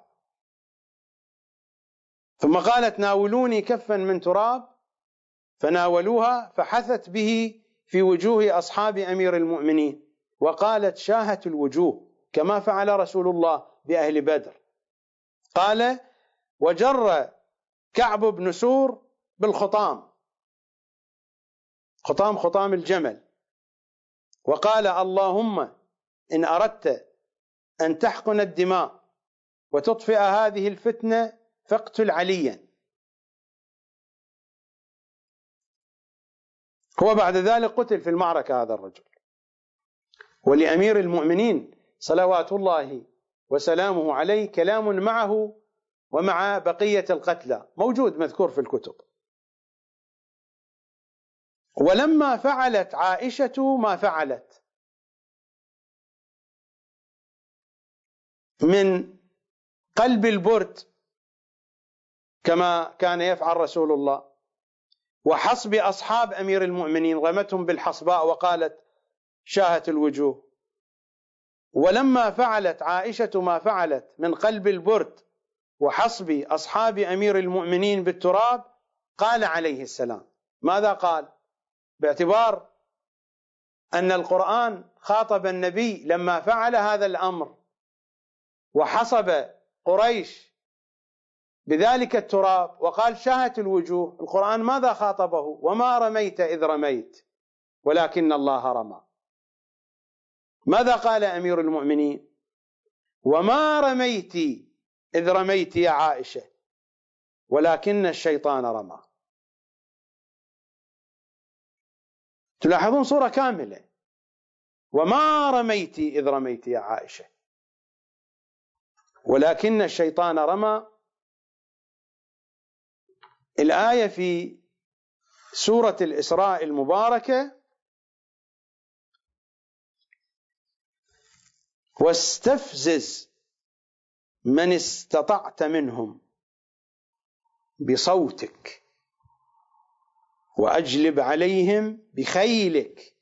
ثم قالت: ناولوني كفا من تراب، فناولوها فحثت به في وجوه أصحاب أمير المؤمنين، وقالت: شاهت الوجوه كما فعل رسول الله بأهل بدر. قال: وجر كعب بن سور بالخطام، خطام خطام الجمل، وقال: اللهم إن أردت أن تحقن الدماء وتطفئ هذه الفتنة فاقتل عليا. هو بعد ذلك قتل في المعركة هذا الرجل. ولأمير المؤمنين صلوات الله وسلامه عليه كلام معه ومع بقية القتلى، موجود مذكور في الكتب. ولما فعلت عائشة ما فعلت من قلب البرد كما كان يفعل رسول الله، وحصب أصحاب أمير المؤمنين، رمتهم بالحصباء وقالت شاهت الوجوه، ولما فعلت عائشة ما فعلت من قلب البرد وحصب أصحاب أمير المؤمنين بالتراب، قال عليه السلام ماذا قال؟ باعتبار أن القرآن خاطب النبي لما فعل هذا الأمر وحصب قريش بذلك التراب وقال شاهت الوجوه، القرآن ماذا خاطبه؟ وما رميت إذ رميت ولكن الله رمى. ماذا قال أمير المؤمنين؟ وما رميت إذ رميت يا عائشة ولكن الشيطان رمى. تلاحظون صورة كاملة، وما رميت إذ رميت يا عائشة ولكن الشيطان رمى. الآية في سورة الإسراء المباركة: واستفزز من استطعت منهم بصوتك وأجلب عليهم بخيلك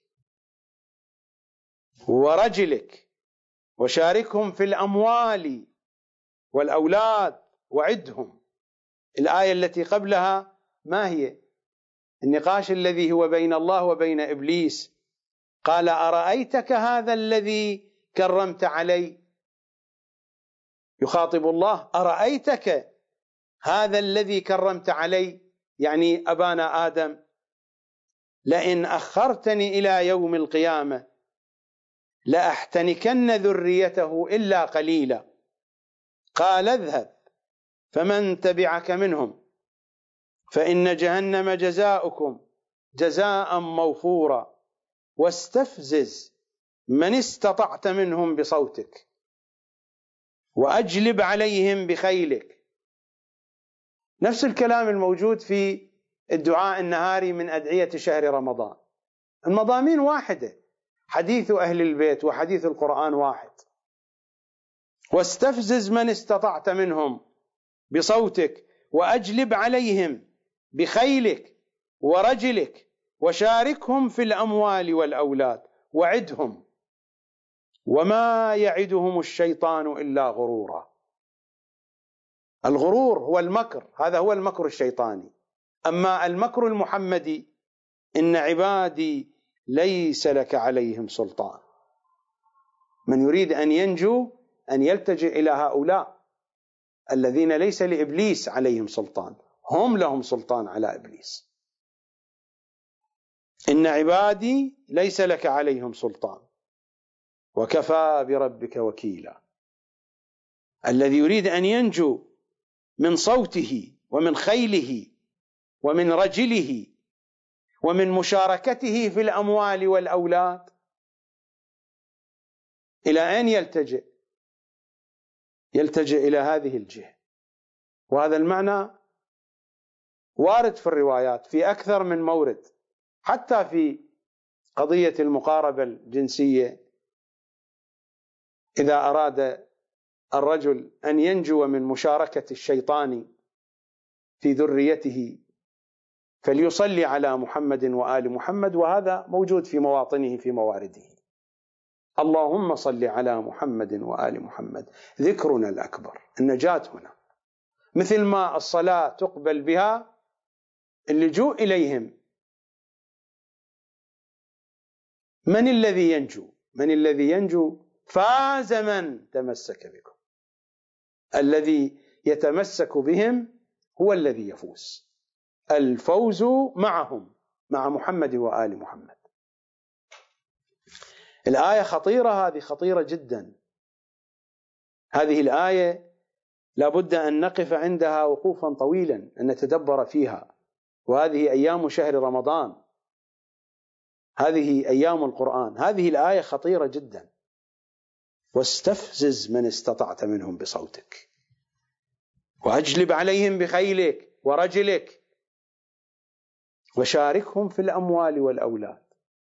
ورجلك وشاركهم في الأموال والأولاد وعدهم. الآية التي قبلها ما هي؟ النقاش الذي هو بين الله وبين إبليس، قال أرأيتك هذا الذي كرمت علي، يخاطب الله أرأيتك هذا الذي كرمت علي، يعني أبانا آدم، لئن أخرتني إلى يوم القيامة لأحتنكن ذريته إلا قليلا. قال اذهب فمن تبعك منهم فإن جهنم جزاؤكم جزاء موفورا واستفزز من استطعت منهم بصوتك وأجلب عليهم بخيلك. نفس الكلام الموجود في الدعاء النهاري من أدعية شهر رمضان، المضامين واحدة، حديث أهل البيت وحديث القرآن واحد. واستفزز من استطعت منهم بصوتك وأجلب عليهم بخيلك ورجلك وشاركهم في الأموال والأولاد وعدهم وما يعدهم الشيطان إلا غرورا. الغرور هو المكر، هذا هو المكر الشيطاني. أما المكر المحمدي: إن عبادي ليس لك عليهم سلطان. من يريد أن ينجو أن يلتجئ إلى هؤلاء الذين ليس لإبليس عليهم سلطان، هم لهم سلطان على إبليس. إن عبادي ليس لك عليهم سلطان وكفى بربك وكيلا. الذي يريد أن ينجو من صوته ومن خيله ومن رجله ومن مشاركته في الأموال والأولاد، إلى أين يلتجئ؟ يلتجئ إلى هذه الجهة. وهذا المعنى وارد في الروايات في أكثر من مورد، حتى في قضية المقاربة الجنسية. إذا أراد الرجل أن ينجو من مشاركة الشيطان في ذريته فليصلي على محمد وآل محمد، وهذا موجود في مواطنه في موارده. اللهم صل على محمد وآل محمد، ذكرنا الأكبر، النجاة هنا. مثل ما الصلاة تقبل بها اللجوء إليهم. من الذي ينجو؟ من الذي ينجو؟ فاز من تمسك بكم. الذي يتمسك بهم هو الذي يفوز. الفوز معهم، مع محمد وآل محمد. الآية خطيرة، هذه خطيرة جدا. هذه الآية لابد أن نقف عندها وقوفا طويلا، أن نتدبر فيها. وهذه أيام شهر رمضان، هذه أيام القرآن. هذه الآية خطيرة جدا. واستفزز من استطعت منهم بصوتك وأجلب عليهم بخيلك ورجلك وشاركهم في الأموال والأولاد.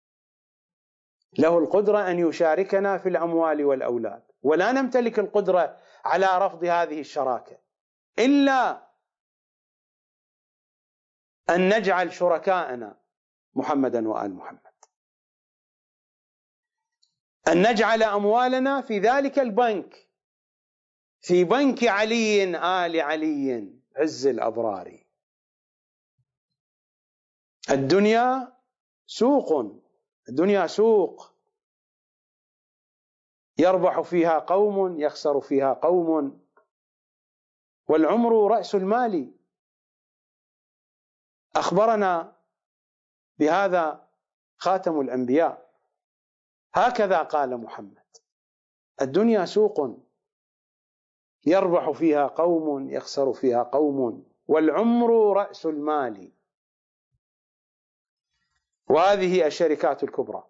له القدرة أن يشاركنا في الأموال والأولاد، ولا نمتلك القدرة على رفض هذه الشراكة إلا أن نجعل شركاءنا محمدا وآل محمد، أن نجعل أموالنا في ذلك البنك، في بنك علي آل علي عز الأبرار. الدنيا سوق، الدنيا سوق يربح فيها قوم يخسر فيها قوم، والعمر رأس المال. أخبرنا بهذا خاتم الأنبياء، هكذا قال محمد: الدنيا سوق يربح فيها قوم يخسر فيها قوم، والعمر رأس المال. وهذه الشركات الكبرى،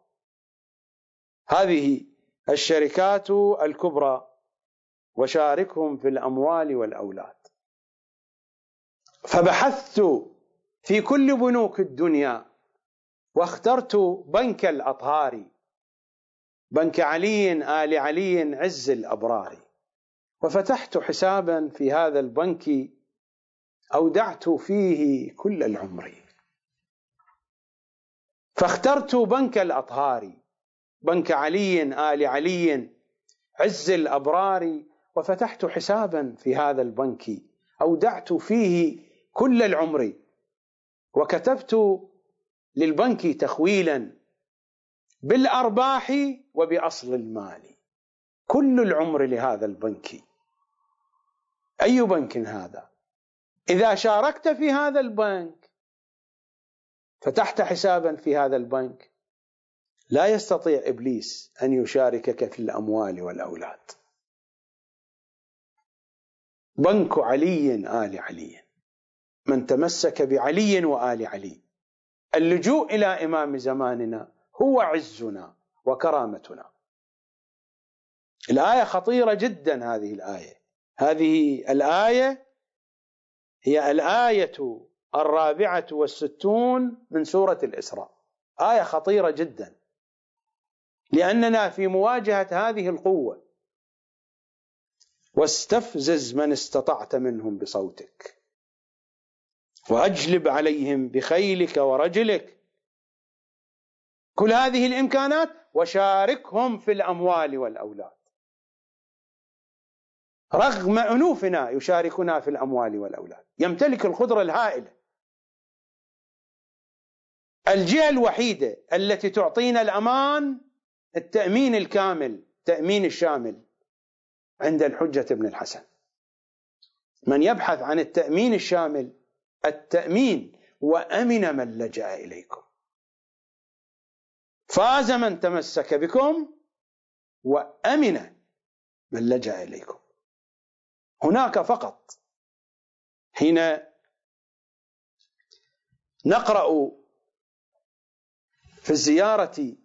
هذه الشركات الكبرى، وشاركهم في الأموال والأولاد. فبحثت في كل بنوك الدنيا واخترت بنك الأطهار، بنك علي آل علي عز الأبرار، وفتحت حسابا في هذا البنك أودعت فيه كل العمر. فاخترت بنك الأطهار، بنك علي آل علي عز الأبرار، وفتحت حسابا في هذا البنك أودعت فيه كل العمر، وكتبت للبنك تخويلا بالأرباح وبأصل المال. كل العمر لهذا البنك. أي بنك هذا؟ إذا شاركت في هذا البنك، فتحت حسابا في هذا البنك، لا يستطيع إبليس أن يشاركك في الأموال والأولاد. بنك علي آل علي، من تمسك بعلي وآل علي، اللجوء إلى إمام زماننا هو عزنا وكرامتنا. الآية خطيرة جدا. هذه الآية هذه الآية هي الآية الرابعة والستون من سورة الإسراء. آية خطيرة جدا، لأننا في مواجهة هذه القوة. واستفزز من استطعت منهم بصوتك وأجلب عليهم بخيلك ورجلك، كل هذه الإمكانات، وشاركهم في الأموال والأولاد. رغم أنوفنا يشاركنا في الأموال والأولاد، يمتلك القدرة الهائلة. الجهة الوحيدة التي تعطينا الأمان، التأمين الكامل، التأمين الشامل، عند الحجة بن الحسن. من يبحث عن التأمين الشامل، التأمين: وأمن من لجأ إليكم، فاز من تمسك بكم، وأمن من لجأ إليكم. هناك فقط حين نقرأ في الزيارة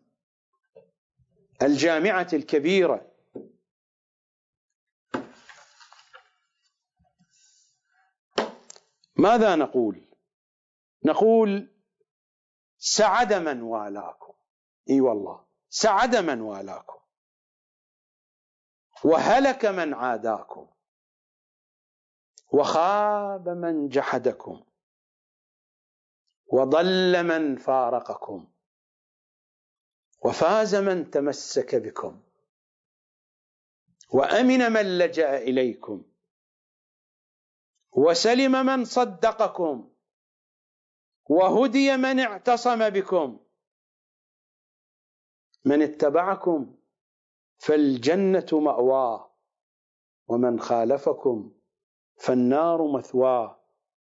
الجامعة الكبيرة ماذا نقول؟ نقول: سعد من والاكم. اي والله، سعد من والاكم، وهلك من عاداكم، وخاب من جحدكم، وضل من فارقكم، وفاز من تمسك بكم، وأمن من لجأ إليكم، وسلم من صدقكم، وهدي من اعتصم بكم. من اتبعكم فالجنة مأواه، ومن خالفكم فالنار مثواه.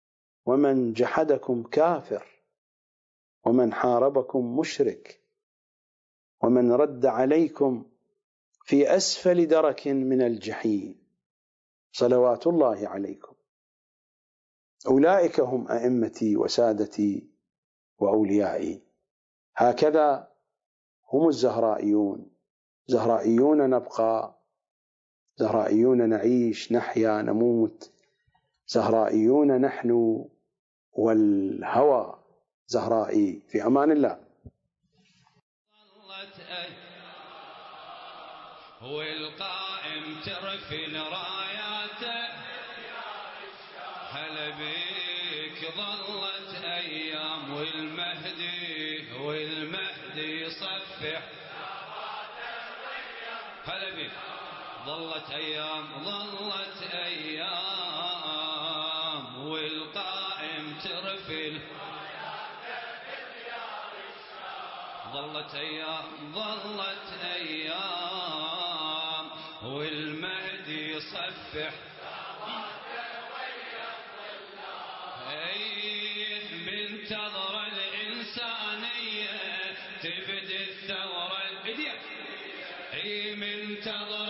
ومن جحدكم كافر، ومن حاربكم مشرك، ومن رد عليكم في أسفل درك من الجحيم، صلوات الله عليكم. أولئك هم أئمتي وسادتي وأوليائي. هكذا هم الزهرائيون. زهرائيون نبقى، زهرائيون نعيش نحيا نموت، زهرائيون نحن والهوى زهرائي. في أمان الله. والقائم ترفل راياته، هلا بيك ظلت أيام، والمهدي والمهدي يصفح، هلا بيك. ظلت أيام ظلت أيام، والقائم ترفل، ظلت أيام ظلت أيام، والمهدي يصفح. أي منتظر الإنسانية تبدي الثورة، أي منتظر